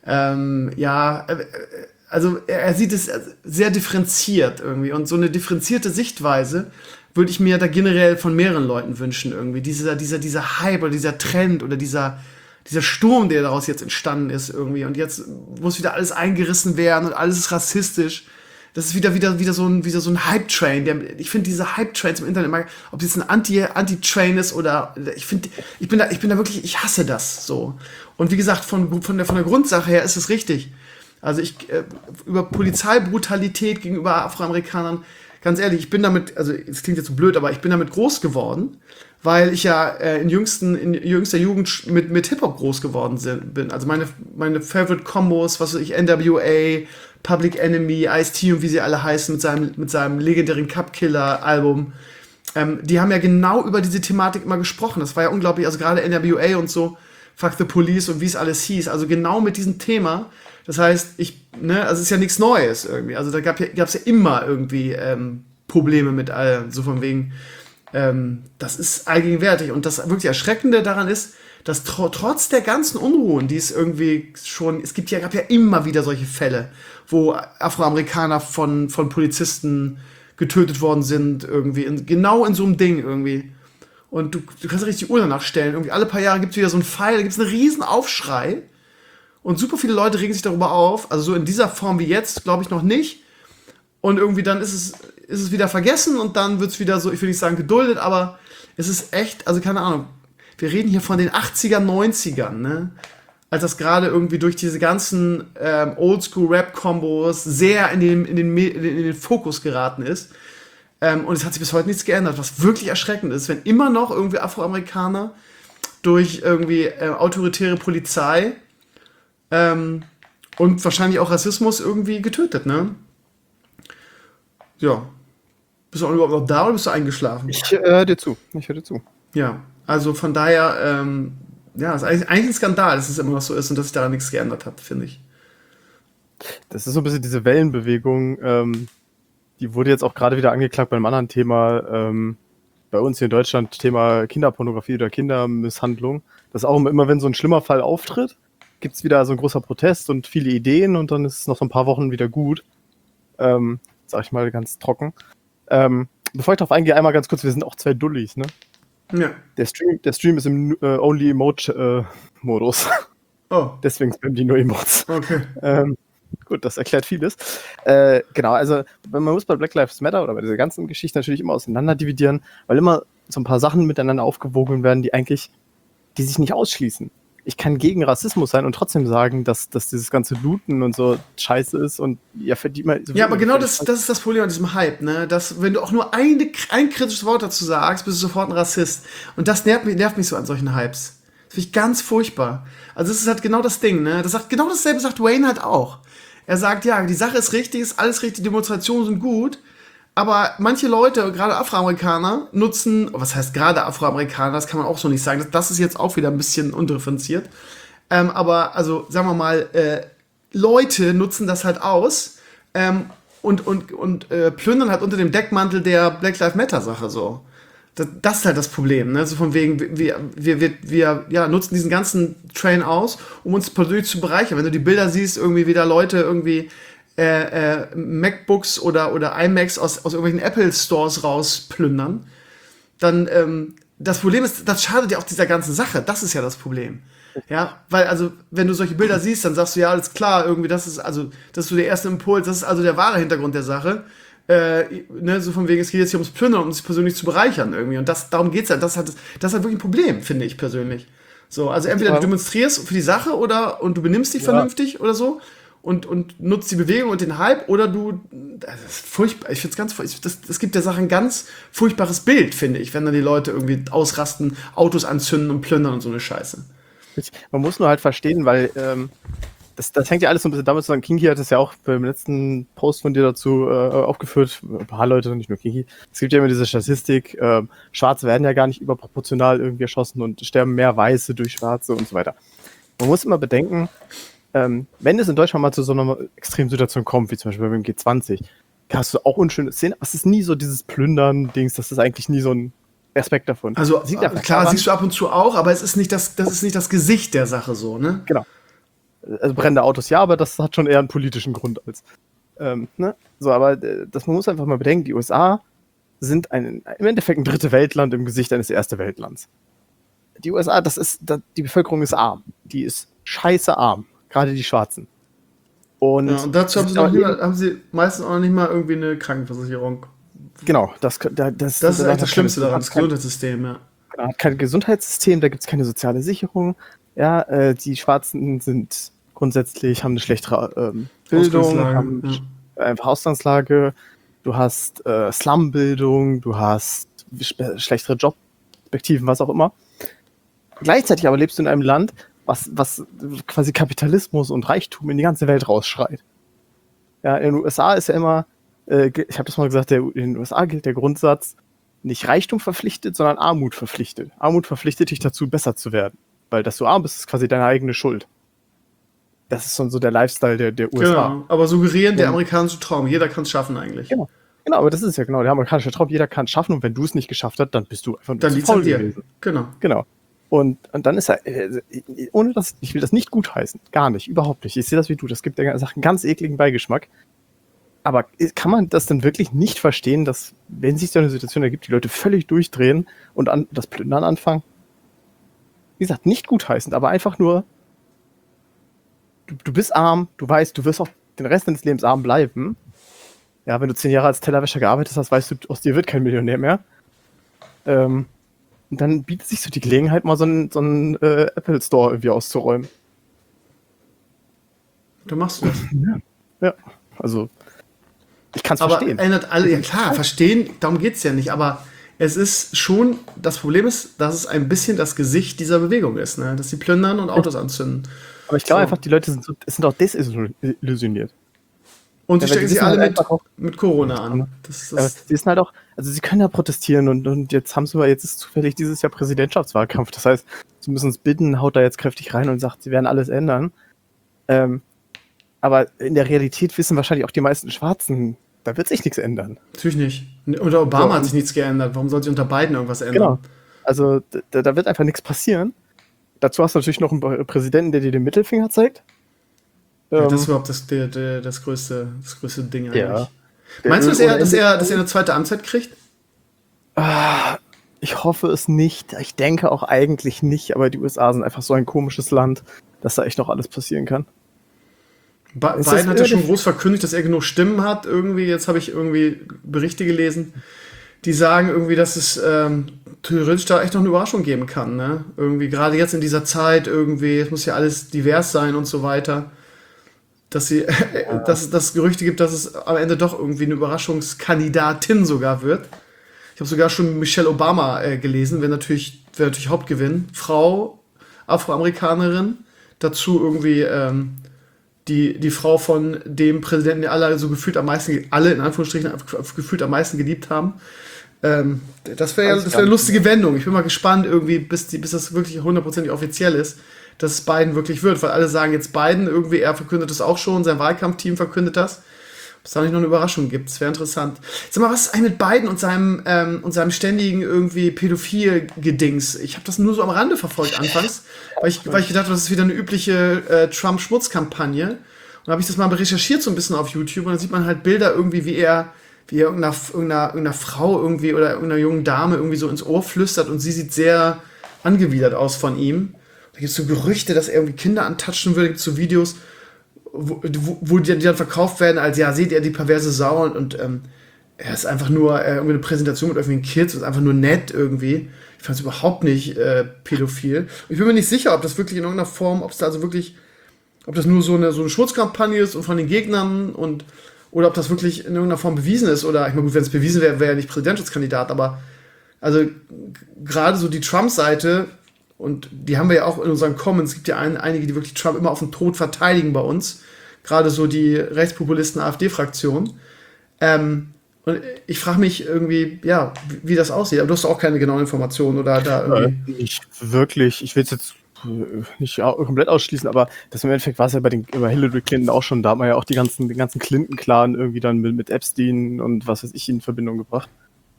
ja, also er sieht es sehr differenziert irgendwie. Und so eine differenzierte Sichtweise würde ich mir da generell von mehreren Leuten wünschen irgendwie. Dieser Hype oder dieser Trend oder dieser Sturm, der daraus jetzt entstanden ist irgendwie. Und jetzt muss wieder alles eingerissen werden und alles ist rassistisch. Das ist wieder so ein Hype-Train. Ich finde diese Hype-Trains im Internet, ob das ein Anti-Train ist oder ich bin da wirklich, ich hasse das so. Und wie gesagt, von der Grundsache her ist es richtig. Also über Polizeibrutalität gegenüber Afroamerikanern, ganz ehrlich, ich bin damit, also es klingt jetzt so blöd, aber ich bin damit groß geworden, weil ich ja in jüngster Jugend mit Hip-Hop groß geworden bin. Also meine Favorite Combos, was weiß ich, NWA, Public Enemy, Ice-T und wie sie alle heißen, mit seinem legendären Cup-Killer-Album, die haben ja genau über diese Thematik immer gesprochen. Das war ja unglaublich, also gerade NWA und so, Fuck the Police und wie es alles hieß, also genau mit diesem Thema. Das heißt, also es ist ja nichts Neues irgendwie. Also da gab's ja immer irgendwie Probleme mit allem, so von wegen, das ist allgegenwärtig. Und das wirklich Erschreckende daran ist, dass trotz der ganzen Unruhen, die es irgendwie schon, gab ja immer wieder solche Fälle, wo Afroamerikaner von Polizisten getötet worden sind, irgendwie, genau in so einem Ding irgendwie. Und du kannst richtig die Uhr danach stellen. Irgendwie alle paar Jahre gibt es wieder so einen Fall, da gibt es einen riesen Aufschrei. Und super viele Leute regen sich darüber auf. Also so in dieser Form wie jetzt, glaube ich, noch nicht. Und irgendwie dann ist es wieder vergessen und dann wird es wieder so, ich will nicht sagen geduldet, aber es ist echt, also keine Ahnung. Wir reden hier von den 80er, 90ern, ne? Als das gerade irgendwie durch diese ganzen Oldschool-Rap-Kombos sehr in den Fokus geraten ist. Und es hat sich bis heute nichts geändert, was wirklich erschreckend ist, wenn immer noch irgendwie Afroamerikaner durch irgendwie autoritäre Polizei und wahrscheinlich auch Rassismus irgendwie getötet, ne? Ja. Bist du auch überhaupt noch da oder bist du eingeschlafen? Ich höre dir zu. Ja, also von daher, ja, ist eigentlich ein Skandal, dass es immer noch so ist und dass sich daran nichts geändert hat, finde ich. Das ist so ein bisschen diese Wellenbewegung, die wurde jetzt auch gerade wieder angeklagt bei einem anderen Thema, bei uns hier in Deutschland, Thema Kinderpornografie oder Kindermisshandlung. Das ist auch immer, wenn so ein schlimmer Fall auftritt, gibt es wieder so ein großer Protest und viele Ideen und dann ist es noch so ein paar Wochen wieder gut. Sag ich mal ganz trocken. Bevor ich darauf eingehe, einmal ganz kurz, wir sind auch zwei Dullis, ne? Ja. Der Stream ist im Only Emote Modus. Oh. Deswegen spammen die nur Emotes. Okay. Gut, das erklärt vieles. Genau, also man muss bei Black Lives Matter oder bei dieser ganzen Geschichte natürlich immer auseinander dividieren, weil immer so ein paar Sachen miteinander aufgewogen werden, die sich nicht ausschließen. Ich kann gegen Rassismus sein und trotzdem sagen, dass dieses ganze Looten und so scheiße ist und ja, verdient mal. Ja, aber genau das ist das Problem an diesem Hype, ne? Dass, wenn du auch nur ein kritisches Wort dazu sagst, bist du sofort ein Rassist. Und das nervt mich so an solchen Hypes. Das finde ich ganz furchtbar. Also, das ist halt genau das Ding, ne? Genau dasselbe sagt Wayne halt auch. Er sagt, ja, die Sache ist richtig, ist alles richtig, Demonstrationen sind gut. Aber manche Leute, gerade Afroamerikaner, nutzen, was heißt gerade Afroamerikaner, das kann man auch so nicht sagen, das ist jetzt auch wieder ein bisschen undifferenziert. Aber, also, sagen wir mal, Leute nutzen das halt aus und plündern halt unter dem Deckmantel der Black Lives Matter Sache so. Das ist halt das Problem, ne? So von wegen, wir nutzen diesen ganzen Train aus, um uns persönlich zu bereichern. Wenn du die Bilder siehst, irgendwie wieder Leute irgendwie MacBooks oder iMacs aus irgendwelchen Apple Stores rausplündern, dann das Problem ist, das schadet ja auch dieser ganzen Sache. Das ist ja das Problem. Ja, weil also, wenn du solche Bilder siehst, dann sagst du, ja, alles klar, irgendwie, das ist so der erste Impuls, das ist also der wahre Hintergrund der Sache. ne, so von wegen, es geht jetzt hier ums Plündern, um sich persönlich zu bereichern irgendwie. Und darum geht's halt. Das ist halt wirklich ein Problem, finde ich persönlich. So, also entweder du demonstrierst für die Sache und du benimmst dich vernünftig oder so und nutzt die Bewegung und den Hype, oder das ist furchtbar. Ich finde es ganz furchtbar. Das gibt der Sache ein ganz furchtbares Bild, finde ich, wenn dann die Leute irgendwie ausrasten, Autos anzünden und plündern und so eine Scheiße. Man muss nur halt verstehen, weil das hängt ja alles so ein bisschen damit zusammen. Kingi hat es ja auch beim letzten Post von dir dazu aufgeführt, ein paar Leute, nicht nur Kingi. Es gibt ja immer diese Statistik, Schwarze werden ja gar nicht überproportional irgendwie erschossen und sterben mehr Weiße durch Schwarze und so weiter. Man muss immer bedenken, wenn es in Deutschland mal zu so einer Extremsituation kommt, wie zum Beispiel beim G20, hast du auch unschöne Szenen, aber es ist nie so dieses Plündern-Dings, das ist eigentlich nie so ein Aspekt davon. Also klar, siehst du ab und zu auch, aber es ist nicht das ist nicht das Gesicht der Sache so, ne? Genau. Also brennende Autos, ja, aber das hat schon eher einen politischen Grund als. Ne? So, aber man muss einfach mal bedenken, die USA sind im Endeffekt ein dritte Weltland im Gesicht eines erste Weltlands. Die USA, die Bevölkerung ist arm. Die ist scheiße arm. Gerade die Schwarzen. Und dazu haben sie meistens auch noch nicht mal irgendwie eine Krankenversicherung. Genau, das ist eigentlich das Schlimmste daran, das Gesundheitssystem, ja. Genau, hat kein Gesundheitssystem, da gibt es keine soziale Sicherung. Ja, die Schwarzen haben eine schlechtere Bildung, haben einfach Ausgangslage, du hast Slumbildung, du hast schlechtere Jobperspektiven, was auch immer. Gleichzeitig aber lebst du in einem Land, was quasi Kapitalismus und Reichtum in die ganze Welt rausschreit. Ja, in den USA ist ja immer, ich habe das mal gesagt, in den USA gilt der Grundsatz, nicht Reichtum verpflichtet, sondern Armut verpflichtet. Armut verpflichtet dich dazu, besser zu werden. Weil, dass du arm bist, ist quasi deine eigene Schuld. Das ist schon so der Lifestyle der USA. Genau, aber suggerieren der amerikanische Traum. Jeder kann es schaffen eigentlich. Genau, aber das ist ja genau der amerikanische Traum. Jeder kann es schaffen und wenn du es nicht geschafft hast, dann bist du einfach dann faul gewesen. Genau. Und dann ist ich will das nicht gutheißen. Gar nicht, überhaupt nicht. Ich sehe das wie du. Das gibt der Sache einen ganz ekligen Beigeschmack. Aber kann man das denn wirklich nicht verstehen, dass, wenn sich so eine Situation ergibt, die Leute völlig durchdrehen und das Plündern anfangen? Wie gesagt, nicht gutheißend, aber einfach nur, du bist arm, du weißt, du wirst auch den Rest deines Lebens arm bleiben. Ja, wenn du 10 Jahre als Tellerwäscher gearbeitet hast, weißt du, aus dir wird kein Millionär mehr. Und dann bietet sich so die Gelegenheit, mal so einen Apple Store irgendwie auszuräumen. Dann machst du das. Ja, also ich kann es verstehen. Ändert alle, ja klar, verstehen, darum geht es ja nicht, aber es ist schon, das Problem ist, dass es ein bisschen das Gesicht dieser Bewegung ist, ne? Dass sie plündern und Autos anzünden. Aber ich glaube einfach, die Leute sind auch desillusioniert. Und sie stecken sich alle mit Corona an. Sie wissen halt auch, also sie können ja protestieren und jetzt ist zufällig dieses Jahr Präsidentschaftswahlkampf. Das heißt, sie müssen uns bitten, haut da jetzt kräftig rein und sagt, sie werden alles ändern. Aber in der Realität wissen wahrscheinlich auch die meisten Schwarzen, da wird sich nichts ändern. Natürlich nicht. Unter Obama hat sich nichts geändert. Warum soll sich unter Biden irgendwas ändern? Genau. Also da wird einfach nichts passieren. Dazu hast du natürlich noch einen Präsidenten, der dir den Mittelfinger zeigt. Ja, das ist überhaupt das größte Ding eigentlich. Ja. Meinst du, dass er eine zweite Amtszeit kriegt? Ich hoffe es nicht. Ich denke auch eigentlich nicht, aber die USA sind einfach so ein komisches Land, dass da echt noch alles passieren kann. Biden hat ja schon groß verkündigt, dass er genug Stimmen hat. Irgendwie, jetzt habe ich irgendwie Berichte gelesen, die sagen irgendwie, dass es theoretisch da echt noch eine Überraschung geben kann. Ne? Irgendwie, gerade jetzt in dieser Zeit, irgendwie, es muss ja alles divers sein und so weiter. Dass es Gerüchte gibt, dass es am Ende doch irgendwie eine Überraschungskandidatin sogar wird. Ich habe sogar schon Michelle Obama gelesen, wäre natürlich Hauptgewinn. Frau, Afroamerikanerin, dazu irgendwie die Frau von dem Präsidenten, der alle so gefühlt am meisten, alle in Anführungsstrichen gefühlt am meisten geliebt haben. Das wäre eine lustige Wendung. Ich bin mal gespannt, irgendwie, bis das wirklich 100% offiziell ist, dass es Biden wirklich wird, weil alle sagen jetzt Biden, irgendwie, er verkündet das auch schon, sein Wahlkampfteam verkündet das. Ob es da nicht noch eine Überraschung gibt, das wäre interessant. Sag mal, was ist eigentlich mit Biden und seinem ständigen irgendwie Pädophil-Gedings? Ich habe das nur so am Rande verfolgt anfangs, weil ich gedacht habe, das ist wieder eine übliche Trump-Schmutzkampagne. Und dann habe ich das mal recherchiert so ein bisschen auf YouTube und dann sieht man halt Bilder irgendwie, wie er irgendeiner Frau irgendwie oder irgendeiner jungen Dame irgendwie so ins Ohr flüstert und sie sieht sehr angewidert aus von ihm. Da gibt es so Gerüchte, dass er irgendwie Kinder antatschen will. Da gibt es so Videos, wo die dann verkauft werden als, ja, seht ihr die perverse Sau und er ist einfach nur irgendwie eine Präsentation mit irgendwelchen Kids, ist einfach nur nett irgendwie. Ich fand es überhaupt nicht pädophil. Und ich bin mir nicht sicher, ob das wirklich in irgendeiner Form, ob es da also wirklich, ob das nur so eine Schutzkampagne ist und von den Gegnern oder ob das wirklich in irgendeiner Form bewiesen ist. Oder, ich meine, gut, wenn es bewiesen wäre, wäre er nicht Präsidentschaftskandidat, aber also gerade so die Trump-Seite, und die haben wir ja auch in unseren Comments, es gibt ja einige, die wirklich Trump immer auf den Tod verteidigen bei uns. Gerade so die Rechtspopulisten AfD-Fraktion. Und ich frage mich irgendwie, ja, wie das aussieht. Aber du hast auch keine genauen Informationen oder da irgendwie. Nicht wirklich. Ich will es jetzt nicht komplett ausschließen, aber das im Endeffekt war es ja bei Hillary Clinton auch schon. Da hat man ja auch den ganzen Clinton-Clan irgendwie dann mit Epstein und was weiß ich in Verbindung gebracht.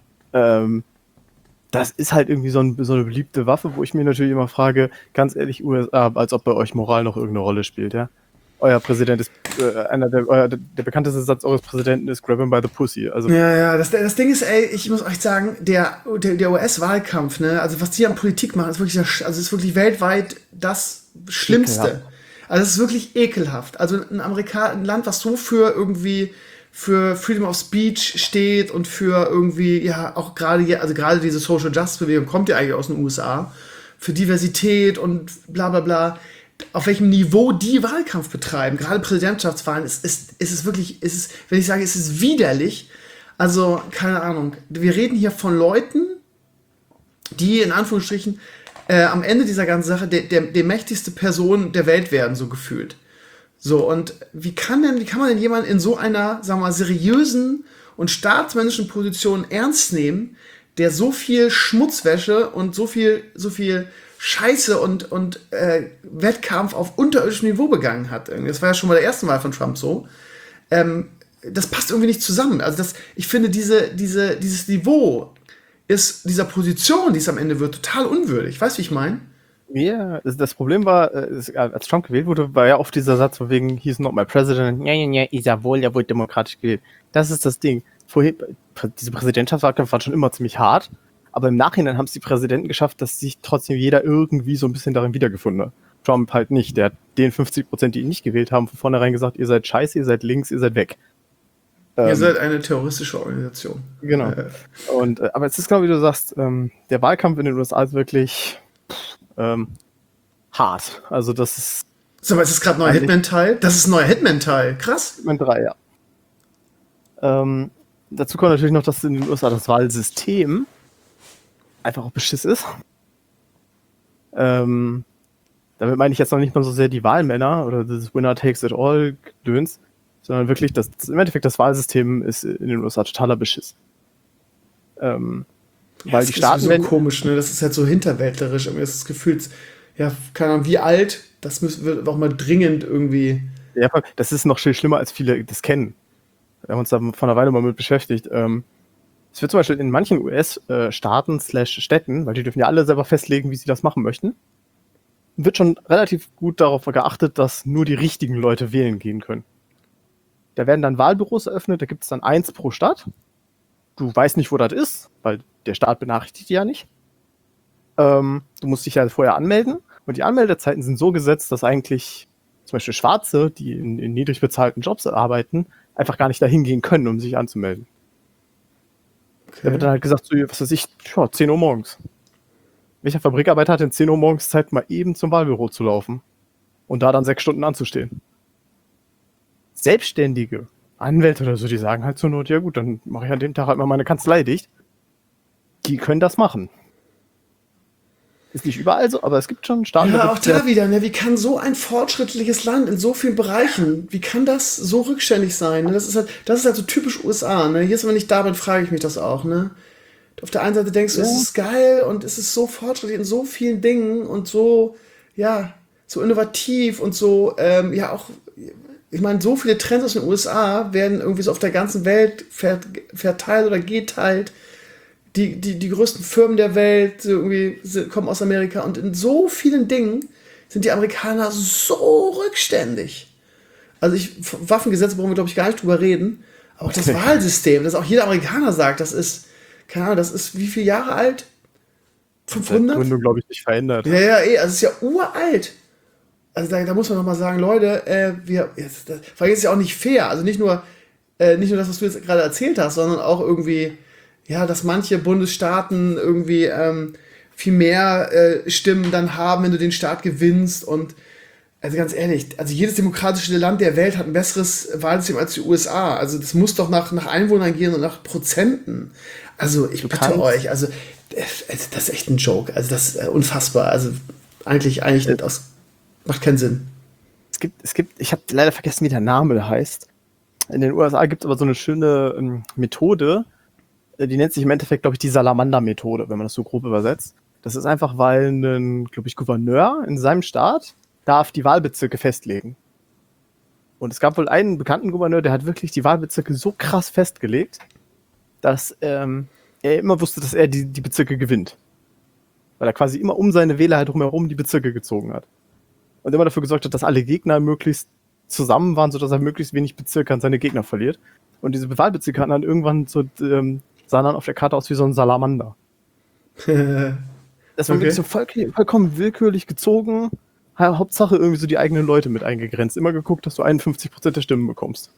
Das ist halt irgendwie so eine beliebte Waffe, wo ich mir natürlich immer frage, ganz ehrlich, USA, als ob bei euch Moral noch irgendeine Rolle spielt, ja? Euer Präsident ist, der bekannteste Satz eures Präsidenten ist Grab him by the pussy. Also, Ja, das Ding ist, ey, ich muss euch sagen, der US-Wahlkampf, ne, also was die an Politik machen, ist wirklich, ist wirklich weltweit das Schlimmste. Ekelhaft. Also es ist wirklich ekelhaft. Also ein Land, was so für Freedom of Speech steht und für irgendwie, ja, auch gerade diese Social Justice Bewegung kommt ja eigentlich aus den USA, für Diversität und bla bla bla, auf welchem Niveau die Wahlkampf betreiben, gerade Präsidentschaftswahlen, ist es wirklich, wenn ich sage, es ist widerlich, also, keine Ahnung, wir reden hier von Leuten, die in Anführungsstrichen am Ende dieser ganzen Sache die mächtigste Person der Welt werden, so gefühlt. So, und wie kann man denn jemanden in so einer, sagen wir mal, seriösen und staatsmännischen Position ernst nehmen, der so viel Schmutzwäsche und so viel Scheiße und Wettkampf auf unterirdischem Niveau begangen hat. Das war ja schon bei der ersten Wahl von Trump so. Das passt irgendwie nicht zusammen. Also ich finde, dieses Niveau ist dieser Position, die es am Ende wird, total unwürdig. Weißt du, wie ich meine? ja, das Problem war, als Trump gewählt wurde, war ja oft dieser Satz von wegen, he's not my president, ja, ist ja wohl, er wurde demokratisch gewählt. Das ist das Ding. Vorher, diese Präsidentschaftswahlkämpfe waren schon immer ziemlich hart, aber im Nachhinein haben es die Präsidenten geschafft, dass sich trotzdem jeder irgendwie so ein bisschen darin wiedergefunden hat. Trump halt nicht. Der hat den 50%, die ihn nicht gewählt haben, von vornherein gesagt, ihr seid scheiße, ihr seid links, ihr seid weg. Ihr seid eine terroristische Organisation. Genau. Aber es ist genau wie du sagst, der Wahlkampf in den USA ist wirklich hart. Also das ist Sag mal, ist das gerade neuer Hitman-Teil? Das ist ein neuer Hitman-Teil. Krass. Hitman 3, ja. Dazu kommt natürlich noch, dass in den USA das Wahlsystem einfach auch beschiss ist. Damit meine ich jetzt noch nicht mal so sehr die Wahlmänner oder das Winner takes it all Gedöns, sondern wirklich, im Endeffekt das Wahlsystem ist in den USA totaler Beschiss. Weil die Staaten ist so komisch, ne? Das ist halt so hinterwäldlerisch. Irgendwie ist das Gefühl, ja, keine Ahnung, wie alt, das müssen wir auch mal dringend irgendwie. Ja, das ist noch viel schlimmer, als viele das kennen. Wir haben uns da vor einer Weile mal mit beschäftigt. Es wird zum Beispiel in manchen US-Staaten / Städten, weil die dürfen ja alle selber festlegen, wie sie das machen möchten, wird schon relativ gut darauf geachtet, dass nur die richtigen Leute wählen gehen können. Da werden dann Wahlbüros eröffnet, da gibt es dann 1 pro Stadt. Du weißt nicht, wo das ist, weil der Staat benachrichtigt die ja nicht. Du musst dich ja vorher anmelden und die Anmeldezeiten sind so gesetzt, dass eigentlich zum Beispiel Schwarze, die in niedrig bezahlten Jobs arbeiten, einfach gar nicht dahin gehen können, um sich anzumelden. Okay. Da wird dann halt gesagt, so, was weiß ich, 10 Uhr morgens. Welcher Fabrikarbeiter hat in 10 Uhr morgens Zeit, mal eben zum Wahlbüro zu laufen und da dann 6 Stunden anzustehen? Selbstständige Anwälte oder so, die sagen halt zur Not, ja gut, dann mache ich an dem Tag halt mal meine Kanzlei dicht. Die können das machen. Ist nicht überall so, aber es gibt schon Staaten. Ja, auch da wieder, ne? Wie kann so ein fortschrittliches Land in so vielen Bereichen, wie kann das so rückständig sein? Ne? Das ist halt so typisch USA, ne? Jetzt, wenn ich da bin, frage ich mich das auch, ne? Auf der einen Seite denkst du, es ist geil und es ist so fortschrittlich in so vielen Dingen und so, ja, so innovativ und so, ja auch, ich meine, so viele Trends aus den USA werden irgendwie so auf der ganzen Welt verteilt oder geteilt. Die größten Firmen der Welt irgendwie kommen aus Amerika und in so vielen Dingen sind die Amerikaner so rückständig. Also Waffengesetze brauchen wir, glaube ich, gar nicht drüber reden, aber auch das Wahlsystem, das auch jeder Amerikaner sagt, das ist, keine Ahnung, das ist wie viele Jahre alt? 500? Seit Gründung, glaube ich, nicht verändert. Ja, also es ist ja uralt. Also da muss man noch mal sagen, Leute, das ist ja auch nicht fair. Also nicht nur nicht nur das, was du jetzt gerade erzählt hast, sondern auch irgendwie, ja, dass manche Bundesstaaten irgendwie viel mehr Stimmen dann haben, wenn du den Staat gewinnst. Und also ganz ehrlich, also jedes demokratische Land der Welt hat ein besseres Wahlsystem als die USA. Also das muss doch nach Einwohnern gehen und nach Prozenten. Also ich bitte euch, also das ist echt ein Joke. Also das ist unfassbar. Also eigentlich nicht aus, macht keinen Sinn. Ich habe leider vergessen, wie der Name heißt. In den USA gibt es aber so eine schöne Methode, die nennt sich im Endeffekt, glaube ich, die Salamander-Methode, wenn man das so grob übersetzt. Das ist einfach, weil ein, glaube ich, Gouverneur in seinem Staat darf die Wahlbezirke festlegen. Und es gab wohl einen bekannten Gouverneur, der hat wirklich die Wahlbezirke so krass festgelegt, dass er immer wusste, dass er die Bezirke gewinnt. Weil er quasi immer um seine Wähler halt drumherum die Bezirke gezogen hat. Und immer dafür gesorgt hat, dass alle Gegner möglichst zusammen waren, sodass er möglichst wenig Bezirke an seine Gegner verliert. Und diese Wahlbezirke hatten dann irgendwann so, sahen dann auf der Karte aus wie so ein Salamander. Das war wirklich so vollkommen willkürlich gezogen. Hauptsache irgendwie so die eigenen Leute mit eingegrenzt. Immer geguckt, dass du 51% der Stimmen bekommst.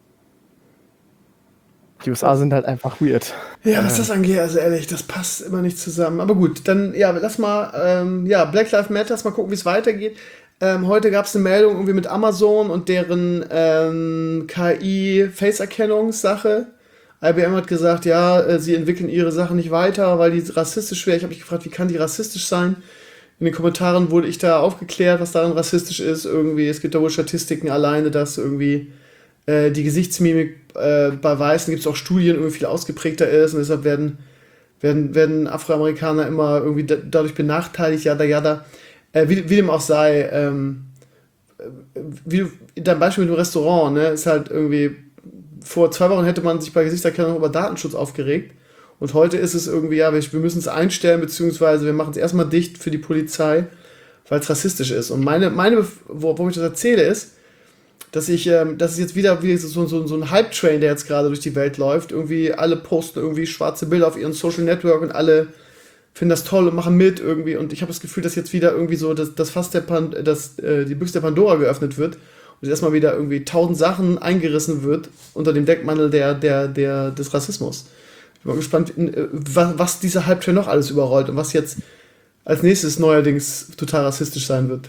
Die USA sind halt einfach weird. Ja, was das angeht, also ehrlich, das passt immer nicht zusammen. Aber gut, dann, ja, lass mal, Black Lives Matter, mal gucken, wie es weitergeht. Heute gab es eine Meldung irgendwie mit Amazon und deren KI-Face-Erkennungssache. IBM hat gesagt, ja, sie entwickeln ihre Sachen nicht weiter, weil die rassistisch wäre. Ich habe mich gefragt, wie kann die rassistisch sein? In den Kommentaren wurde ich da aufgeklärt, was daran rassistisch ist. Irgendwie, es gibt da wohl Statistiken alleine, dass irgendwie die Gesichtsmimik bei Weißen, gibt es auch Studien, irgendwie viel ausgeprägter ist und deshalb werden Afroamerikaner immer irgendwie dadurch benachteiligt, jada. Wie dem auch sei, wie dein Beispiel mit dem Restaurant, ne, ist halt irgendwie, vor 2 Wochen hätte man sich bei Gesichtserkennung über Datenschutz aufgeregt und heute ist es irgendwie, ja, wir müssen es einstellen, beziehungsweise wir machen es erstmal dicht für die Polizei, weil es rassistisch ist. Und warum ich das erzähle, ist, dass es jetzt wieder so ein Hype-Train, der jetzt gerade durch die Welt läuft, irgendwie alle posten irgendwie schwarze Bilder auf ihren Social Network und alle finden das toll und machen mit irgendwie und ich habe das Gefühl, dass jetzt wieder irgendwie so das Fass die Büchse der Pandora geöffnet wird und erstmal wieder irgendwie 1000 Sachen eingerissen wird unter dem Deckmantel des Rassismus. Ich bin mal gespannt, was dieser Hype-Train noch alles überrollt und was jetzt als nächstes neuerdings total rassistisch sein wird.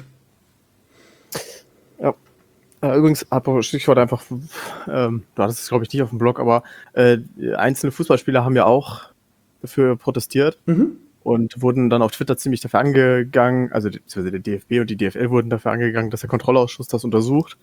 Ja. Übrigens, Stichwort einfach, du hattest es, glaube ich, nicht auf dem Blog, aber einzelne Fußballspieler haben ja auch dafür protestiert. Und wurden dann auf Twitter ziemlich dafür angegangen, also beziehungsweise der DFB und die DFL wurden dafür angegangen, dass der Kontrollausschuss das untersucht.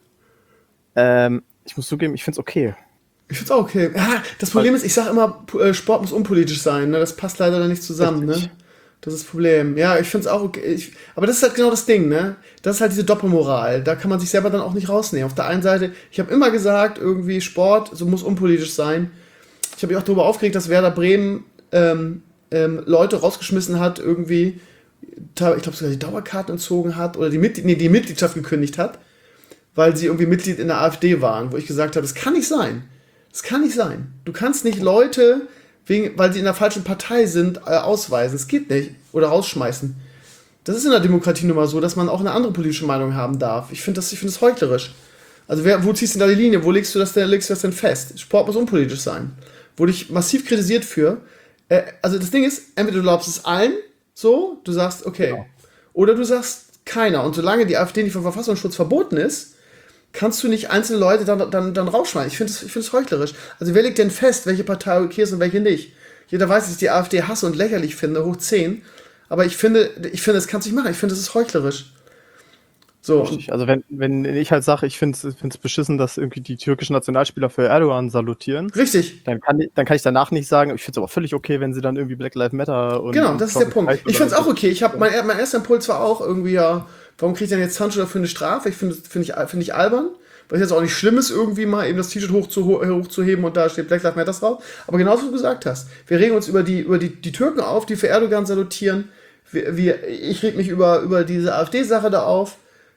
Ich muss zugeben, ich finde es okay. Ich finde es auch okay. Ja, das Problem ist, ich sage immer, Sport muss unpolitisch sein. Ne? Das passt leider nicht zusammen. Ne? Das ist das Problem. Ja, ich finde es auch okay. Aber das ist halt genau das Ding. Ne? Das ist halt diese Doppelmoral. Da kann man sich selber dann auch nicht rausnehmen. Auf der einen Seite, ich habe immer gesagt, irgendwie Sport muss unpolitisch sein. Ich habe mich auch darüber aufgeregt, dass Werder Bremen Leute rausgeschmissen hat, irgendwie, ich glaube sogar die Dauerkarten entzogen hat oder die Mitgliedschaft gekündigt hat, weil sie irgendwie Mitglied in der AfD waren, wo ich gesagt habe, das kann nicht sein. Das kann nicht sein. Du kannst nicht Leute, weil sie in der falschen Partei sind, ausweisen. Das geht nicht. Oder rausschmeißen. Das ist in der Demokratie nun mal so, dass man auch eine andere politische Meinung haben darf. Ich finde das heuchlerisch. Also wo ziehst du denn da die Linie? Wo legst du das denn fest? Sport muss unpolitisch sein. Wurde ich massiv kritisiert für. Also das Ding ist, entweder du glaubst es allen, so, du sagst, okay, genau. Oder du sagst keiner. Und solange die AfD nicht vom Verfassungsschutz verboten ist, kannst du nicht einzelne Leute dann rausschmeißen. Ich finde es heuchlerisch. Also wer legt denn fest, welche Partei okay ist und welche nicht? Jeder weiß, dass ich die AfD hasse und lächerlich finde, hoch 10. Aber ich finde, das kannst du nicht machen. Ich finde, das ist heuchlerisch. So. Richtig. Also wenn ich halt sage, ich finde es beschissen, dass irgendwie die türkischen Nationalspieler für Erdogan salutieren. Richtig. Dann kann ich danach nicht sagen, ich finde es aber völlig okay, wenn sie dann irgendwie Black Lives Matter und... Genau, das ist der Punkt. Ich finde es auch okay. Mein erster Impuls war auch irgendwie, ja, warum kriege ich denn jetzt Handschuhe dafür eine Strafe? Find ich albern. Weil es jetzt auch nicht schlimm ist, irgendwie mal eben das T-Shirt hochzuheben und da steht Black Lives Matter drauf. Aber genauso wie du gesagt hast, wir regen uns über die Türken auf, die für Erdogan salutieren. Ich reg mich über diese AfD-Sache da auf.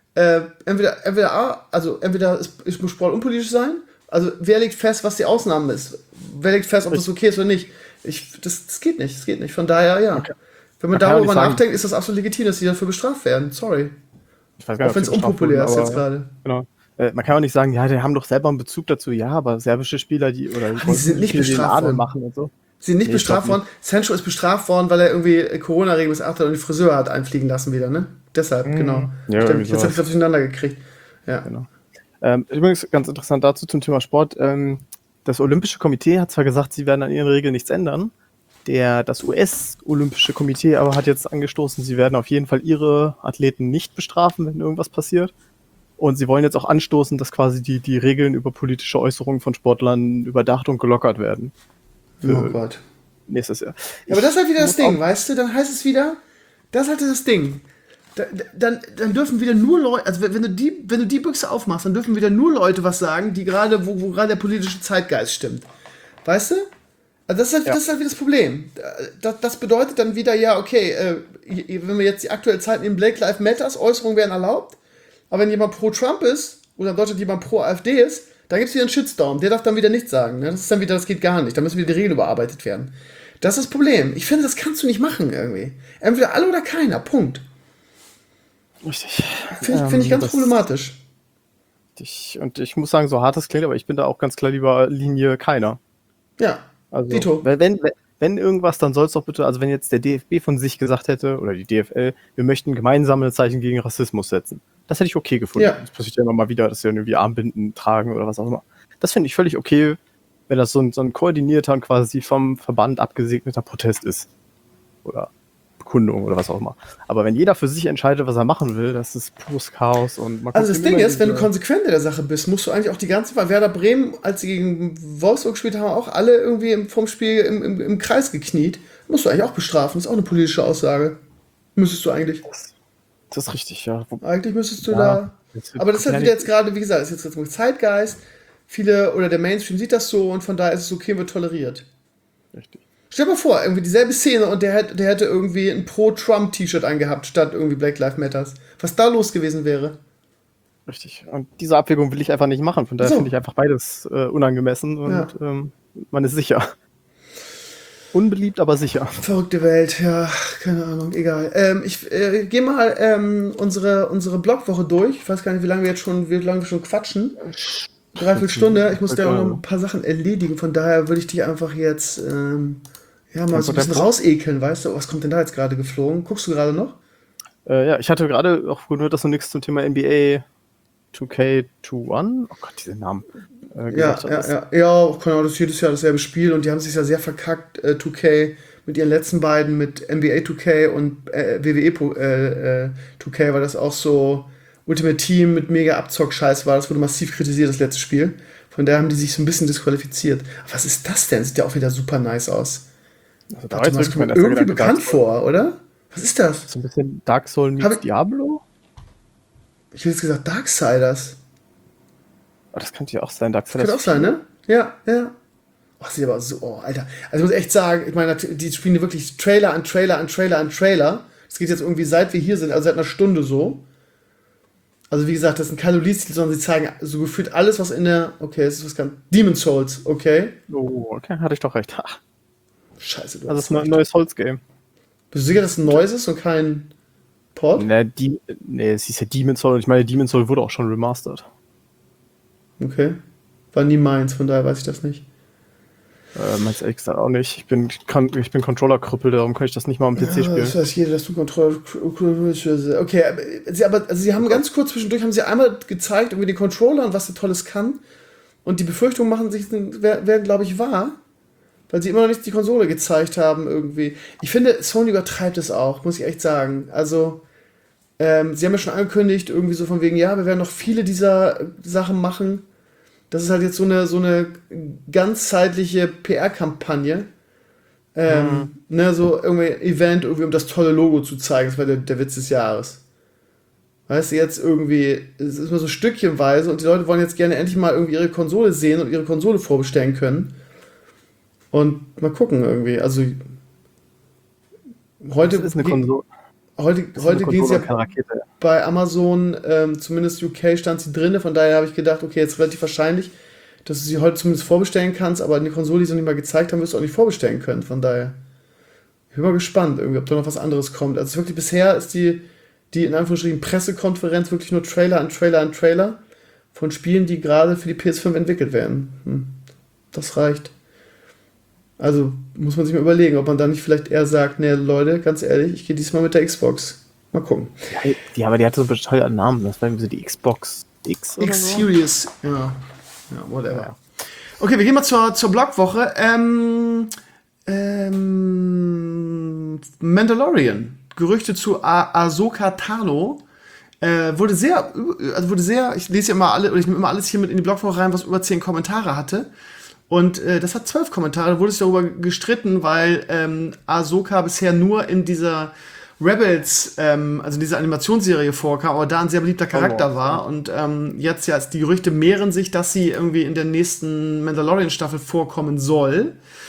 Entweder es muss Sport unpolitisch sein. Also wer legt fest, was die Ausnahme ist? Wer legt fest, ob das okay ist oder nicht? Das geht nicht. Das geht nicht. Von daher, ja. Okay. Wenn man darüber nachdenkt, ist das absolut legitim, dass die dafür bestraft werden. Sorry. Ich weiß gar nicht, auch wenn es unpopulär ist jetzt gerade. Genau. Man kann auch nicht sagen, ja, die haben doch selber einen Bezug dazu. Ja, aber serbische Spieler, die Die sind nicht bestraft worden. machen und so. Sie sind nicht bestraft worden. Sancho ist bestraft worden, weil er irgendwie Corona-Regeln missachtet hat und die Friseur hat einfliegen lassen wieder, ne? Deshalb, genau. Ja, Stimmt. irgendwie Jetzt habe ich das durcheinander gekriegt. Ja. Genau. Übrigens, ganz interessant dazu zum Thema Sport. Das Olympische Komitee hat zwar gesagt, sie werden an ihren Regeln nichts ändern. Das US-Olympische Komitee aber hat jetzt angestoßen, sie werden auf jeden Fall ihre Athleten nicht bestrafen, wenn irgendwas passiert. Und sie wollen jetzt auch anstoßen, dass quasi die Regeln über politische Äußerungen von Sportlern überdacht und gelockert werden. Oh Gott. Nächstes Jahr. Ja, aber das ist halt wieder das Ding, weißt du? Dann heißt es wieder, das ist halt das Ding. Dann dürfen wieder nur Leute, also wenn du die Büchse aufmachst, dann dürfen wieder nur Leute was sagen, die gerade, wo gerade der politische Zeitgeist stimmt. Weißt du? Also das ist halt wieder das Problem. Das bedeutet dann wieder, ja, okay, wenn wir jetzt die aktuelle Zeit nehmen, Black Lives Matters, Äußerungen werden erlaubt, aber wenn jemand pro Trump ist, oder in Deutschland jemand pro AfD ist, dann gibt es wieder einen Shitstorm, der darf dann wieder nichts sagen. Ne? Das ist dann wieder, das geht gar nicht, da müssen wieder die Regeln überarbeitet werden. Das ist das Problem. Ich finde, das kannst du nicht machen irgendwie. Entweder alle oder keiner, Punkt. Richtig. Finde ich ganz problematisch. Und ich muss sagen, so hart das klingt, aber ich bin da auch ganz klar lieber Linie keiner. Ja, also, Dito. Wenn irgendwas, dann soll es doch bitte, also wenn jetzt der DFB von sich gesagt hätte, oder die DFL, wir möchten gemeinsame Zeichen gegen Rassismus setzen. Das hätte ich okay gefunden. Ja. Das passiert ja immer mal wieder, dass sie dann irgendwie Armbinden tragen oder was auch immer. Das finde ich völlig okay, wenn das so ein koordinierter und quasi vom Verband abgesegneter Protest ist. Oder Bekundung oder was auch immer. Aber wenn jeder für sich entscheidet, was er machen will, das ist pures Chaos. Und man Also das Ding ist, wenn du konsequent in der Sache bist, musst du eigentlich auch die ganze Zeit, Werder Bremen, als sie gegen Wolfsburg gespielt haben, auch alle irgendwie vom Spiel im Kreis gekniet. Musst du eigentlich auch bestrafen. Das ist auch eine politische Aussage. Müsstest du eigentlich. Das ist richtig, ja. Eigentlich müsstest du da. Aber das ist halt wieder jetzt gerade, wie gesagt, das ist jetzt Zeitgeist. Viele oder der Mainstream sieht das so und von daher ist es okay, wird toleriert. Richtig. Stell dir mal vor, irgendwie dieselbe Szene und der hätte irgendwie ein Pro-Trump-T-Shirt angehabt, statt irgendwie Black Lives Matters. Was da los gewesen wäre. Richtig. Und diese Abwägung will ich einfach nicht machen. Von daher finde ich einfach beides unangemessen und man ist sicher. Unbeliebt, aber sicher. Verrückte Welt, ja, keine Ahnung, egal. Ich gehe mal unsere Blogwoche durch. Ich weiß gar nicht, wie lange wir schon quatschen. 3/4 Stunde. Ich muss da auch noch ein paar Sachen erledigen. Von daher würde ich dich einfach jetzt mal so ein bisschen rausekeln, weißt du? Was kommt denn da jetzt gerade geflogen? Guckst du gerade noch? Ja, ich hatte gerade auch gehört, dass du nichts zum Thema NBA 2K21, oh Gott, diese Namen, gesagt hast. Ja, genau, das ist jedes Jahr dasselbe Spiel und die haben sich ja sehr verkackt, 2K mit ihren letzten beiden, mit NBA 2K und WWE 2K, weil das auch so Ultimate Team mit mega Abzock-Scheiß war. Das wurde massiv kritisiert, das letzte Spiel. Von daher haben die sich so ein bisschen disqualifiziert. Aber was ist das denn? Sieht ja auch wieder super nice aus. Also Warte mal, das kommt mir irgendwie bekannt vor, oder? Was ist das? So ein bisschen Dark Soul meets Diablo? Ich hätte jetzt gesagt Darksiders. Oh, das könnte ja auch sein, Darksiders. Das könnte auch sein, ne? Ja. Oh, sieht aber so, Alter. Also ich muss echt sagen, ich meine, die spielen wirklich Trailer an Trailer. Das geht jetzt irgendwie, seit wir hier sind, also seit einer Stunde so. Also wie gesagt, das sind keine Release, sondern sie zeigen so gefühlt alles, was in der, okay, es ist was ganz, Demon's Souls, okay. Oh, okay, hatte ich doch recht. Ha. Scheiße, du hast das ist ein neues Souls-Game. Bist du sicher, dass es ein neues ist und kein Port? Nee, es hieß ja Demon's Soul und ich meine, Demon's Soul wurde auch schon remastered. Okay. War nie meins, von daher weiß ich das nicht. Meins ehrlich gesagt auch nicht. Ich bin Controller-Krüppel, darum kann ich das nicht mal am PC spielen. Das weiß jeder, dass du Controller. Okay, aber sie haben ganz kurz zwischendurch einmal gezeigt, irgendwie den Controller und was der Tolles kann. Und die Befürchtungen werden, glaube ich, wahr. Weil sie immer noch nicht die Konsole gezeigt haben, irgendwie. Ich finde, Sony übertreibt es auch, muss ich echt sagen. Also, sie haben ja schon angekündigt, irgendwie so von wegen, ja, wir werden noch viele dieser Sachen machen. Das ist halt jetzt so eine ganzzeitliche PR-Kampagne. Ne, so irgendwie Event, irgendwie, um das tolle Logo zu zeigen. Das war der Witz des Jahres. Weißt du, jetzt irgendwie, es ist immer so stückchenweise und die Leute wollen jetzt gerne endlich mal irgendwie ihre Konsole sehen und ihre Konsole vorbestellen können. Und mal gucken irgendwie. Also, heute ist eine Konsole. Heute ging es ja bei Amazon, zumindest UK stand sie drin, von daher habe ich gedacht, okay, jetzt relativ wahrscheinlich, dass du sie heute zumindest vorbestellen kannst, aber eine Konsole, die sie noch nicht mal gezeigt haben, wirst du auch nicht vorbestellen können, von daher. Ich bin mal gespannt, irgendwie, ob da noch was anderes kommt. Also wirklich bisher ist die in Anführungsstrichen Pressekonferenz wirklich nur Trailer an Trailer an Trailer, von Spielen, die gerade für die PS5 entwickelt werden. Das reicht. Also muss man sich mal überlegen, ob man da nicht vielleicht eher sagt, ne Leute, ganz ehrlich, ich gehe diesmal mit der Xbox. Mal gucken. Ja, aber die hatte so bescheuerten Namen. Das war irgendwie so die Xbox X oder so. X-Series, ja, whatever. Ja. Okay, wir gehen mal zur Blogwoche. Mandalorian. Gerüchte zu Ahsoka Tano. Wurde sehr, ich lese ja immer alle, oder ich nehme immer alles hier mit in die Blogwoche rein, was über 10 Kommentare hatte. Und das hat 12 Kommentare, da wurde sich darüber gestritten, weil Ahsoka bisher nur in dieser Rebels, also diese Animationsserie vorkam, aber da ein sehr beliebter Charakter war. Und jetzt die Gerüchte mehren sich, dass sie irgendwie in der nächsten Mandalorian-Staffel vorkommen soll.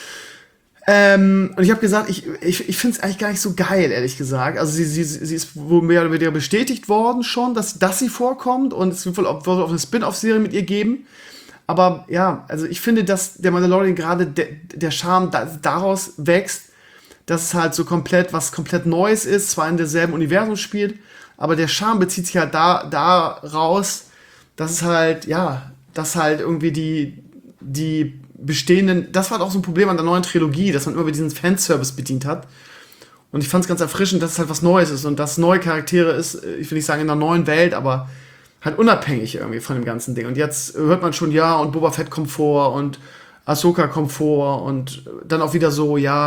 Und ich habe gesagt, ich finde es eigentlich gar nicht so geil, ehrlich gesagt. Also sie ist wohl mehr oder weniger bestätigt worden schon, dass sie vorkommt, und es wird wohl auch eine Spin-off-Serie mit ihr geben. Aber ja, also ich finde, dass der Mandalorian gerade der Charme daraus wächst, dass es halt so was komplett Neues ist, zwar in derselben Universum spielt, aber der Charme bezieht sich halt da raus, dass es halt, dass halt irgendwie die bestehenden, das war auch so ein Problem an der neuen Trilogie, dass man immer diesen Fanservice bedient hat. Und ich fand es ganz erfrischend, dass es halt was Neues ist und dass neue Charaktere ist, ich will nicht sagen in einer neuen Welt, aber halt unabhängig irgendwie von dem ganzen Ding. Und jetzt hört man schon, und Boba Fett kommt vor und Ahsoka kommt vor und dann auch wieder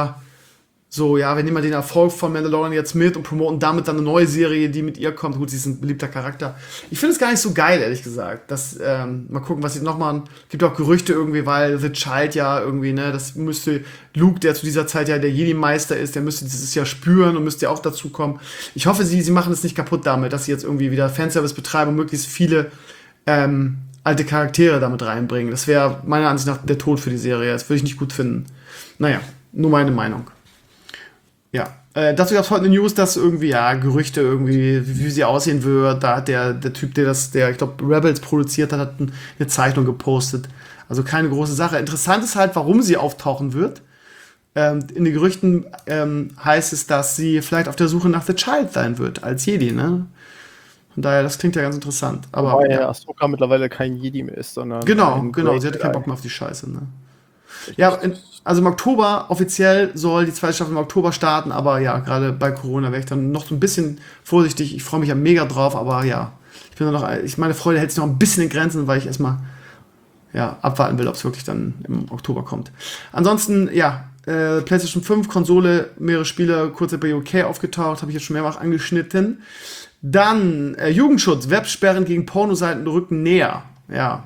wir nehmen mal den Erfolg von Mandalorian jetzt mit und promoten damit dann eine neue Serie, die mit ihr kommt. Gut, sie ist ein beliebter Charakter. Ich finde es gar nicht so geil, ehrlich gesagt. Mal gucken, was sie noch machen. Gibt auch Gerüchte irgendwie, weil The Child ja irgendwie, ne, das müsste Luke, der zu dieser Zeit ja der Jedi-Meister ist, der müsste dieses Jahr spüren und müsste ja auch dazu kommen. Ich hoffe, sie machen es nicht kaputt damit, dass sie jetzt irgendwie wieder Fanservice betreiben und möglichst viele alte Charaktere damit reinbringen. Das wäre meiner Ansicht nach der Tod für die Serie. Das würde ich nicht gut finden. Naja, nur meine Meinung. Ja, dazu gab es heute eine News, dass irgendwie, Gerüchte irgendwie, wie sie aussehen wird. Da hat der Typ, der ich glaube, Rebels produziert hat eine Zeichnung gepostet. Also keine große Sache. Interessant ist halt, warum sie auftauchen wird. In den Gerüchten heißt es, dass sie vielleicht auf der Suche nach The Child sein wird, als Jedi, ne? Von daher, das klingt ja ganz interessant. Aber Ahsoka mittlerweile kein Jedi mehr ist, sondern Genau, sie hatte keinen Bock mehr auf die Scheiße, ne? Ja, also im Oktober, offiziell soll die zweite Staffel im Oktober starten, aber gerade bei Corona wäre ich dann noch so ein bisschen vorsichtig. Ich freue mich ja mega drauf, aber meine Freude hält sich noch ein bisschen in Grenzen, weil ich erstmal abwarten will, ob es wirklich dann im Oktober kommt. Ansonsten, PlayStation 5, Konsole, mehrere Spiele, kurz bei UK aufgetaucht, habe ich jetzt schon mehrfach angeschnitten. Dann Jugendschutz, Websperren gegen Pornoseiten rücken näher. Ja.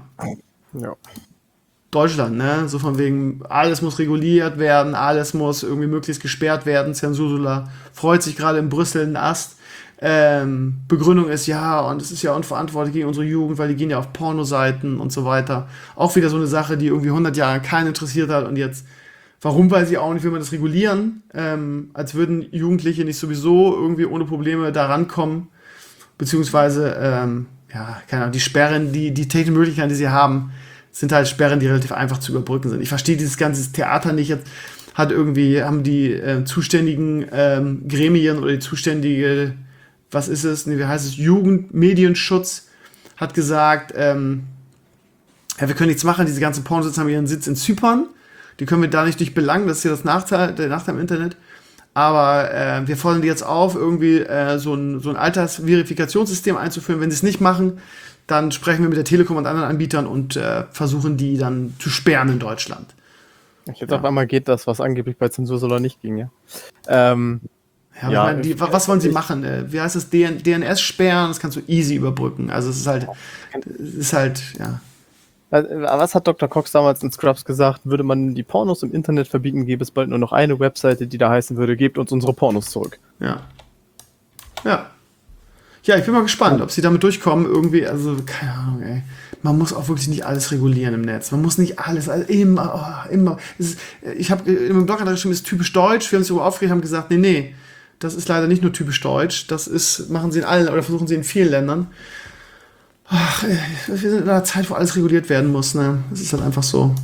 Deutschland, ne? So von wegen, alles muss reguliert werden, alles muss irgendwie möglichst gesperrt werden. Zensursula freut sich gerade in Brüssel einen Ast. Begründung ist, und es ist ja unverantwortlich gegen unsere Jugend, weil die gehen ja auf Pornoseiten und so weiter. Auch wieder so eine Sache, die irgendwie 100 Jahre keinen interessiert hat und jetzt, warum weiß ich auch nicht, will man das regulieren? Als würden Jugendliche nicht sowieso irgendwie ohne Probleme da rankommen. Beziehungsweise, keine Ahnung, die Sperren, die technischen Möglichkeiten, die sie haben, sind halt Sperren, die relativ einfach zu überbrücken sind. Ich verstehe dieses ganze Theater nicht. Jetzt haben die zuständigen Gremien oder die zuständige, was ist es, wie heißt es, Jugendmedienschutz, hat gesagt, wir können nichts machen, diese ganzen Pornositze haben ihren Sitz in Zypern, die können wir da nicht durch belangen, das ist ja der Nachteil im Internet. Aber wir fordern die jetzt auf, irgendwie so ein Altersverifikationssystem einzuführen. Wenn sie es nicht machen, dann sprechen wir mit der Telekom und anderen Anbietern und versuchen die dann zu sperren in Deutschland. Jetzt auf einmal geht das, was angeblich bei Zensursula nicht ging, ja. Was wollen sie machen? Wie heißt das? DNS sperren, das kannst du easy überbrücken. Also es ist halt. Was hat Dr. Cox damals in Scrubs gesagt? Würde man die Pornos im Internet verbieten, gäbe es bald nur noch eine Webseite, die da heißen würde, gebt uns unsere Pornos zurück. Ja, ich bin mal gespannt, ob sie damit durchkommen. Irgendwie, also, keine Ahnung, ey. Man muss auch wirklich nicht alles regulieren im Netz. Man muss nicht alles, immer. Ich habe im Blog geschrieben, das ist typisch deutsch. Wir haben uns darüber aufgeregt, haben gesagt, nee, das ist leider nicht nur typisch deutsch. Machen sie in allen, oder versuchen sie in vielen Ländern. Ach, wir sind in einer Zeit, wo alles reguliert werden muss, ne? Das ist halt einfach so.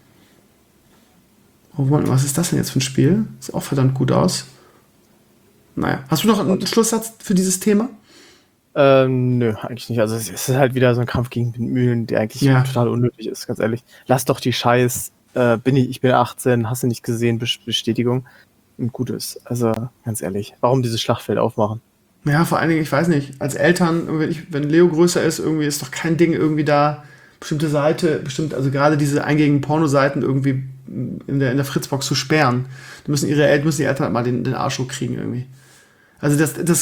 Oh Mann, was ist das denn jetzt für ein Spiel? Sieht auch verdammt gut aus. Naja. Hast du noch einen Schlusssatz für dieses Thema? Nö, eigentlich nicht. Also es ist halt wieder so ein Kampf gegen Windmühlen, der eigentlich total unnötig ist, ganz ehrlich. Lass doch die Scheiß, ich bin 18, hast du nicht gesehen, Bestätigung und gut ist. Also ganz ehrlich, warum dieses Schlachtfeld aufmachen? Ja, vor allen Dingen, ich weiß nicht, als Eltern, wenn Leo größer ist, irgendwie ist doch kein Ding, irgendwie da also gerade diese eingängigen Pornoseiten irgendwie in der Fritzbox zu sperren. Da müssen die Eltern halt mal den Arsch hochkriegen irgendwie. Also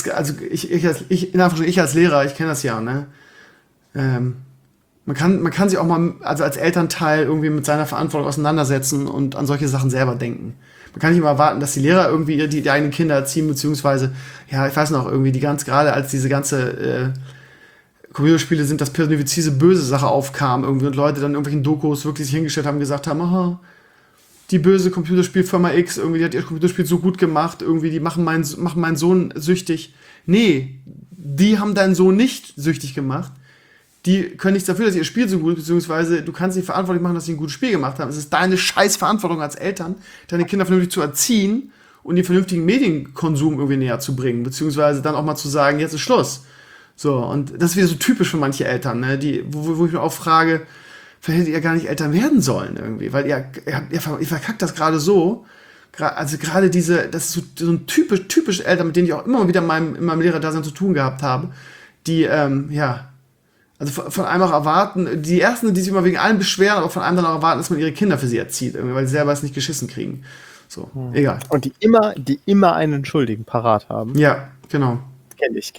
ich als Lehrer, ich kenne das ja, ne? Man kann sich auch mal, also als Elternteil irgendwie mit seiner Verantwortung auseinandersetzen und an solche Sachen selber denken. Man kann nicht immer erwarten, dass die Lehrer irgendwie die eigenen Kinder erziehen, beziehungsweise, ja, ich weiß noch, irgendwie gerade als diese ganze Computerspiele sind, das personifizierte böse Sache aufkam irgendwie und Leute dann in irgendwelchen Dokus wirklich sich hingestellt haben und gesagt haben, aha, die böse Computerspielfirma X, irgendwie, die hat ihr Computerspiel so gut gemacht, irgendwie, die machen meinen Sohn süchtig. Nee, die haben deinen Sohn nicht süchtig gemacht. Die können nichts dafür, dass ihr Spiel so gut ist, beziehungsweise du kannst nicht verantwortlich machen, dass sie ein gutes Spiel gemacht haben. Es ist deine scheiß Verantwortung als Eltern, deine Kinder vernünftig zu erziehen und den vernünftigen Medienkonsum irgendwie näher zu bringen, beziehungsweise dann auch mal zu sagen, jetzt ist Schluss. So, und das ist wieder so typisch für manche Eltern, ne, wo ich mir auch frage, vielleicht hättet ihr gar nicht Eltern werden sollen irgendwie, weil ihr verkackt das gerade so. Also gerade das ist so ein typisch Eltern, mit denen ich auch immer wieder in meinem Lehrerdasein zu tun gehabt habe, die, also von einem auch erwarten, die ersten, die sich immer wegen allem beschweren, aber von einem dann auch erwarten, dass man ihre Kinder für sie erzieht, irgendwie, weil sie selber es nicht geschissen kriegen. So, egal. Und die immer einen Schuldigen parat haben. Ja, genau. Kenn ich.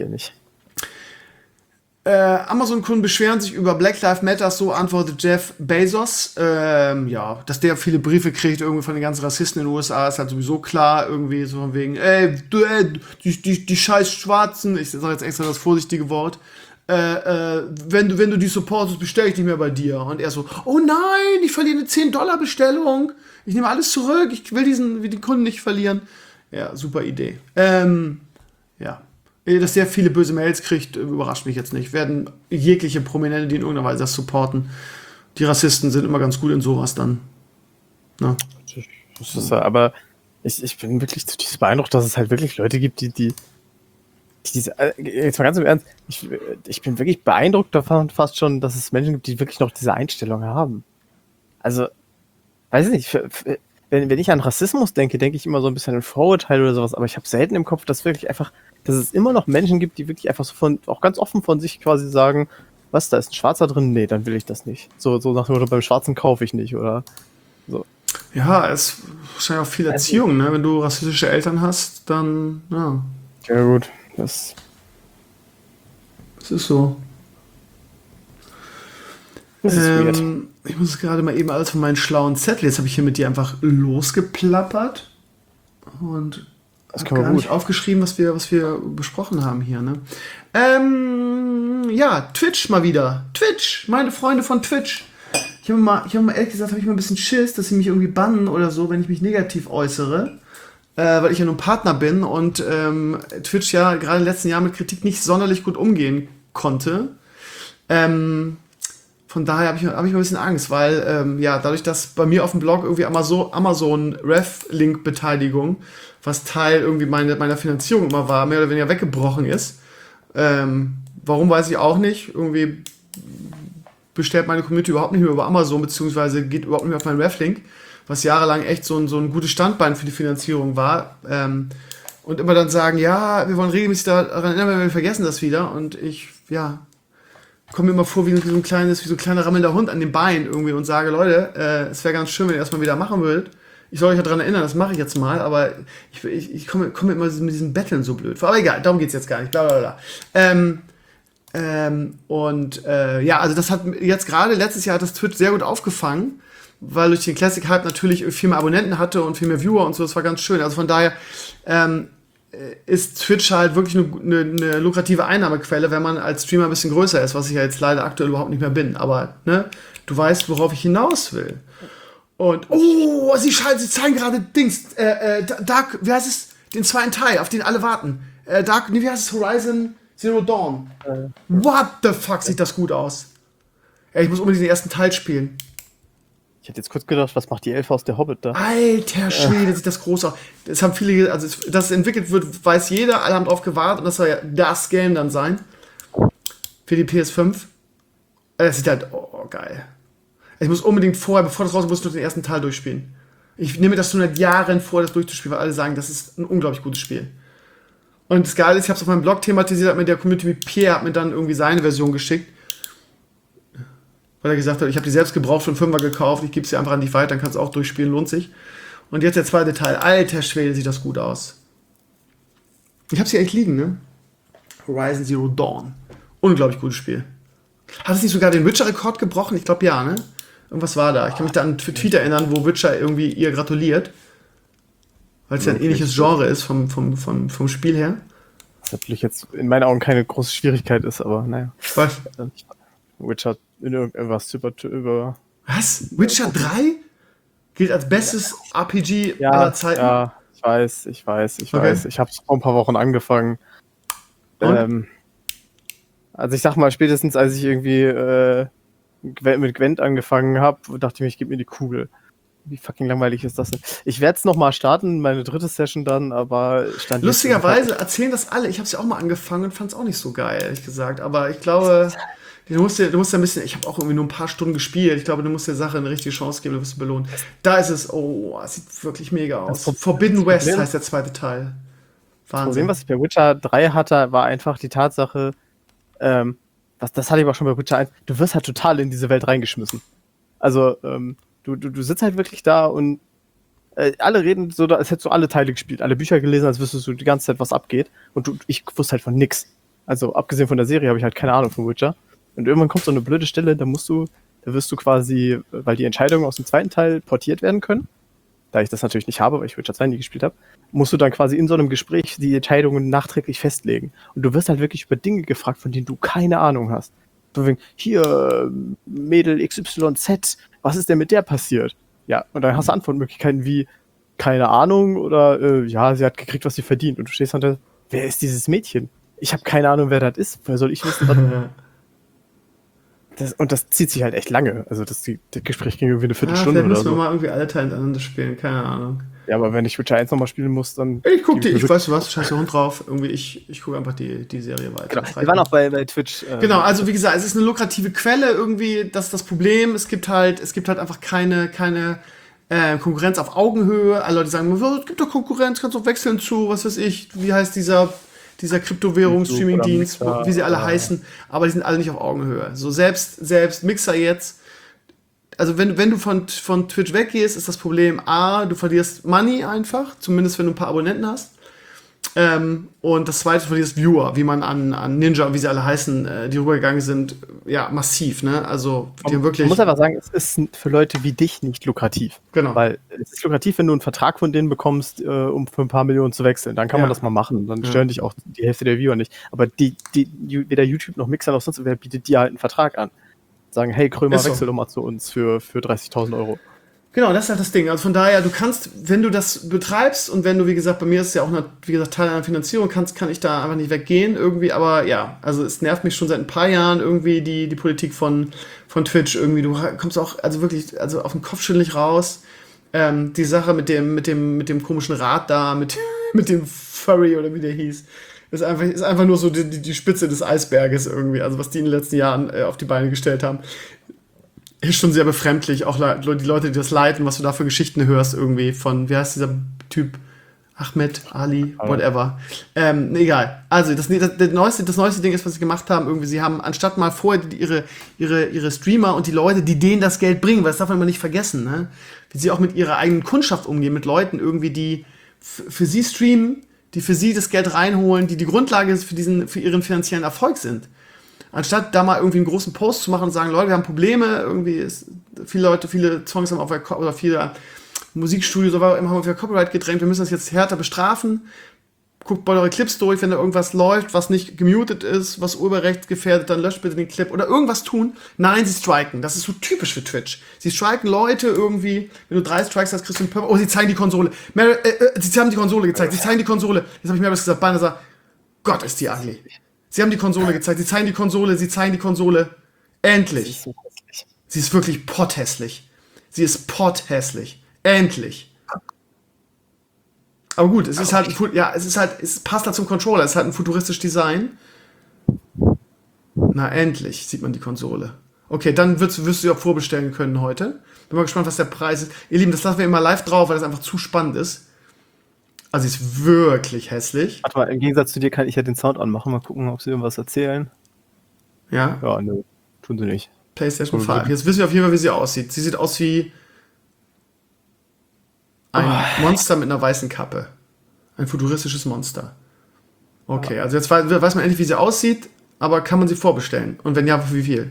Amazon-Kunden beschweren sich über Black Lives Matter, so antwortet Jeff Bezos. Dass der viele Briefe kriegt irgendwie von den ganzen Rassisten in den USA, ist halt sowieso klar, irgendwie so von wegen, die scheiß Schwarzen, ich sage jetzt extra das vorsichtige Wort, wenn du die supportest, bestelle ich nicht mehr bei dir. Und er so, oh nein, ich verliere eine $10 Bestellung, ich nehme alles zurück, ich will den Kunden nicht verlieren. Ja, super Idee. Dass der viele böse Mails kriegt, überrascht mich jetzt nicht. Werden jegliche Prominente, die in irgendeiner Weise das supporten. Die Rassisten sind immer ganz gut in sowas dann. Ne? Das ist, aber ich bin wirklich zutiefst beeindruckt, dass es halt wirklich Leute gibt, die jetzt mal ganz im Ernst, ich bin wirklich beeindruckt davon fast schon, dass es Menschen gibt, die wirklich noch diese Einstellung haben. Also, weiß ich nicht, wenn ich an Rassismus denke ich immer so ein bisschen an Vorurteile oder sowas, aber ich habe selten im Kopf, dass es immer noch Menschen gibt, die wirklich einfach so auch ganz offen von sich quasi sagen, was, da ist ein Schwarzer drin? Nee, dann will ich das nicht. So nach dem Motto, beim Schwarzen kaufe ich nicht, oder so. Ja, es ist wahrscheinlich auch viel Erziehung, ne? Wenn du rassistische Eltern hast, dann, ja. Ja gut, das ist so. Das ist weird. Ich muss gerade mal eben alles von meinen schlauen Zettel. Jetzt habe ich hier mit dir einfach losgeplappert und habe gar nicht aufgeschrieben, was wir besprochen haben hier. Ne? Twitch mal wieder. Twitch, meine Freunde von Twitch. Ich habe mal ehrlich gesagt, habe ich mal ein bisschen Schiss, dass sie mich irgendwie bannen oder so, wenn ich mich negativ äußere. Weil ich ja nur ein Partner bin und Twitch ja gerade in den letzten Jahren mit Kritik nicht sonderlich gut umgehen konnte. Von daher habe ich mal ein bisschen Angst, weil dadurch, dass bei mir auf dem Blog irgendwie Amazon Ref-Link-Beteiligung, was Teil irgendwie meiner Finanzierung immer war, mehr oder weniger weggebrochen ist. Warum, weiß ich auch nicht. Irgendwie bestellt meine Community überhaupt nicht mehr über Amazon, beziehungsweise geht überhaupt nicht mehr auf meinen Ref-Link, was jahrelang echt so ein gutes Standbein für die Finanzierung war. Und immer dann sagen, ja, wir wollen regelmäßig daran erinnern, wir vergessen das wieder. Und ich, komme mir immer vor wie so ein kleiner rammelnder Hund an den Beinen irgendwie und sage, Leute, es wäre ganz schön, wenn ihr das mal wieder machen würdet. Ich soll euch ja daran erinnern, das mache ich jetzt mal, aber ich komme immer mit diesen Betteln so blöd vor. Aber egal, darum geht's jetzt gar nicht, bla bla bla. Also das hat jetzt gerade, letztes Jahr hat das Twitch sehr gut aufgefangen, weil durch den Classic Hype natürlich viel mehr Abonnenten hatte und viel mehr Viewer und so, das war ganz schön. Also von daher ist Twitch halt wirklich eine lukrative Einnahmequelle, wenn man als Streamer ein bisschen größer ist, was ich ja jetzt leider aktuell überhaupt nicht mehr bin. Aber ne, du weißt, worauf ich hinaus will. Und, sie zeigen gerade Dings, Dark, wie heißt es? Den zweiten Teil, auf den alle warten. Wie heißt es? Horizon Zero Dawn. What the fuck, sieht das gut aus. Ja, ich muss unbedingt den ersten Teil spielen. Ich hätte jetzt kurz gedacht, was macht die Elfe aus der Hobbit da? Alter Schwede, sieht das groß aus. Das haben viele, also dass es entwickelt wird, weiß jeder, alle haben drauf gewartet und das soll ja das Game dann sein. Für die PS5. Das sieht halt, oh, geil. Ich muss unbedingt vorher, bevor das rauskommt, muss ich noch den ersten Teil durchspielen. Ich nehme das schon seit Jahren vor, das durchzuspielen, weil alle sagen, das ist ein unglaublich gutes Spiel. Und das Geile ist, ich habe es auf meinem Blog thematisiert, hat mir der Community mit Pierre hat mir dann irgendwie seine Version geschickt. Weil er gesagt hat, ich habe die selbst gebraucht für einen Fünfer gekauft, ich gebe sie einfach an dich weiter, dann kannst du auch durchspielen, lohnt sich. Und jetzt der zweite Teil. Alter Schwede, sieht das gut aus. Ich habe sie echt liegen, ne? Horizon Zero Dawn. Unglaublich gutes Spiel. Hat es nicht sogar den Witcher-Rekord gebrochen? Ich glaube ja, ne? Irgendwas war da. Ich kann mich da an Tweet erinnern, wo Witcher irgendwie ihr gratuliert. Weil es ja ein ähnliches Genre ist vom Spiel her. Was natürlich jetzt in meinen Augen keine große Schwierigkeit ist, aber naja. Was? Witcher in irgendwas über. Was? Witcher 3? Gilt als bestes RPG aller Zeiten? Ja, ich weiß. Ich habe es vor ein paar Wochen angefangen. Also ich sag mal, spätestens als ich irgendwie mit Gwent angefangen habe, dachte ich mir, ich gebe mir die Kugel. Wie fucking langweilig ist das denn? Ich werde es nochmal starten, meine dritte Session dann, aber lustigerweise erzählen das alle. Ich habe es ja auch mal angefangen und fand es auch nicht so geil, ehrlich gesagt. Aber ich glaube, du musst ja ein bisschen, ich habe auch irgendwie nur ein paar Stunden gespielt. Ich glaube, du musst der Sache eine richtige Chance geben, du wirst belohnt. Da ist es, es sieht wirklich mega aus. Forbidden West heißt der zweite Teil. Wahnsinn. Das Problem, was ich bei Witcher 3 hatte, war einfach die Tatsache, das hatte ich aber schon bei Witcher 1, du wirst halt total in diese Welt reingeschmissen. Also, du sitzt halt wirklich da und alle reden so, als hättest du alle Teile gespielt, alle Bücher gelesen, als wüsstest du die ganze Zeit, was abgeht. Und ich wusste halt von nix. Also, abgesehen von der Serie habe ich halt keine Ahnung von Witcher. Und irgendwann kommt so eine blöde Stelle, da wirst du quasi, weil die Entscheidungen aus dem zweiten Teil portiert werden können, da ich das natürlich nicht habe, weil ich Witcher 2 nie gespielt habe, musst du dann quasi in so einem Gespräch die Entscheidungen nachträglich festlegen. Und du wirst halt wirklich über Dinge gefragt, von denen du keine Ahnung hast. So wegen, hier, Mädel XYZ, was ist denn mit der passiert? Ja, und dann hast du Antwortmöglichkeiten wie, keine Ahnung, oder, ja, sie hat gekriegt, was sie verdient. Und du stehst dann, wer ist dieses Mädchen? Ich habe keine Ahnung, wer das ist. Woher soll ich wissen, was... Das zieht sich halt echt lange. Also das Gespräch ging irgendwie eine Viertelstunde oder so. Müssen wir mal irgendwie alle Teile hintereinander spielen, keine Ahnung. Ja, aber wenn ich Witcher 1 nochmal spielen muss, dann... Ich weißt du was, scheiß der Hund drauf. Irgendwie, ich gucke einfach die Serie weiter. Genau. Wir waren auch bei Twitch. Genau, also wie gesagt, es ist eine lukrative Quelle irgendwie, das ist das Problem. Es gibt halt einfach keine Konkurrenz auf Augenhöhe. Alle Leute sagen, es gibt doch Konkurrenz, kannst doch wechseln zu, was weiß ich, wie heißt dieser Kryptowährungs-Streaming-Dienst, wie sie alle heißen, aber die sind alle nicht auf Augenhöhe. So selbst Mixer jetzt, also wenn du von Twitch weggehst, ist das Problem A, du verlierst Money einfach, zumindest wenn du ein paar Abonnenten hast. Und das zweite, du verlierst Viewer, wie man an Ninja und wie sie alle heißen, die rübergegangen sind, ja, massiv, ne? Also die haben wirklich. Ich muss einfach sagen, es ist für Leute wie dich nicht lukrativ. Genau. Weil es ist lukrativ, wenn du einen Vertrag von denen bekommst, um für ein paar Millionen zu wechseln. Dann kann man das mal machen. Dann stören dich auch die Hälfte der Viewer nicht. Aber weder YouTube noch Mixer noch sonst wer bietet dir halt einen Vertrag an. Sagen, hey Krömer, wechsel doch mal zu uns für 30.000 Euro. Genau, das ist halt das Ding. Also von daher, du kannst, wenn du das betreibst und wenn du, wie gesagt, bei mir ist es ja auch, wie gesagt, Teil einer Finanzierung, kann ich da einfach nicht weggehen irgendwie, aber ja, also es nervt mich schon seit ein paar Jahren irgendwie die Politik von Twitch irgendwie. Du kommst auch, also wirklich, also auf den Kopf schütteln raus. Die Sache mit dem komischen Rad da, mit dem Furry oder wie der hieß, ist einfach nur so die Spitze des Eisberges irgendwie, also was die in den letzten Jahren auf die Beine gestellt haben. Ist schon sehr befremdlich, auch die Leute, die das leiten, was du da für Geschichten hörst irgendwie von, wie heißt dieser Typ? Ahmed, Ali, whatever. Egal. Also das neueste Ding ist, was sie gemacht haben, irgendwie, sie haben anstatt mal vorher ihre Streamer und die Leute, die denen das Geld bringen, weil das darf man immer nicht vergessen, ne? Wie sie auch mit ihrer eigenen Kundschaft umgehen, mit Leuten irgendwie, die für sie streamen, die für sie das Geld reinholen, die Grundlage für ihren finanziellen Erfolg sind. Anstatt da mal irgendwie einen großen Post zu machen und sagen, Leute, wir haben Probleme, irgendwie viele Songs haben oder viele Musikstudios haben auf ihr Copyright gedrängt, wir müssen das jetzt härter bestrafen. Guckt bei eure Clips durch, wenn da irgendwas läuft, was nicht gemutet ist, was urheberrechtsgefährdet, dann löscht bitte den Clip oder irgendwas tun. Nein, sie striken. Das ist so typisch für Twitch. Sie striken Leute irgendwie, wenn du 3 Strikes hast, kriegst du einen Purple. Oh, sie zeigen die Konsole. Sie haben die Konsole gezeigt. Sie zeigen die Konsole. Jetzt habe ich mir gesagt, Banner sagt, Gott, ist die ugly. Sie haben die Konsole gezeigt, sie zeigen die Konsole. Endlich. So hässlich. Sie ist wirklich potthässlich. Sie ist potthässlich. Endlich. Aber gut, es ist halt, es passt halt zum Controller. Es ist halt ein futuristisches Design. Na, endlich sieht man die Konsole. Okay, dann wirst du sie auch vorbestellen können heute. Bin mal gespannt, was der Preis ist. Ihr Lieben, das lassen wir immer live drauf, weil das einfach zu spannend ist. Also, sie ist wirklich hässlich. Warte mal, im Gegensatz zu dir kann ich ja den Sound anmachen. Mal gucken, ob sie irgendwas erzählen. Ja, Ja, nö, tun sie nicht. PlayStation 5. Jetzt wissen wir auf jeden Fall, wie sie aussieht. Sie sieht aus wie ein Monster mit einer weißen Kappe. Ein futuristisches Monster. Okay, also jetzt weiß man endlich, wie sie aussieht, aber kann man sie vorbestellen? Und wenn ja, für wie viel?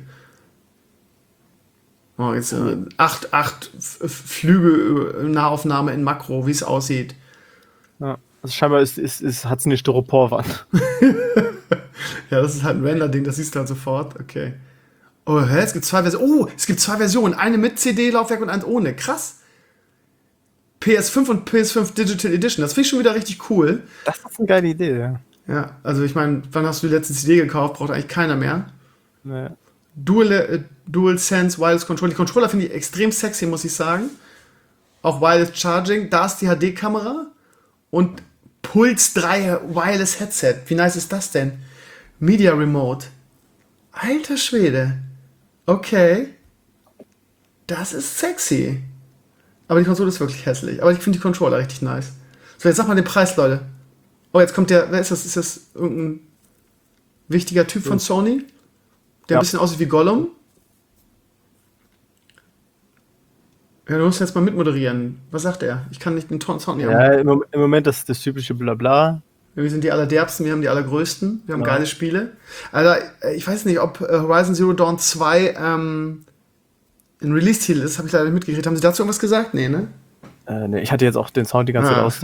Oh, jetzt 8 Flüge Nahaufnahme in Makro, wie es aussieht. Ja. Also scheinbar hat es eine Styroporwand. Ja, das ist halt ein Render-Ding, das siehst du halt sofort. Okay. Oh, es gibt zwei Versionen. Oh, es gibt zwei Versionen. Eine mit CD-Laufwerk und eine ohne. Krass. PS5 und PS5 Digital Edition. Das finde ich schon wieder richtig cool. Das ist eine geile Idee, ja. Ja, also ich meine, wann hast du die letzte CD gekauft? Braucht eigentlich keiner mehr. Nee. DualSense Wireless Controller. Die Controller finde ich extrem sexy, muss ich sagen. Auch Wireless Charging. Da ist die HD-Kamera. Und Puls 3 Wireless Headset. Wie nice ist das denn? Media Remote. Alter Schwede. Okay. Das ist sexy. Aber die Konsole ist wirklich hässlich. Aber ich finde die Controller richtig nice. So, jetzt sag mal den Preis, Leute. Oh, jetzt kommt der. Wer ist das? Ist das irgendein wichtiger Typ von Sony? Der ein bisschen aussieht wie Gollum? Ja, du musst jetzt mal mitmoderieren. Was sagt er? Ich kann nicht den Sound nicht Ja, im Moment das typische Blabla. Wir sind die allerderbsten, wir haben die allergrößten, wir haben geile Spiele. Alter, ich weiß nicht, ob Horizon Zero Dawn 2 ein Release-Titel ist, habe ich leider nicht mitgekriegt. Haben Sie dazu irgendwas gesagt? Nee, ne? Nee, ich hatte jetzt auch den Sound die ganze Zeit aus.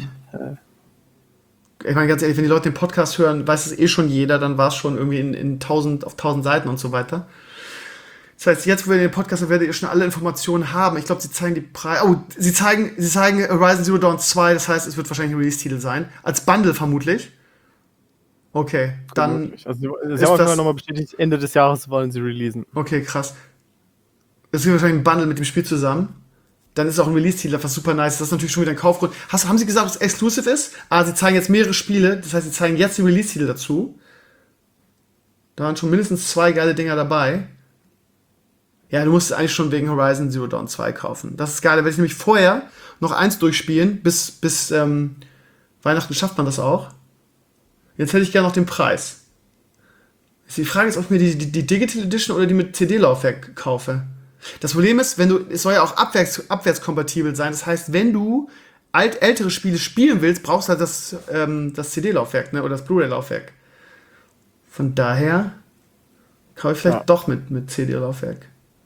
Ich meine, ganz ehrlich, wenn die Leute den Podcast hören, weiß es eh schon jeder, dann war es schon irgendwie auf 1000 Seiten und so weiter. Das heißt, jetzt, wo wir den Podcast haben, werdet ihr schon alle Informationen haben. Ich glaube, sie zeigen die Preise. Oh, sie zeigen Horizon Zero Dawn 2, das heißt, es wird wahrscheinlich ein Release-Titel sein. Als Bundle vermutlich. Okay, dann. Also, sie haben auch nochmal bestätigt, Ende des Jahres wollen sie releasen. Okay, krass. Das ist wahrscheinlich ein Bundle mit dem Spiel zusammen. Dann ist auch ein Release-Titel, was super nice ist. Das ist natürlich schon wieder ein Kaufgrund. Haben sie gesagt, dass es exclusive ist? Sie zeigen jetzt mehrere Spiele. Das heißt, sie zeigen jetzt den Release-Titel dazu. Da waren schon mindestens 2 geile Dinger dabei. Ja, du musst es eigentlich schon wegen Horizon Zero Dawn 2 kaufen. Das ist geil. Da werde ich nämlich vorher noch 1 durchspielen. Bis Weihnachten schafft man das auch. Jetzt hätte ich gerne noch den Preis. Die Frage ist, ob ich mir die Digital Edition oder die mit CD-Laufwerk kaufe. Das Problem ist, es soll ja auch abwärtskompatibel sein. Das heißt, wenn du ältere Spiele spielen willst, brauchst du halt das CD-Laufwerk, ne, oder das Blu-ray-Laufwerk. Von daher kaufe ich vielleicht doch mit CD-Laufwerk.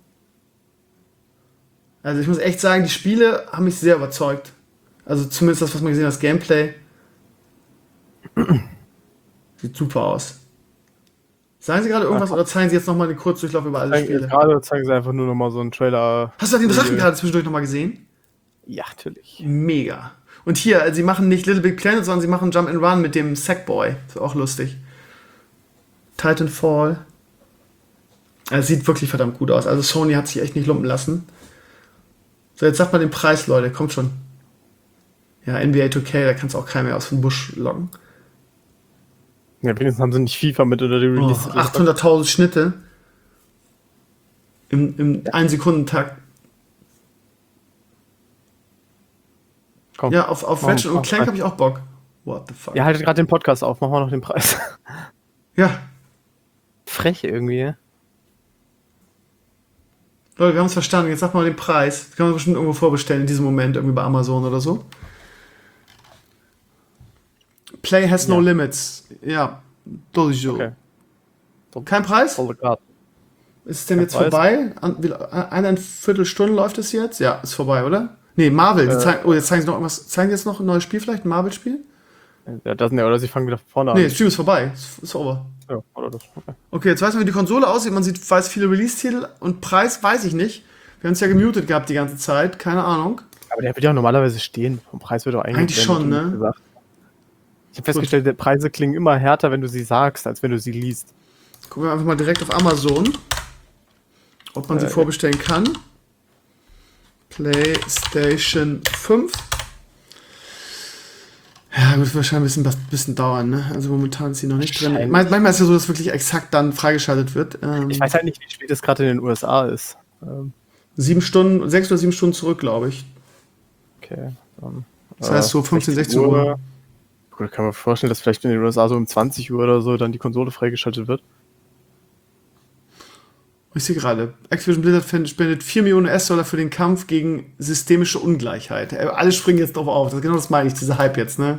Also ich muss echt sagen, die Spiele haben mich sehr überzeugt. Also zumindest das, was man gesehen hat, das Gameplay. Sieht super aus. Sagen Sie gerade irgendwas oder zeigen Sie jetzt nochmal einen Kurzdurchlauf über alle Spiele? Gerade zeigen Sie einfach nur nochmal so einen Trailer. Hast du den Drachen gerade zwischendurch nochmal gesehen? Ja, natürlich. Mega. Und hier, also sie machen nicht Little Big Planet, sondern sie machen Jump and Run mit dem Sackboy. Ist auch lustig. Titanfall. Also sieht wirklich verdammt gut aus. Also Sony hat sich echt nicht lumpen lassen. So, jetzt sagt mal den Preis, Leute. Kommt schon. Ja, NBA 2K, da kannst du auch keiner mehr aus dem Busch locken. Ja, wenigstens haben sie nicht FIFA mit oder die Release. 800.000 Schnitte. Im 1-Sekunden-Takt. Komm. Ja, auf Ratchet und Clank habe ich auch Bock. What the fuck? Ja, haltet gerade den Podcast auf. Machen wir noch den Preis. Ja. Frech irgendwie. Leute, wir haben es verstanden. Jetzt sag mal den Preis. Das kann man bestimmt irgendwo vorbestellen in diesem Moment, irgendwie bei Amazon oder so. Play has no limits. Ja, so. Okay. Kein Preis? Oh God. Ist es denn jetzt vorbei? 1,25 Stunden läuft es jetzt? Ja, ist vorbei, oder? Nee, Marvel. Jetzt zeigen sie noch irgendwas. Zeigen sie jetzt noch ein neues Spiel vielleicht? Ein Marvel-Spiel? Ja, das nicht, oder sie fangen wieder von vorne an. Nee, das Stream ist vorbei. Ist over. Ja, oder das. Okay, jetzt weiß man, wie die Konsole aussieht. Man weiß viele Release-Titel und Preis weiß ich nicht. Wir haben es ja gemutet gehabt die ganze Zeit. Keine Ahnung. Aber der wird ja normalerweise stehen. Vom Preis wird doch eigentlich schon, ne? Gesagt. Ich habe festgestellt, die Preise klingen immer härter, wenn du sie sagst, als wenn du sie liest. Gucken wir einfach mal direkt auf Amazon, ob man sie vorbestellen kann. PlayStation 5. Ja, wird wahrscheinlich ein bisschen dauern, ne? Also momentan ist sie noch nicht drin. Manchmal ist ja so, dass wirklich exakt dann freigeschaltet wird. Ich weiß halt nicht, wie spät es gerade in den USA ist. 6 oder 7 Stunden zurück, glaube ich. Okay. Das heißt so 15, 16 Uhr. Gut, kann man vorstellen, dass vielleicht in den USA so um 20 Uhr oder so dann die Konsole freigeschaltet wird. Ich sehe gerade, Activision Blizzard spendet 4 Millionen US-Dollar für den Kampf gegen systemische Ungleichheit. Alle springen jetzt drauf auf. Genau das meine ich, dieser Hype jetzt, ne?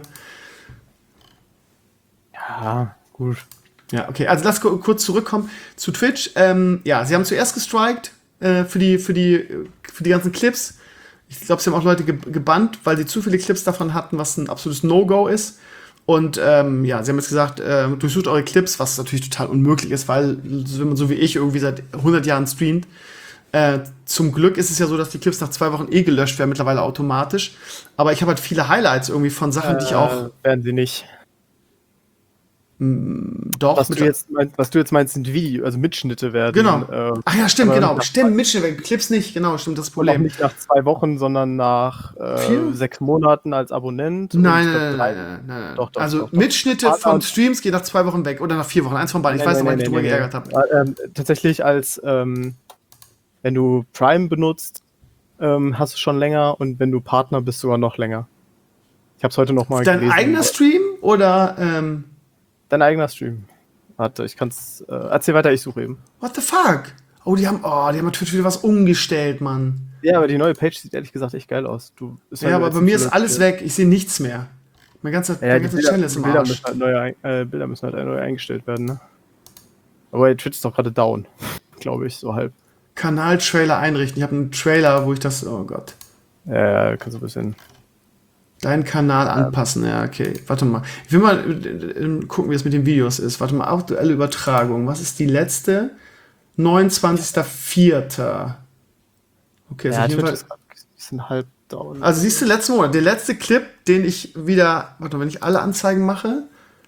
Ja, gut. Ja, okay. Also lass kurz zurückkommen zu Twitch. Ja, sie haben zuerst gestrikt für die ganzen Clips. Ich glaube, sie haben auch Leute gebannt, weil sie zu viele Clips davon hatten, was ein absolutes No-Go ist. Und ja, sie haben jetzt gesagt, durchsucht eure Clips, was natürlich total unmöglich ist, weil, wenn man so wie ich irgendwie seit 100 Jahren streamt, zum Glück ist es ja so, dass die Clips nach 2 Wochen gelöscht werden, mittlerweile automatisch. Aber ich habe halt viele Highlights irgendwie von Sachen, die ich auch... Werden sie nicht. Doch. Was du jetzt meinst, sind Video, also Mitschnitte werden. Genau. Ach ja, stimmt, genau. Stimmt, Mitschnitte, Clips nicht. Genau, stimmt, das Problem. Auch nicht nach 2 Wochen, sondern nach 6 Monaten als Abonnent. Nein. Doch, also Mitschnitte von Streams geht nach 2 Wochen weg oder nach 4 Wochen. Eins von beiden. Ich weiß nicht, ob ich drüber geärgert habe. Tatsächlich als, wenn du Prime benutzt, hast du schon länger und wenn du Partner bist, sogar noch länger. Ich habe es heute noch mal gelesen. Dein eigener Stream oder... Dein eigener Stream. Warte, ich kann's. Erzähl weiter, ich suche eben. What the fuck? Oh, die haben auf Twitch wieder was umgestellt, Mann. Ja, aber die neue Page sieht ehrlich gesagt echt geil aus. Ja, aber bei mir ist alles weg. Ich sehe nichts mehr. Mein ganzer Channel ist im Arsch. Bilder müssen halt neu eingestellt werden, ne? Aber Twitch ist doch gerade down. Glaube ich, so halb. Kanal-Trailer einrichten. Ich habe einen Trailer, wo ich das. Oh Gott. Ja, kannst du ein bisschen. Deinen Kanal anpassen, ja, okay. Warte mal. Ich will mal gucken, wie es mit den Videos ist. Warte mal, aktuelle Übertragung. Was ist die letzte? 29.04. Okay, ja, Twitch ist ein bisschen halb down. Also siehst du, letzten Monat, der letzte Clip, den ich wieder, warte mal, wenn ich alle Anzeigen mache.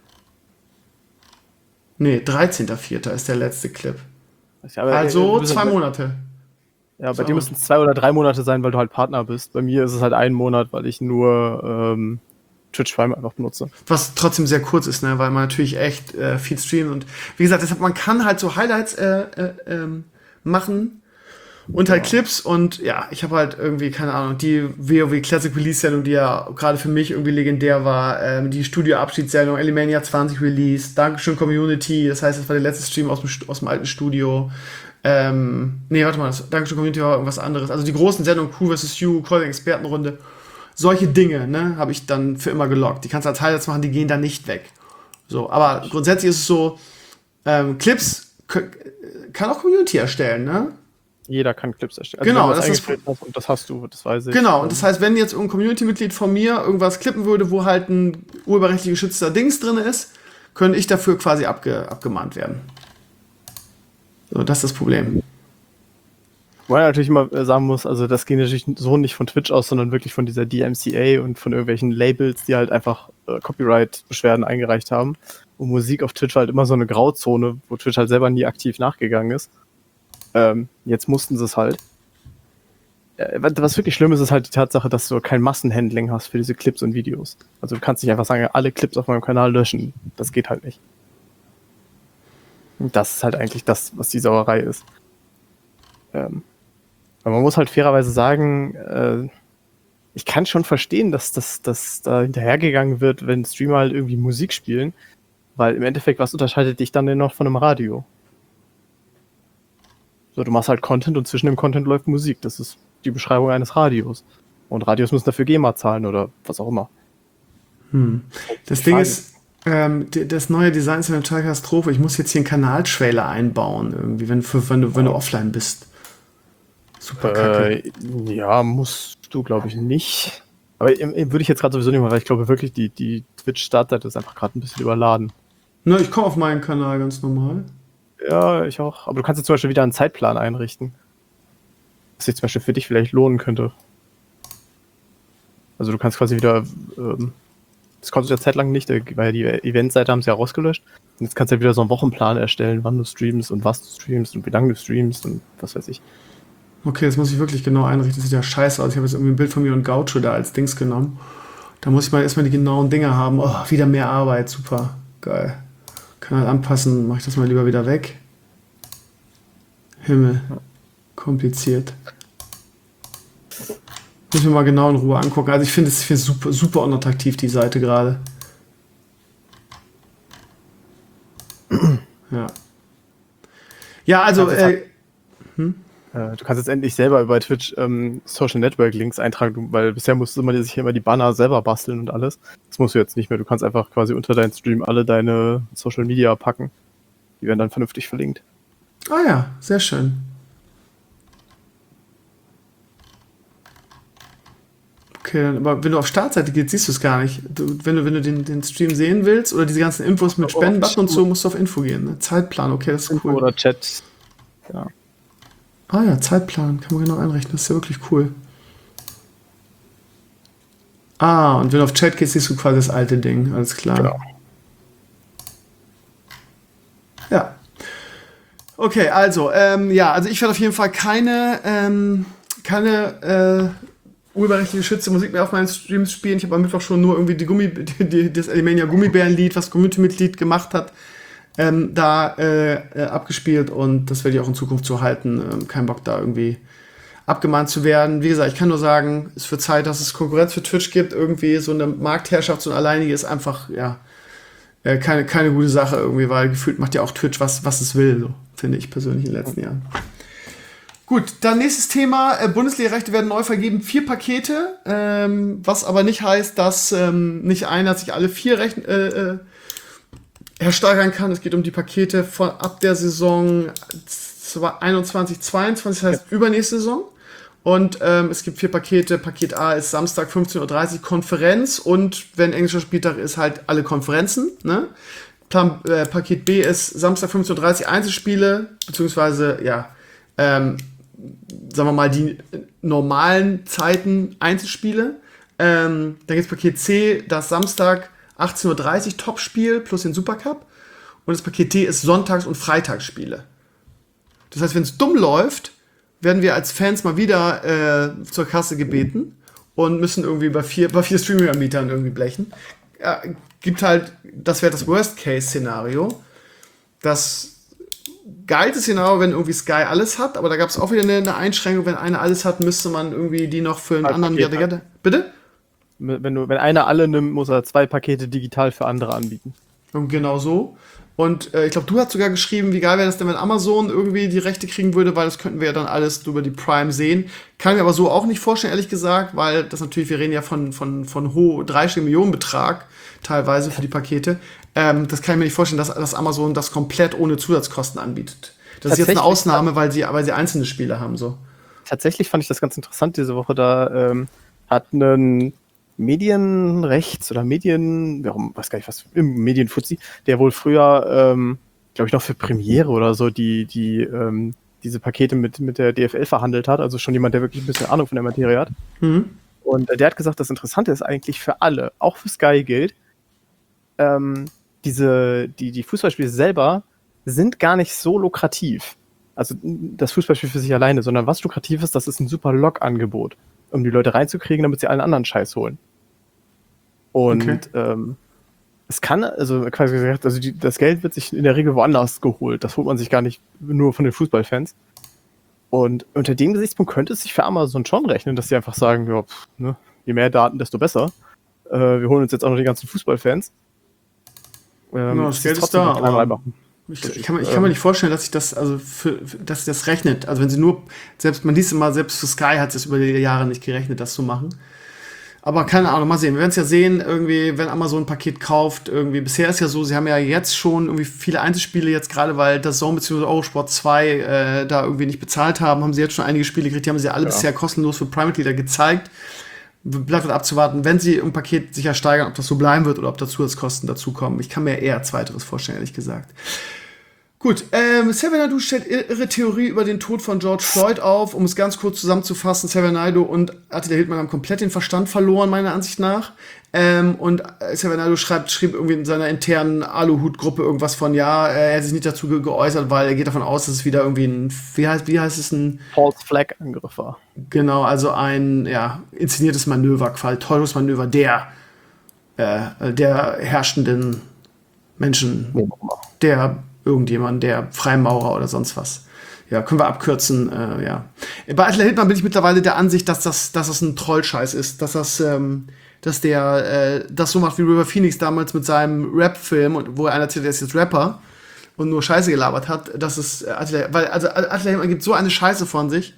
Nee, 13.04. ist der letzte Clip. Also 2 Monate. Ja, bei dir müssen es 2 oder 3 Monate sein, weil du halt Partner bist. Bei mir ist es halt 1 Monat, weil ich nur Twitch Prime einfach benutze. Was trotzdem sehr kurz ist, ne? Weil man natürlich echt viel streamt. Und wie gesagt, deshalb, man kann halt so Highlights machen und halt Clips. Und ja, ich habe halt irgendwie, keine Ahnung, die WoW Classic Release-Sendung, die ja gerade für mich irgendwie legendär war, die Studio-Abschiedssendung, Elemania 20 Release, Dankeschön Community, das heißt, das war der letzte Stream aus dem alten Studio. Nee, warte mal, Dankeschön Community war irgendwas anderes. Also die großen Sendungen, Q vs. You, Calling Expertenrunde, solche Dinge, ne, habe ich dann für immer gelockt. Die kannst du als Highlights machen, die gehen dann nicht weg. So, aber grundsätzlich ist es so, Clips kann auch Community erstellen, ne? Jeder kann Clips erstellen. Genau, das hast du, das weiß ich. Genau, und das heißt, wenn jetzt ein Community-Mitglied von mir irgendwas klippen würde, wo halt ein urheberrechtlich geschützter Dings drin ist, könnte ich dafür quasi abgemahnt werden. So, das ist das Problem. Wobei man natürlich immer sagen muss, also das geht natürlich so nicht von Twitch aus, sondern wirklich von dieser DMCA und von irgendwelchen Labels, die halt einfach Copyright-Beschwerden eingereicht haben. Und Musik auf Twitch war halt immer so eine Grauzone, wo Twitch halt selber nie aktiv nachgegangen ist. Jetzt mussten sie es halt. Was wirklich schlimm ist, ist halt die Tatsache, dass du kein Massenhandling hast für diese Clips und Videos. Also du kannst nicht einfach sagen, alle Clips auf meinem Kanal löschen. Das geht halt nicht. Das ist halt eigentlich das, was die Sauerei ist. Aber man muss halt fairerweise sagen, ich kann schon verstehen, dass da hinterhergegangen wird, wenn Streamer halt irgendwie Musik spielen, weil im Endeffekt, was unterscheidet dich dann denn noch von einem Radio? So, du machst halt Content und zwischen dem Content läuft Musik. Das ist die Beschreibung eines Radios. Und Radios müssen dafür GEMA zahlen oder was auch immer. Das Ding ist, das neue Design ist eine totale Katastrophe. Ich muss jetzt hier einen Kanal-Trailer einbauen, irgendwie, wenn du offline bist. Super kacke. Ja, musst du, glaube ich, nicht. Aber würde ich jetzt gerade sowieso nicht mal, weil ich glaube wirklich, die Twitch-Startseite ist einfach gerade ein bisschen überladen. Ne, ich komme auf meinen Kanal ganz normal. Ja, ich auch. Aber du kannst jetzt zum Beispiel wieder einen Zeitplan einrichten. Was sich zum Beispiel für dich vielleicht lohnen könnte. Also du kannst quasi wieder, das konntest du ja zeitlang nicht, weil die Eventseite haben es ja rausgelöscht. Und jetzt kannst du ja wieder so einen Wochenplan erstellen, wann du streamst und was du streamst und wie lange du streamst und was weiß ich. Okay, das muss ich wirklich genau einrichten. Das sieht ja scheiße aus. Ich habe jetzt irgendwie ein Bild von mir und Gaucho da als Dings genommen. Da muss ich mal erstmal die genauen Dinge haben. Oh, wieder mehr Arbeit. Super. Geil. Kann halt anpassen. Mache ich das mal lieber wieder weg. Himmel. Kompliziert. Muss ich mir mal genau in Ruhe angucken. Also ich finde es super, super unattraktiv, die Seite gerade. Ja. Ja, also, Du kannst jetzt endlich selber über Twitch Social Network Links eintragen, weil bisher musste man sich immer die Banner selber basteln und alles. Das musst du jetzt nicht mehr. Du kannst einfach quasi unter deinen Stream alle deine Social Media packen. Die werden dann vernünftig verlinkt. ah ja, sehr schön. Okay, dann, aber wenn du auf Startseite gehst, siehst du es gar nicht. Wenn du den Stream sehen willst oder diese ganzen Infos mit Spendenbutton und so, musst du auf Info gehen. Ne? Zeitplan, okay, das ist Info cool. oder Chat. Ja. Ah ja, Zeitplan, kann man genau einrechnen, das ist ja wirklich cool. Ah, und wenn du auf Chat gehst, siehst du quasi das alte Ding, alles klar. Genau. Ja. Okay, also, also ich werde auf jeden Fall keine urheberrechtliche geschützte Musik mehr auf meinen Streams spielen. Ich habe am Mittwoch schon nur irgendwie das Alimania Gummibärenlied, was Community-Mitglied gemacht hat, abgespielt und das werde ich auch in Zukunft so halten. Kein Bock da irgendwie abgemahnt zu werden. Wie gesagt, ich kann nur sagen, es wird Zeit, dass es Konkurrenz für Twitch gibt. Irgendwie so eine Marktherrschaft, so eine alleinige ist einfach, keine gute Sache irgendwie, weil gefühlt macht ja auch Twitch was es will, so finde ich persönlich in den letzten Jahren. Gut, dann nächstes Thema. Bundesliga-Rechte werden neu vergeben. 4 Pakete, was aber nicht heißt, dass nicht einer sich alle 4 Rechte ersteigern kann. Es geht um die Pakete von ab der Saison 21, 22, das heißt übernächste Saison. Und es gibt 4 Pakete. Paket A ist Samstag 15:30 Uhr Konferenz und wenn englischer Spieltag ist, halt alle Konferenzen. Ne? Paket B ist Samstag 15:30 Uhr Einzelspiele, beziehungsweise, sagen wir mal, die normalen Zeiten Einzelspiele. Dann gibt es Paket C, das Samstag 18:30 Uhr Topspiel plus den Supercup. Und das Paket D ist Sonntags- und Freitagsspiele. Das heißt, wenn es dumm läuft, werden wir als Fans mal wieder zur Kasse gebeten und müssen irgendwie bei vier Streaming-Anbietern irgendwie blechen. Gibt halt, das wäre das Worst-Case-Szenario. Das geilste Szenario, wenn irgendwie Sky alles hat, aber da gab es auch wieder eine Einschränkung, wenn einer alles hat, müsste man irgendwie die noch für einen anderen... Bitte? Wenn einer alle nimmt, muss er 2 Pakete digital für andere anbieten. Und genau so. Und ich glaube, du hast sogar geschrieben, wie geil wäre das denn, wenn Amazon irgendwie die Rechte kriegen würde, weil das könnten wir ja dann alles über die Prime sehen. Kann ich mir aber so auch nicht vorstellen, ehrlich gesagt, weil das natürlich, wir reden ja von 3 Millionen Betrag teilweise für die Pakete. Das kann ich mir nicht vorstellen, dass Amazon das komplett ohne Zusatzkosten anbietet. Das ist jetzt eine Ausnahme, weil sie einzelne Spiele haben. So. Tatsächlich fand ich das ganz interessant diese Woche. Da hat ein Medienrechts- oder weiß gar nicht was, im Medienfuzzi, der wohl früher, glaube ich, noch für Premiere oder so diese Pakete mit der DFL verhandelt hat, also schon jemand, der wirklich ein bisschen Ahnung von der Materie hat. Mhm. Und der hat gesagt, das Interessante ist eigentlich für alle, auch für Sky gilt, die Fußballspiele selber sind gar nicht so lukrativ. Also das Fußballspiel für sich alleine, sondern was lukrativ ist, das ist ein super Log-Angebot, um die Leute reinzukriegen, damit sie allen anderen Scheiß holen. Und es kann, also quasi gesagt, das Geld wird sich in der Regel woanders geholt. Das holt man sich gar nicht nur von den Fußballfans. Und unter dem Gesichtspunkt könnte es sich für Amazon schon rechnen, dass sie einfach sagen, ja, je mehr Daten, desto besser. Wir holen uns jetzt auch noch die ganzen Fußballfans. Das Geld ist da, aber ich kann mir nicht vorstellen, dass sich das, dass sich das rechnet. Also wenn sie nur, man liest immer, selbst für Sky hat es über die Jahre nicht gerechnet, das zu machen. Aber keine Ahnung, mal sehen. Wir werden es ja sehen, irgendwie, wenn Amazon ein Paket kauft, irgendwie. Bisher ist ja so, sie haben ja jetzt schon irgendwie viele Einzelspiele jetzt, gerade weil das Zone bzw. Eurosport 2 da irgendwie nicht bezahlt haben sie jetzt schon einige Spiele gekriegt, die haben sie alle bisher kostenlos für Prime-Mitglieder gezeigt. Bleibt abzuwarten, wenn sie im Paket sicher steigern, ob das so bleiben wird oder ob dazu Kosten dazukommen. Ich kann mir eher Zweiteres vorstellen, ehrlich gesagt. Gut, Xavier Naidoo stellt ihre Theorie über den Tod von George Floyd auf. Um es ganz kurz zusammenzufassen, Xavier Naidoo und Attila Hildmann haben komplett den Verstand verloren, meiner Ansicht nach. Und Xavier Naidoo schrieb irgendwie in seiner internen Aluhut-Gruppe irgendwas von, er hätte sich nicht dazu geäußert, weil er geht davon aus, dass es wieder irgendwie ein, wie heißt es, ein False Flag Angriff war. Genau, also ein inszeniertes Manöver, Täuschungsmanöver der herrschenden Menschen, der irgendjemand, der Freimaurer oder sonst was. Ja, können wir abkürzen, ja. Bei Attila Hildmann bin ich mittlerweile der Ansicht, dass das ein Trollscheiß ist, dass der das so macht wie River Phoenix damals mit seinem Rap-Film, wo er einer erzählt, er ist jetzt Rapper und nur Scheiße gelabert hat, dass es Attila Hildmann gibt so eine Scheiße von sich,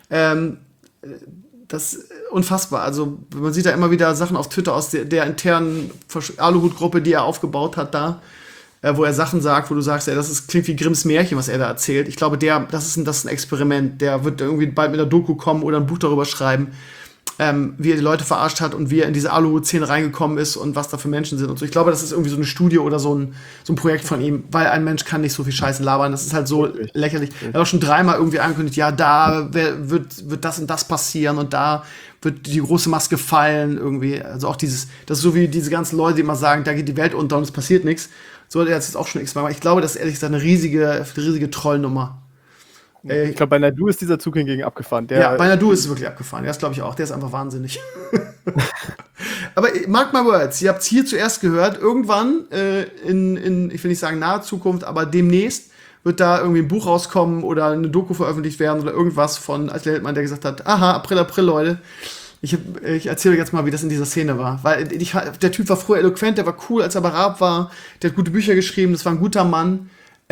das ist unfassbar. Also man sieht da immer wieder Sachen auf Twitter aus der internen Aluhut-Gruppe, die er aufgebaut hat da, wo er Sachen sagt, wo du sagst, klingt wie Grimms Märchen, was er da erzählt. Ich glaube, das ist ein Experiment. Der wird irgendwie bald mit einer Doku kommen oder ein Buch darüber schreiben, wie er die Leute verarscht hat und wie er in diese Aluhut-Szene reingekommen ist und was da für Menschen sind und so. Ich glaube, das ist irgendwie so eine Studie oder so ein Projekt von ihm, weil ein Mensch kann nicht so viel Scheiße labern. Das ist halt so lächerlich. Er hat auch schon 3-mal irgendwie angekündigt, da wird das und das passieren und da wird die große Maske fallen irgendwie. Also auch das ist so wie diese ganzen Leute, die immer sagen, da geht die Welt unter und es passiert nichts. So hat er jetzt auch schon x-mal. Aber ich glaube, das ist ehrlich gesagt eine riesige Trollnummer. Ich glaube, bei Naidoo ist dieser Zug hingegen abgefahren. Bei Naidoo ist es wirklich abgefahren. Ja, das glaube ich auch. Der ist einfach wahnsinnig. Aber mark my words, ihr habt es hier zuerst gehört. Irgendwann ich will nicht sagen nahe Zukunft, aber demnächst wird da irgendwie ein Buch rauskommen oder eine Doku veröffentlicht werden oder irgendwas von Attila Hildmann, der gesagt hat, aha, April, Leute. Ich erzähle euch jetzt mal, wie das in dieser Szene war. Weil der Typ war früher eloquent, der war cool, als er bei Raab war. Der hat gute Bücher geschrieben, das war ein guter Mann.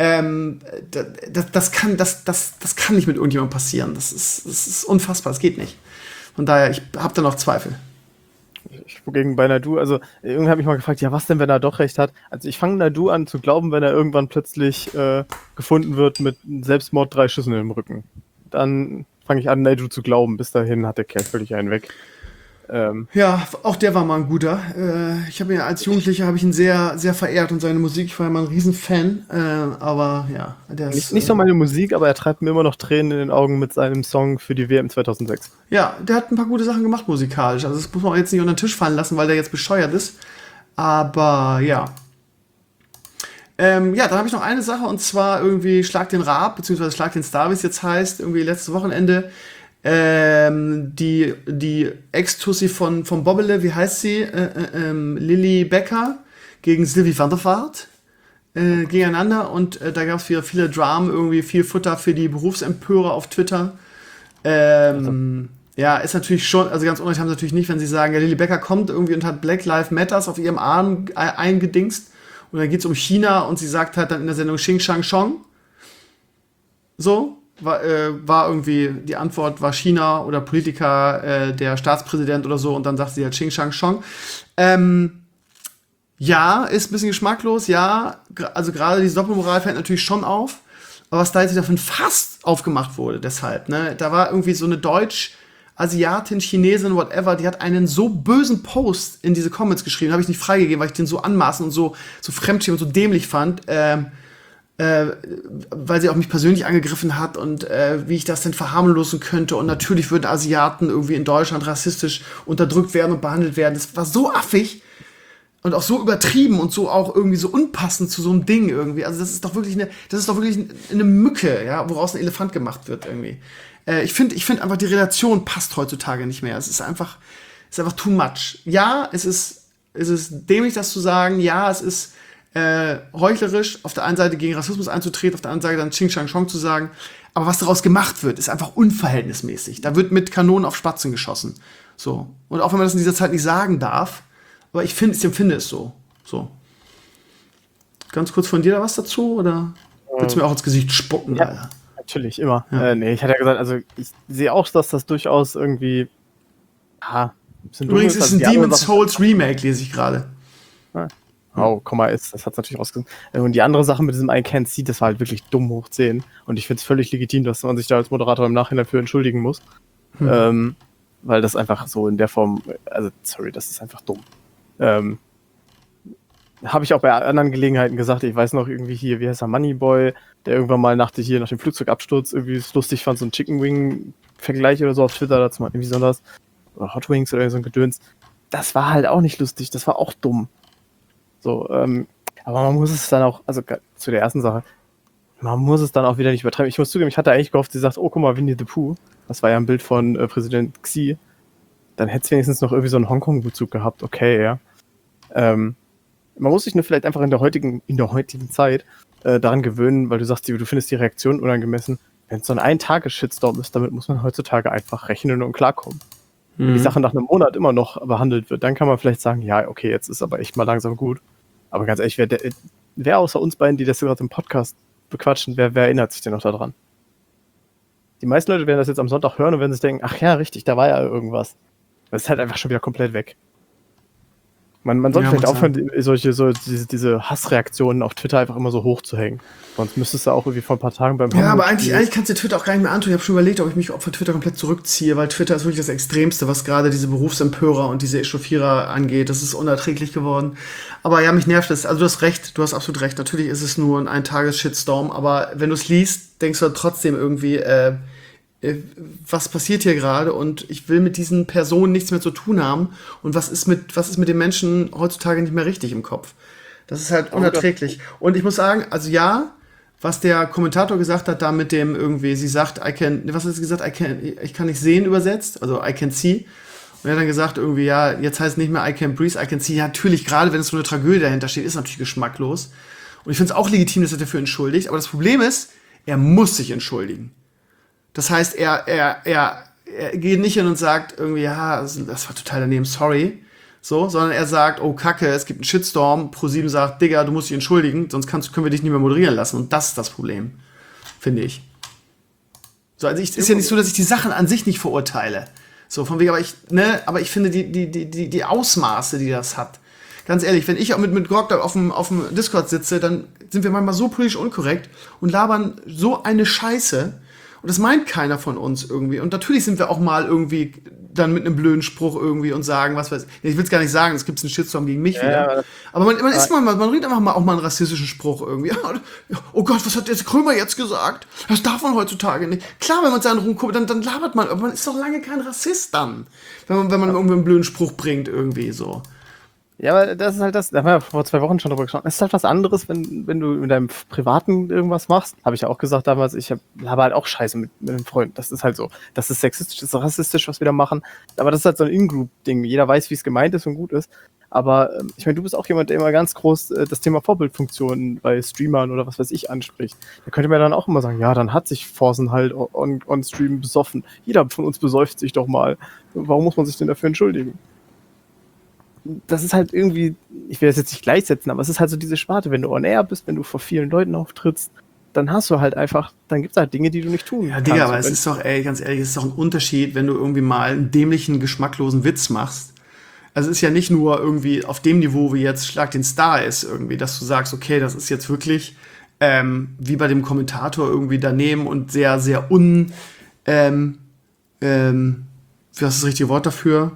Das kann nicht mit irgendjemandem passieren. Das ist unfassbar, das geht nicht. Von daher, ich habe da noch Zweifel. Wogegen bei Naidoo, also irgendwie habe ich mal gefragt, ja, was denn, wenn er doch recht hat? Also ich fange Naidoo an zu glauben, wenn er irgendwann plötzlich gefunden wird mit Selbstmord 3 Schüssen im Rücken. Dann fange ich an, Naidoo zu glauben. Bis dahin hat der Kerl völlig einen weg. Ja, auch der war mal ein guter. Ich habe ihn als Jugendlicher ihn sehr, sehr verehrt und seine Musik, ich war immer ein Riesenfan. Aber ja, der ist nicht so meine Musik, aber er treibt mir immer noch Tränen in den Augen mit seinem Song für die WM 2006. Ja, der hat ein paar gute Sachen gemacht musikalisch. Also das muss man auch jetzt nicht unter den Tisch fallen lassen, weil der jetzt bescheuert ist. Aber ja. Dann habe ich noch eine Sache und zwar irgendwie Schlag den Raab, beziehungsweise Schlag den Star, wie es jetzt heißt, irgendwie letztes Wochenende. Die Ex-Tussi von Bobbele, wie heißt sie? Lilly Becker gegen Sylvie van der Vaart gegeneinander und da gab es wieder viele Dramen, irgendwie viel Futter für die Berufsempörer auf Twitter. Ja, ist natürlich schon, also ganz unrecht haben sie natürlich nicht, wenn sie sagen, ja, Lilly Becker kommt irgendwie und hat Black Lives Matters auf ihrem Arm eingedingst und dann geht es um China und sie sagt halt dann in der Sendung Xing Shang Chong. So. War irgendwie, die Antwort war China oder Politiker, der Staatspräsident oder so und dann sagt sie halt Xing Shang Chong. Ja, ist ein bisschen geschmacklos, ja, also gerade diese Doppelmoral fällt natürlich schon auf, aber was da jetzt wieder für ein Fass aufgemacht wurde, deshalb, ne, da war irgendwie so eine Asiatin, Chinesin, whatever, die hat einen so bösen Post in diese Comments geschrieben, habe ich nicht freigegeben, weil ich den so anmaßend und so fremdschämend und so dämlich fand, weil sie auch mich persönlich angegriffen hat und wie ich das denn verharmlosen könnte und natürlich würden Asiaten irgendwie in Deutschland rassistisch unterdrückt werden und behandelt werden. Das war so affig und auch so übertrieben und so auch irgendwie so unpassend zu so einem Ding irgendwie. Also das ist doch wirklich eine Mücke, ja, woraus ein Elefant gemacht wird irgendwie. Ich finde einfach, die Relation passt heutzutage nicht mehr. Es ist einfach too much. Ja, es ist dämlich, das zu sagen. Ja, es ist heuchlerisch, auf der einen Seite gegen Rassismus einzutreten, auf der anderen Seite dann Xing Shang Chong zu sagen. Aber was daraus gemacht wird, ist einfach unverhältnismäßig. Da wird mit Kanonen auf Spatzen geschossen. So. Und auch wenn man das in dieser Zeit nicht sagen darf, aber ich empfinde es so. So. Ganz kurz von dir da was dazu? Oder willst du mir auch ins Gesicht spucken, ja, Alter? Natürlich, immer. Ja. Nee, ich hatte ja gesagt, also ich sehe auch, dass das durchaus irgendwie ein bisschen dumm Übrigens ist ein Demon's Souls Remake, lese ich gerade. Oh, das hat es natürlich rausgesucht. Und die andere Sache mit diesem I Can't See, das war halt wirklich dumm hoch 10. Und ich finde es völlig legitim, dass man sich da als Moderator im Nachhinein für entschuldigen muss. Weil das einfach so in der Form, also sorry, das ist einfach dumm. Habe ich auch bei anderen Gelegenheiten gesagt. Ich weiß noch irgendwie hier, wie heißt er, Moneyboy, der irgendwann mal nach dem Flugzeugabsturz irgendwie es lustig fand, so ein Chicken Wing-Vergleich oder so auf Twitter dazu mal irgendwie sowas. Oder Hot Wings oder so ein Gedöns. Das war halt auch nicht lustig, das war auch dumm. So, aber man muss es dann auch, also zu der ersten Sache, man muss es dann auch wieder nicht übertreiben. Ich muss zugeben, ich hatte eigentlich gehofft, sie sagt, oh, guck mal, Winnie the Pooh. Das war ja ein Bild von Präsident Xi. Dann hätte es wenigstens noch irgendwie so einen Hongkong-Bezug gehabt. Okay, ja. Man muss sich nur vielleicht einfach in der heutigen Zeit daran gewöhnen, weil du sagst, du findest die Reaktion unangemessen. Wenn es so ein Ein-Tages-Shitstorm ist, damit muss man heutzutage einfach rechnen und klarkommen. Wenn die Sache nach einem Monat immer noch behandelt wird, dann kann man vielleicht sagen, ja, okay, jetzt ist aber echt mal langsam gut. Aber ganz ehrlich, wer außer uns beiden, die das gerade im Podcast bequatschen, wer erinnert sich denn noch daran? Die meisten Leute werden das jetzt am Sonntag hören und werden sich denken, ach ja, richtig, da war ja irgendwas. Das ist halt einfach schon wieder komplett weg. Man sollte vielleicht aufhören, diese Hassreaktionen auf Twitter einfach immer so hoch zu hängen. Sonst müsstest du auch irgendwie vor ein paar Tagen beim Ja, aber eigentlich kannst du Twitter auch gar nicht mehr antun. Ich habe schon überlegt, ob ich mich von Twitter komplett zurückziehe, weil Twitter ist wirklich das Extremste, was gerade diese Berufsempörer und diese Echauffierer angeht. Das ist unerträglich geworden. Aber ja, mich nervt das. Also du hast recht, du hast absolut recht. Natürlich ist es nur ein Ein-Tages-Shitstorm, aber wenn du es liest, denkst du trotzdem irgendwie, was passiert hier gerade und ich will mit diesen Personen nichts mehr zu tun haben und was ist mit den Menschen heutzutage nicht mehr richtig im Kopf. Das ist halt unerträglich. Und ich muss sagen, also ja, was der Kommentator gesagt hat, da mit dem irgendwie, sie sagt, was hat sie gesagt, ich kann nicht sehen übersetzt, also I can see. Und er hat dann gesagt irgendwie, ja, jetzt heißt es nicht mehr I can breathe, I can see. Ja, natürlich, gerade wenn es so eine Tragödie dahinter steht, ist natürlich geschmacklos. Und ich finde es auch legitim, dass er dafür entschuldigt, aber das Problem ist, er muss sich entschuldigen. Das heißt, er geht nicht hin und sagt irgendwie, ja, das war total daneben, sorry, so, sondern er sagt, oh Kacke, es gibt einen Shitstorm, ProSieben sagt, Digga, du musst dich entschuldigen, sonst können wir dich nicht mehr moderieren lassen. Und das ist das Problem, finde ich. So, also ist ja nicht so, dass ich die Sachen an sich nicht verurteile. So, von wegen, aber ich finde die Ausmaße, die das hat. Ganz ehrlich, wenn ich auch mit Grog auf dem Discord sitze, dann sind wir manchmal so politisch unkorrekt und labern so eine Scheiße. Und das meint keiner von uns irgendwie. Und natürlich sind wir auch mal irgendwie dann mit einem blöden Spruch irgendwie und sagen, was weiß ich. Ich will es gar nicht sagen, es gibt einen Shitstorm gegen mich wieder. Aber man bringt einfach mal auch mal einen rassistischen Spruch irgendwie. Oh Gott, was hat jetzt Krömer jetzt gesagt? Das darf man heutzutage nicht. Klar, wenn man seinen rumguckt, dann labert man. Aber man ist doch lange kein Rassist dann. Wenn man irgendwie einen blöden Spruch bringt irgendwie so. Ja, aber das ist halt das, da haben wir vor 2 Wochen schon drüber gesprochen. Es ist halt was anderes, wenn du in deinem Privaten irgendwas machst. Habe ich ja auch gesagt damals, ich habe halt auch Scheiße mit einem Freund. Das ist halt so. Das ist sexistisch, das ist rassistisch, was wir da machen. Aber das ist halt so ein In-Group-Ding. Jeder weiß, wie es gemeint ist und gut ist. Aber ich meine, du bist auch jemand, der immer ganz groß das Thema Vorbildfunktionen bei Streamern oder was weiß ich anspricht. Da könnte man dann auch immer sagen, ja, dann hat sich Forsen halt on Stream besoffen. Jeder von uns besäuft sich doch mal. Warum muss man sich denn dafür entschuldigen? Das ist halt irgendwie, ich will das jetzt nicht gleichsetzen, aber es ist halt so diese Sparte, wenn du on air bist, wenn du vor vielen Leuten auftrittst, dann hast du halt einfach, dann gibt es halt Dinge, die du nicht tun kannst. Ja, Digga, aber es ist doch, ganz ehrlich, es ist doch ein Unterschied, wenn du irgendwie mal einen dämlichen, geschmacklosen Witz machst. Also es ist ja nicht nur irgendwie auf dem Niveau, wie jetzt Schlag den Star ist, irgendwie, dass du sagst, okay, das ist jetzt wirklich wie bei dem Kommentator irgendwie daneben und sehr, sehr was ist das richtige Wort dafür?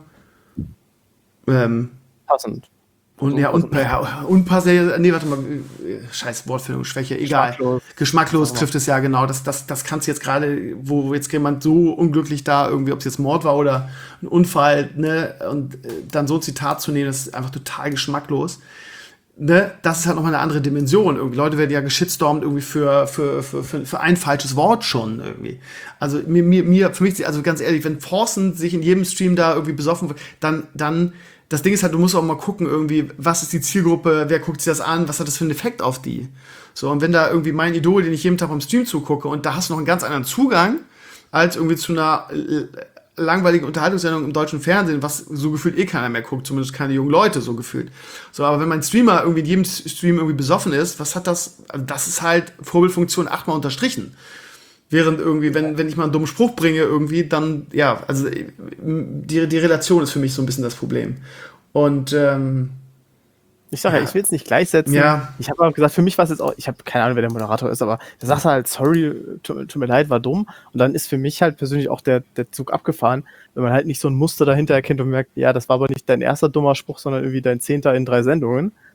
Passend. Und ja, unpassend, nee, warte mal, scheiß Wortfindung, Schwäche, egal. Geschmacklos trifft es ja genau. Das kannst du jetzt gerade, wo jetzt jemand so unglücklich da irgendwie, ob es jetzt Mord war oder ein Unfall, ne, und dann so ein Zitat zu nehmen, das ist einfach total geschmacklos. Ne, das ist halt nochmal eine andere Dimension. Irgendwie Leute werden ja geschitstormt irgendwie für ein falsches Wort schon irgendwie. Also für mich, also ganz ehrlich, wenn Forsen sich in jedem Stream da irgendwie besoffen wird, dann das Ding ist halt, du musst auch mal gucken irgendwie, was ist die Zielgruppe, wer guckt sich das an, was hat das für einen Effekt auf die? So, und wenn da irgendwie mein Idol, den ich jeden Tag beim Stream zugucke und da hast du noch einen ganz anderen Zugang als irgendwie zu einer langweiligen Unterhaltungssendung im deutschen Fernsehen, was so gefühlt keiner mehr guckt, zumindest keine jungen Leute so gefühlt. So, aber wenn mein Streamer irgendwie in jedem Stream irgendwie besoffen ist, was hat das? Also das ist halt Vorbildfunktion 8-mal unterstrichen. Während irgendwie, wenn ich mal einen dummen Spruch bringe irgendwie, dann, ja, also die Relation ist für mich so ein bisschen das Problem. Und ich sage ja, ich will es nicht gleichsetzen. Ja. Ich habe auch gesagt, für mich war es jetzt auch, ich habe keine Ahnung, wer der Moderator ist, aber da sagst du halt, sorry, tut mir leid, war dumm. Und dann ist für mich halt persönlich auch der Zug abgefahren, wenn man halt nicht so ein Muster dahinter erkennt und merkt, ja, das war aber nicht dein erster dummer Spruch, sondern irgendwie dein 10. in 3 Sendungen.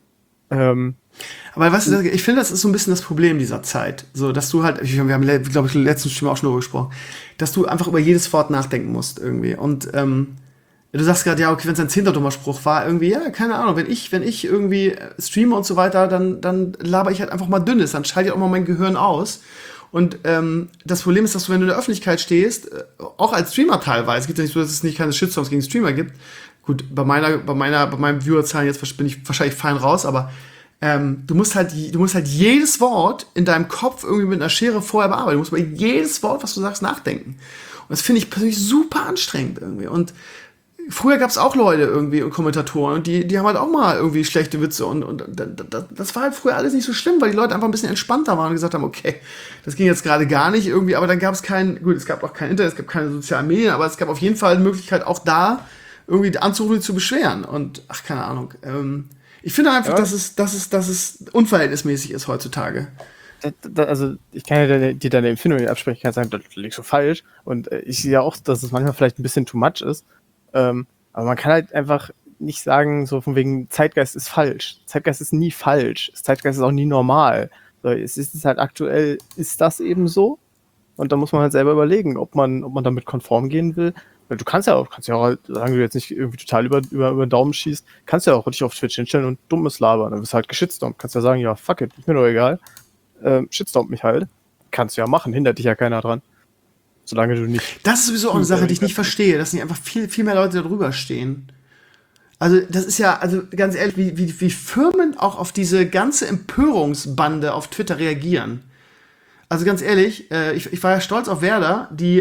Aber weißt du, ich finde, das ist so ein bisschen das Problem dieser Zeit. So, dass du halt, wir haben, glaube ich, letzten Stream auch schon darüber gesprochen, dass du einfach über jedes Wort nachdenken musst irgendwie. Und du sagst gerade, ja, okay, wenn es ein 10. dummer Spruch war, irgendwie, ja, keine Ahnung, wenn ich irgendwie streame und so weiter, dann laber ich halt einfach mal Dünnes, dann schalte ich auch mal mein Gehirn aus. Und das Problem ist, dass du, wenn du in der Öffentlichkeit stehst, auch als Streamer teilweise, es gibt ja nicht so, dass es nicht keine Shitstorms gegen Streamer gibt. Gut, bei meinen Viewerzahlen jetzt bin ich wahrscheinlich fein raus, aber du musst halt jedes Wort in deinem Kopf irgendwie mit einer Schere vorher bearbeiten. Du musst bei jedes Wort, was du sagst, nachdenken. Und das finde ich persönlich super anstrengend irgendwie. Und früher gab es auch Leute irgendwie und Kommentatoren, und die haben halt auch mal irgendwie schlechte Witze und das war halt früher alles nicht so schlimm, weil die Leute einfach ein bisschen entspannter waren und gesagt haben, okay, das ging jetzt gerade gar nicht irgendwie, aber dann gab es es gab auch kein Internet, es gab keine sozialen Medien, aber es gab auf jeden Fall eine Möglichkeit, auch da irgendwie anzurufen, zu beschweren und ach, keine Ahnung. Ich finde einfach, dass es unverhältnismäßig ist heutzutage. Also ich kann ja dir deine Empfindung nicht absprechen, ich kann sagen, das liegt so falsch und ich sehe ja auch, dass es manchmal vielleicht ein bisschen too much ist. Aber man kann halt einfach nicht sagen, so von wegen Zeitgeist ist falsch. Zeitgeist ist nie falsch. Zeitgeist ist auch nie normal. So, es ist halt aktuell, ist das eben so? Und da muss man halt selber überlegen, ob man damit konform gehen will. Weil du kannst ja auch, solange du jetzt nicht irgendwie total über den Daumen schießt, kannst du ja auch richtig auf Twitch hinstellen und dummes labern. Dann wirst du halt geschitstormt. Kannst ja sagen, ja, fuck it, ist mir doch egal. Shitstormt mich halt. Kannst du ja machen, hindert dich ja keiner dran. Solange du nicht. Das ist sowieso auch eine Sache, die ich nicht verstehe, dass nicht einfach viel mehr Leute da drüber stehen. Also, das ist ja, also ganz ehrlich, wie Firmen auch auf diese ganze Empörungsbande auf Twitter reagieren. Also ganz ehrlich, ich war ja stolz auf Werder, die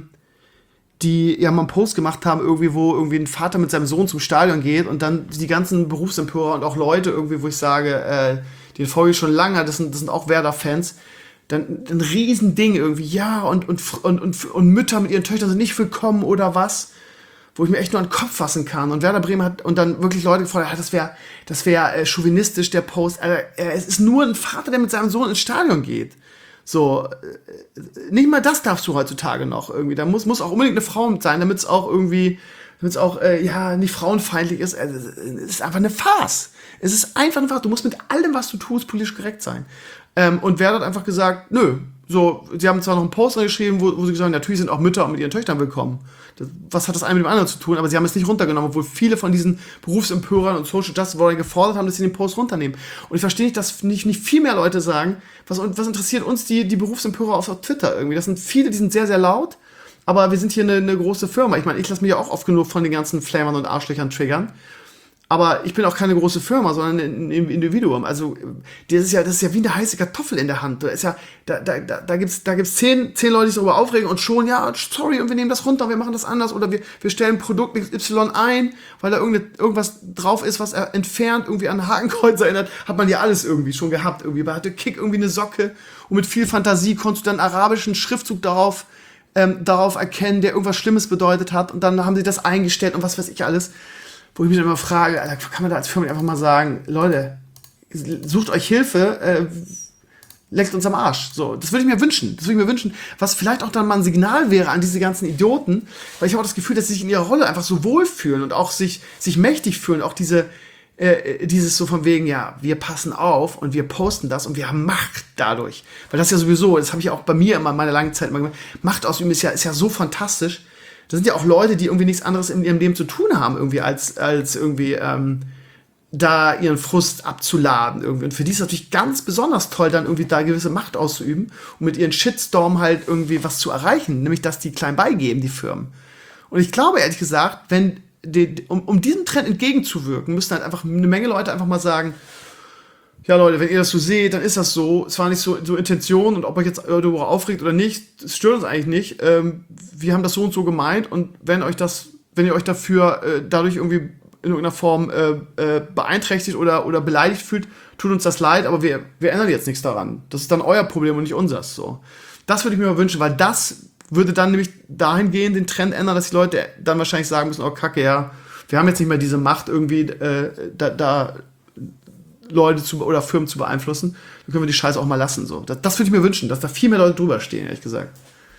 ja mal einen Post gemacht haben, irgendwie, wo irgendwie ein Vater mit seinem Sohn zum Stadion geht und dann die ganzen Berufsempörer und auch Leute irgendwie, wo ich sage, den folge ich schon lange, das sind auch Werder-Fans, dann ein Riesending irgendwie, ja, und Mütter mit ihren Töchtern sind nicht willkommen oder was, wo ich mir echt nur an den Kopf fassen kann. Und Werder Bremen hat und dann wirklich Leute gefragt, ja, das wäre chauvinistisch, der Post. Es ist nur ein Vater, der mit seinem Sohn ins Stadion geht. So, nicht mal das darfst du heutzutage noch irgendwie. Da muss auch unbedingt eine Frau mit sein, damit es auch nicht frauenfeindlich ist. Es ist einfach eine Farce. Es ist einfach eine Farce. Du musst mit allem, was du tust, politisch korrekt sein. Und Werder hat einfach gesagt, nö. So, sie haben zwar noch einen Poster geschrieben, wo sie gesagt haben, natürlich sind auch Mütter mit ihren Töchtern willkommen. Was hat das eine mit dem anderen zu tun? Aber sie haben es nicht runtergenommen, obwohl viele von diesen Berufsempörern und Social Justice Warrior gefordert haben, dass sie den Post runternehmen. Und ich verstehe nicht, dass nicht viel mehr Leute sagen, was interessiert uns die Berufsempörer auf Twitter irgendwie? Das sind viele, die sind sehr, sehr laut, aber wir sind hier eine große Firma. Ich meine, ich lasse mich ja auch oft genug von den ganzen Flamern und Arschlöchern triggern. Aber ich bin auch keine große Firma, sondern ein Individuum. Also, das ist ja wie eine heiße Kartoffel in der Hand. Da gibt's 10 Leute, die sich darüber aufregen und schon, ja, sorry, und wir nehmen das runter, wir machen das anders. Oder wir stellen Produkt Y ein, weil da irgendwas drauf ist, was er entfernt irgendwie an Hakenkreuz erinnert. Hat man ja alles irgendwie schon gehabt. Irgendwie hatte Kick irgendwie eine Socke und mit viel Fantasie konntest du dann arabischen Schriftzug darauf erkennen, der irgendwas Schlimmes bedeutet hat. Und dann haben sie das eingestellt und was weiß ich alles. Wo ich mich dann immer frage, Alter, kann man da als Firma einfach mal sagen, Leute, sucht euch Hilfe, leckt uns am Arsch. So, das würde ich mir wünschen. Was vielleicht auch dann mal ein Signal wäre an diese ganzen Idioten, weil ich habe auch das Gefühl, dass sie sich in ihrer Rolle einfach so wohlfühlen und auch sich mächtig fühlen. Auch dieses so von wegen, ja, wir passen auf und wir posten das und wir haben Macht dadurch. Weil das ja sowieso, das habe ich auch bei mir immer in meiner langen Zeit immer gemacht, Macht ausüben ist ja so fantastisch. Das sind ja auch Leute, die irgendwie nichts anderes in ihrem Leben zu tun haben, irgendwie, als irgendwie da ihren Frust abzuladen. Irgendwie. Und für die ist es natürlich ganz besonders toll, dann irgendwie da gewisse Macht auszuüben und mit ihren Shitstorm halt irgendwie was zu erreichen, nämlich dass die klein beigeben, die Firmen. Und ich glaube, ehrlich gesagt, um diesem Trend entgegenzuwirken, müssen halt einfach eine Menge Leute einfach mal sagen, ja Leute, wenn ihr das so seht, dann ist das so. Es war nicht so Intention und ob euch jetzt darüber aufregt oder nicht, das stört uns eigentlich nicht. Wir haben das so und so gemeint und wenn ihr euch dafür dadurch irgendwie in irgendeiner Form beeinträchtigt oder beleidigt fühlt, tut uns das leid, aber wir ändern jetzt nichts daran. Das ist dann euer Problem und nicht unseres. So. Das würde ich mir mal wünschen, weil das würde dann nämlich dahingehend den Trend ändern, dass die Leute dann wahrscheinlich sagen müssen, oh Kacke, ja, wir haben jetzt nicht mehr diese Macht irgendwie da Leute oder Firmen zu beeinflussen, dann können wir die Scheiße auch mal lassen. So. Das würde ich mir wünschen, dass da viel mehr Leute drüber stehen, ehrlich gesagt.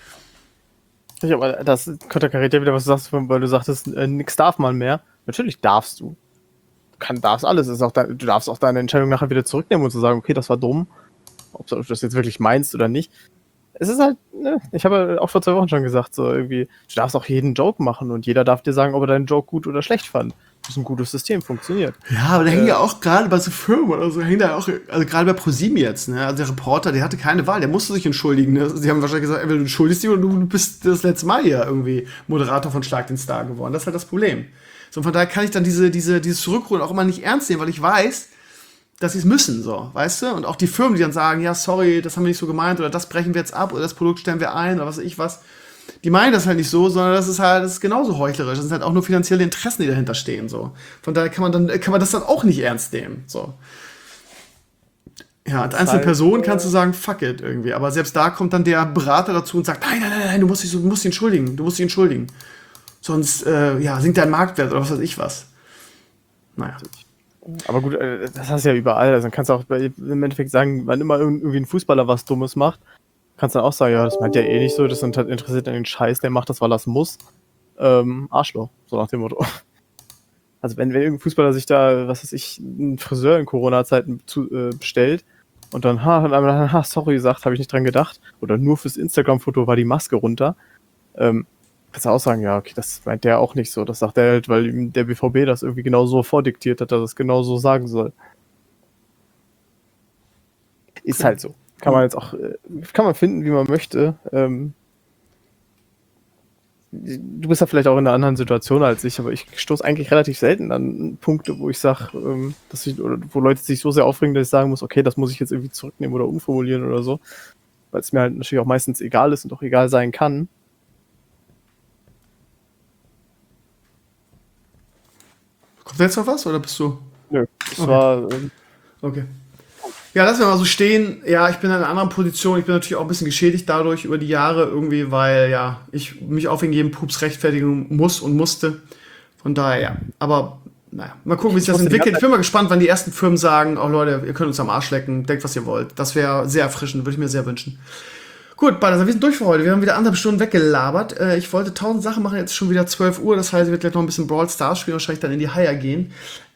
Ja, aber das konterkariert ja wieder, was du sagst, weil du sagtest, nix darf man mehr. Natürlich darfst du. darfst alles. Du darfst auch deine Entscheidung nachher wieder zurücknehmen und zu sagen, okay, das war dumm. Ob du das jetzt wirklich meinst oder nicht. Es ist halt, ne, ich habe ja auch vor 2 Wochen schon gesagt, so irgendwie, du darfst auch jeden Joke machen und jeder darf dir sagen, ob er deinen Joke gut oder schlecht fand. Das ist ein gutes System, funktioniert. Ja, aber da hängen ja auch gerade bei so Firmen oder so, hängt da auch, also gerade bei ProSieben jetzt, ne, also der Reporter, der hatte keine Wahl, der musste sich entschuldigen, ne? Sie haben wahrscheinlich gesagt, entweder du entschuldigst dich oder du bist das letzte Mal hier irgendwie Moderator von Schlag den Star geworden. Das ist halt das Problem. So, und von daher kann ich dann dieses Zurückholen auch immer nicht ernst nehmen, weil ich weiß, dass sie es müssen, so, weißt du? Und auch die Firmen, die dann sagen, ja, sorry, das haben wir nicht so gemeint, oder das brechen wir jetzt ab, oder das Produkt stellen wir ein, oder was weiß ich was. Die meinen das halt nicht so, sondern das ist genauso heuchlerisch. Das sind halt auch nur finanzielle Interessen, die dahinter stehen, so. Von daher kann man das dann auch nicht ernst nehmen, so. Ja, als einzelne Person kannst du sagen, fuck it, irgendwie. Aber selbst da kommt dann der Berater dazu und sagt, nein, du musst dich entschuldigen. Sonst, sinkt dein Marktwert oder was weiß ich was. Naja. Aber gut, das hast du ja überall. Also dann kannst du auch im Endeffekt sagen, wann immer irgendwie ein Fußballer was Dummes macht, kannst du dann auch sagen, ja, das meint ja eh nicht so, das sind halt interessiert an den Scheiß, der macht das, weil er es muss. Arschloch, so nach dem Motto. Also wenn irgendein Fußballer sich da, was weiß ich, einen Friseur in Corona-Zeiten bestellt und dann, sorry, sagt, habe ich nicht dran gedacht, oder nur fürs Instagram-Foto war die Maske runter, kannst du auch sagen, ja, okay, das meint der auch nicht so. Das sagt er halt, weil ihm der BVB das irgendwie genau so vordiktiert hat, dass er das genau so sagen soll. Ist halt so. Kann man jetzt auch, kann man finden, wie man möchte. Du bist ja vielleicht auch in einer anderen Situation als ich, aber ich stoße eigentlich relativ selten an Punkte, wo ich sage, wo Leute sich so sehr aufregen, dass ich sagen muss, okay, das muss ich jetzt irgendwie zurücknehmen oder umformulieren oder so. Weil es mir halt natürlich auch meistens egal ist und auch egal sein kann. Kommt jetzt noch was oder bist du? Nö, das Okay. war. Okay. Ja, lassen wir mal so stehen. Ja, ich bin in einer anderen Position. Ich bin natürlich auch ein bisschen geschädigt dadurch über die Jahre irgendwie, weil ja, ich mich auch wegen jedem Pups rechtfertigen muss und musste. Von daher, ja. Aber naja, mal gucken, wie sich das entwickelt. Ich bin mal gespannt, wann die ersten Firmen sagen, oh Leute, ihr könnt uns am Arsch lecken, denkt, was ihr wollt. Das wäre sehr erfrischend, würde ich mir sehr wünschen. Gut, Balthasar, wir sind durch für heute. Wir haben wieder 1,5 Stunden weggelabert. Ich wollte 1000 Sachen machen, jetzt ist schon wieder 12 Uhr. Das heißt, ich werde gleich noch ein bisschen Brawl Stars spielen, wahrscheinlich dann in die Haier gehen.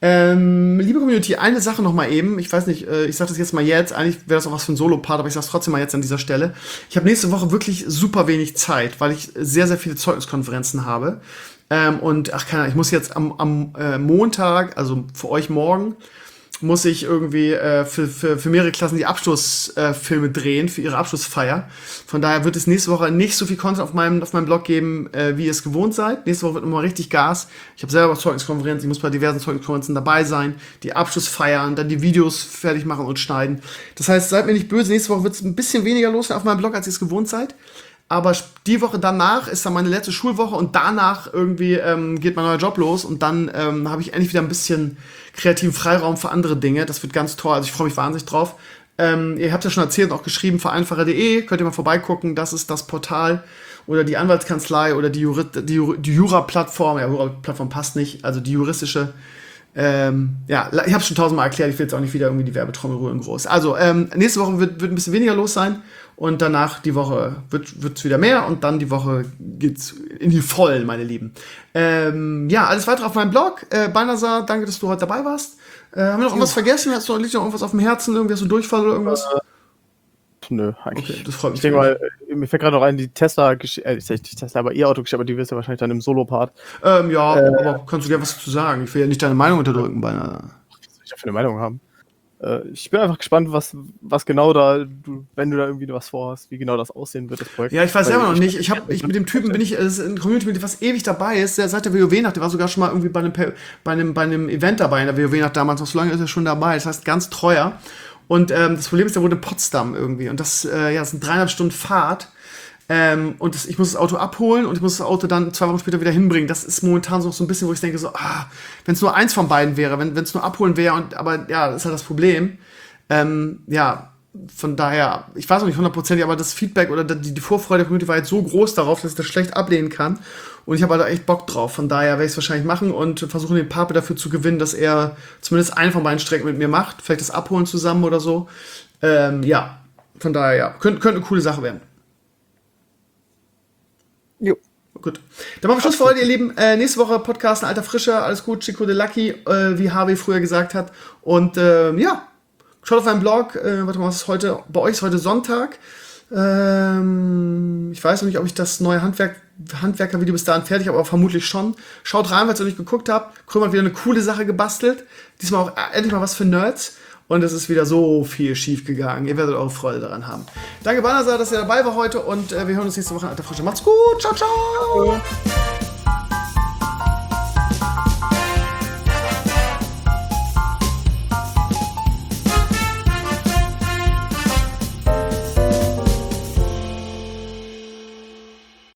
Liebe Community, eine Sache noch mal eben. Ich weiß nicht, ich sage das jetzt mal jetzt. Eigentlich wäre das auch was für ein Solo-Part, aber ich sage es trotzdem mal jetzt an dieser Stelle. Ich habe nächste Woche wirklich super wenig Zeit, weil ich sehr, sehr viele Zeugniskonferenzen habe. Und, keine Ahnung, ich muss jetzt am Montag, also für euch morgen, muss ich irgendwie für mehrere Klassen die Abschlussfilme drehen, für ihre Abschlussfeier. Von daher wird es nächste Woche nicht so viel Content auf meinem Blog geben, wie ihr es gewohnt seid. Nächste Woche wird nochmal richtig Gas. Ich habe selber Zeugniskonferenzen, ich muss bei diversen Zeugniskonferenzen dabei sein, die Abschlussfeiern, dann die Videos fertig machen und schneiden. Das heißt, seid mir nicht böse, nächste Woche wird es ein bisschen weniger los auf meinem Blog, als ihr es gewohnt seid. Aber die Woche danach ist dann meine letzte Schulwoche und danach irgendwie geht mein neuer Job los und dann habe ich endlich wieder ein bisschen kreativen Freiraum für andere Dinge. Das wird ganz toll, also ich freue mich wahnsinnig drauf. Ihr habt ja schon erzählt und auch geschrieben, vereinfacher.de, könnt ihr mal vorbeigucken, das ist das Portal oder die Anwaltskanzlei oder die Jura-Plattform, ja, Jura-Plattform passt nicht, also die juristische. Ich habe es schon 1000-mal erklärt, ich will jetzt auch nicht wieder irgendwie die Werbetrommel rühren groß. Also, nächste Woche wird ein bisschen weniger los sein und danach die Woche wird's wieder mehr und dann die Woche geht's in die Vollen, meine Lieben. Alles weitere auf meinem Blog. Balthasar, danke, dass du heute dabei warst. Haben wir noch irgendwas vergessen? Liegt noch irgendwas auf dem Herzen? Irgendwie hast du Durchfall oder irgendwas? Nö, eigentlich. Okay, das freut mich. Ich denke mal, mir fällt gerade noch ein, die Tesla, nicht Tesla, aber E-Auto-Geschichte, aber die wirst du ja wahrscheinlich dann im Solo-Part. Aber kannst du gerne was dazu sagen? Ich will ja nicht deine Meinung unterdrücken, Balthasar. Was soll ich da für eine Meinung haben? Ich bin einfach gespannt, was genau wenn du da irgendwie was vorhast, wie genau das aussehen wird, das Projekt. Ja, ich weiß selber noch nicht. Mit dem Typen das ist ein Community, was ewig dabei ist, der seit der WoW-Nacht, der war sogar schon mal irgendwie bei einem Event dabei in der WoW-Nacht damals, noch so lange ist er schon dabei, das heißt ganz treuer. Und das Problem ist, der wohnt in Potsdam irgendwie. Und das sind 3,5 Stunden Fahrt. Ich muss das Auto abholen und ich muss das Auto dann 2 Wochen später wieder hinbringen. Das ist momentan so ein bisschen, wo ich denke, wenn es nur eins von beiden wäre, wenn es nur abholen wäre, aber ja, das ist halt das Problem. Von daher, ich weiß noch nicht 100%, aber das Feedback oder die Vorfreude der Community war jetzt so groß darauf, dass ich das schlecht ablehnen kann. Und ich habe halt echt Bock drauf. Von daher werde ich es wahrscheinlich machen und versuchen, den Pape dafür zu gewinnen, dass er zumindest eine von beiden Strecken mit mir macht. Vielleicht das Abholen zusammen oder so. Von daher, könnte eine coole Sache werden. Jo. Gut. Dann machen wir Schluss für heute, ihr Lieben. Nächste Woche Podcast in alter Frische. Alles gut, Chico de Lucky, wie Harvey früher gesagt hat. Und ja, schaut auf meinen Blog. Warte mal, was ist heute? Bei euch ist heute Sonntag. Ich weiß noch nicht, ob ich das neue Handwerker-Video bis dahin fertig habe, aber vermutlich schon. Schaut rein, falls ihr noch nicht geguckt habt. Krömer hat wieder eine coole Sache gebastelt. Diesmal auch endlich mal was für Nerds. Und es ist wieder so viel schief gegangen. Ihr werdet eure Freude daran haben. Danke, Banasa, dass ihr dabei war heute. Und wir hören uns nächste Woche in alter Frische. Macht's gut. Ciao, ciao.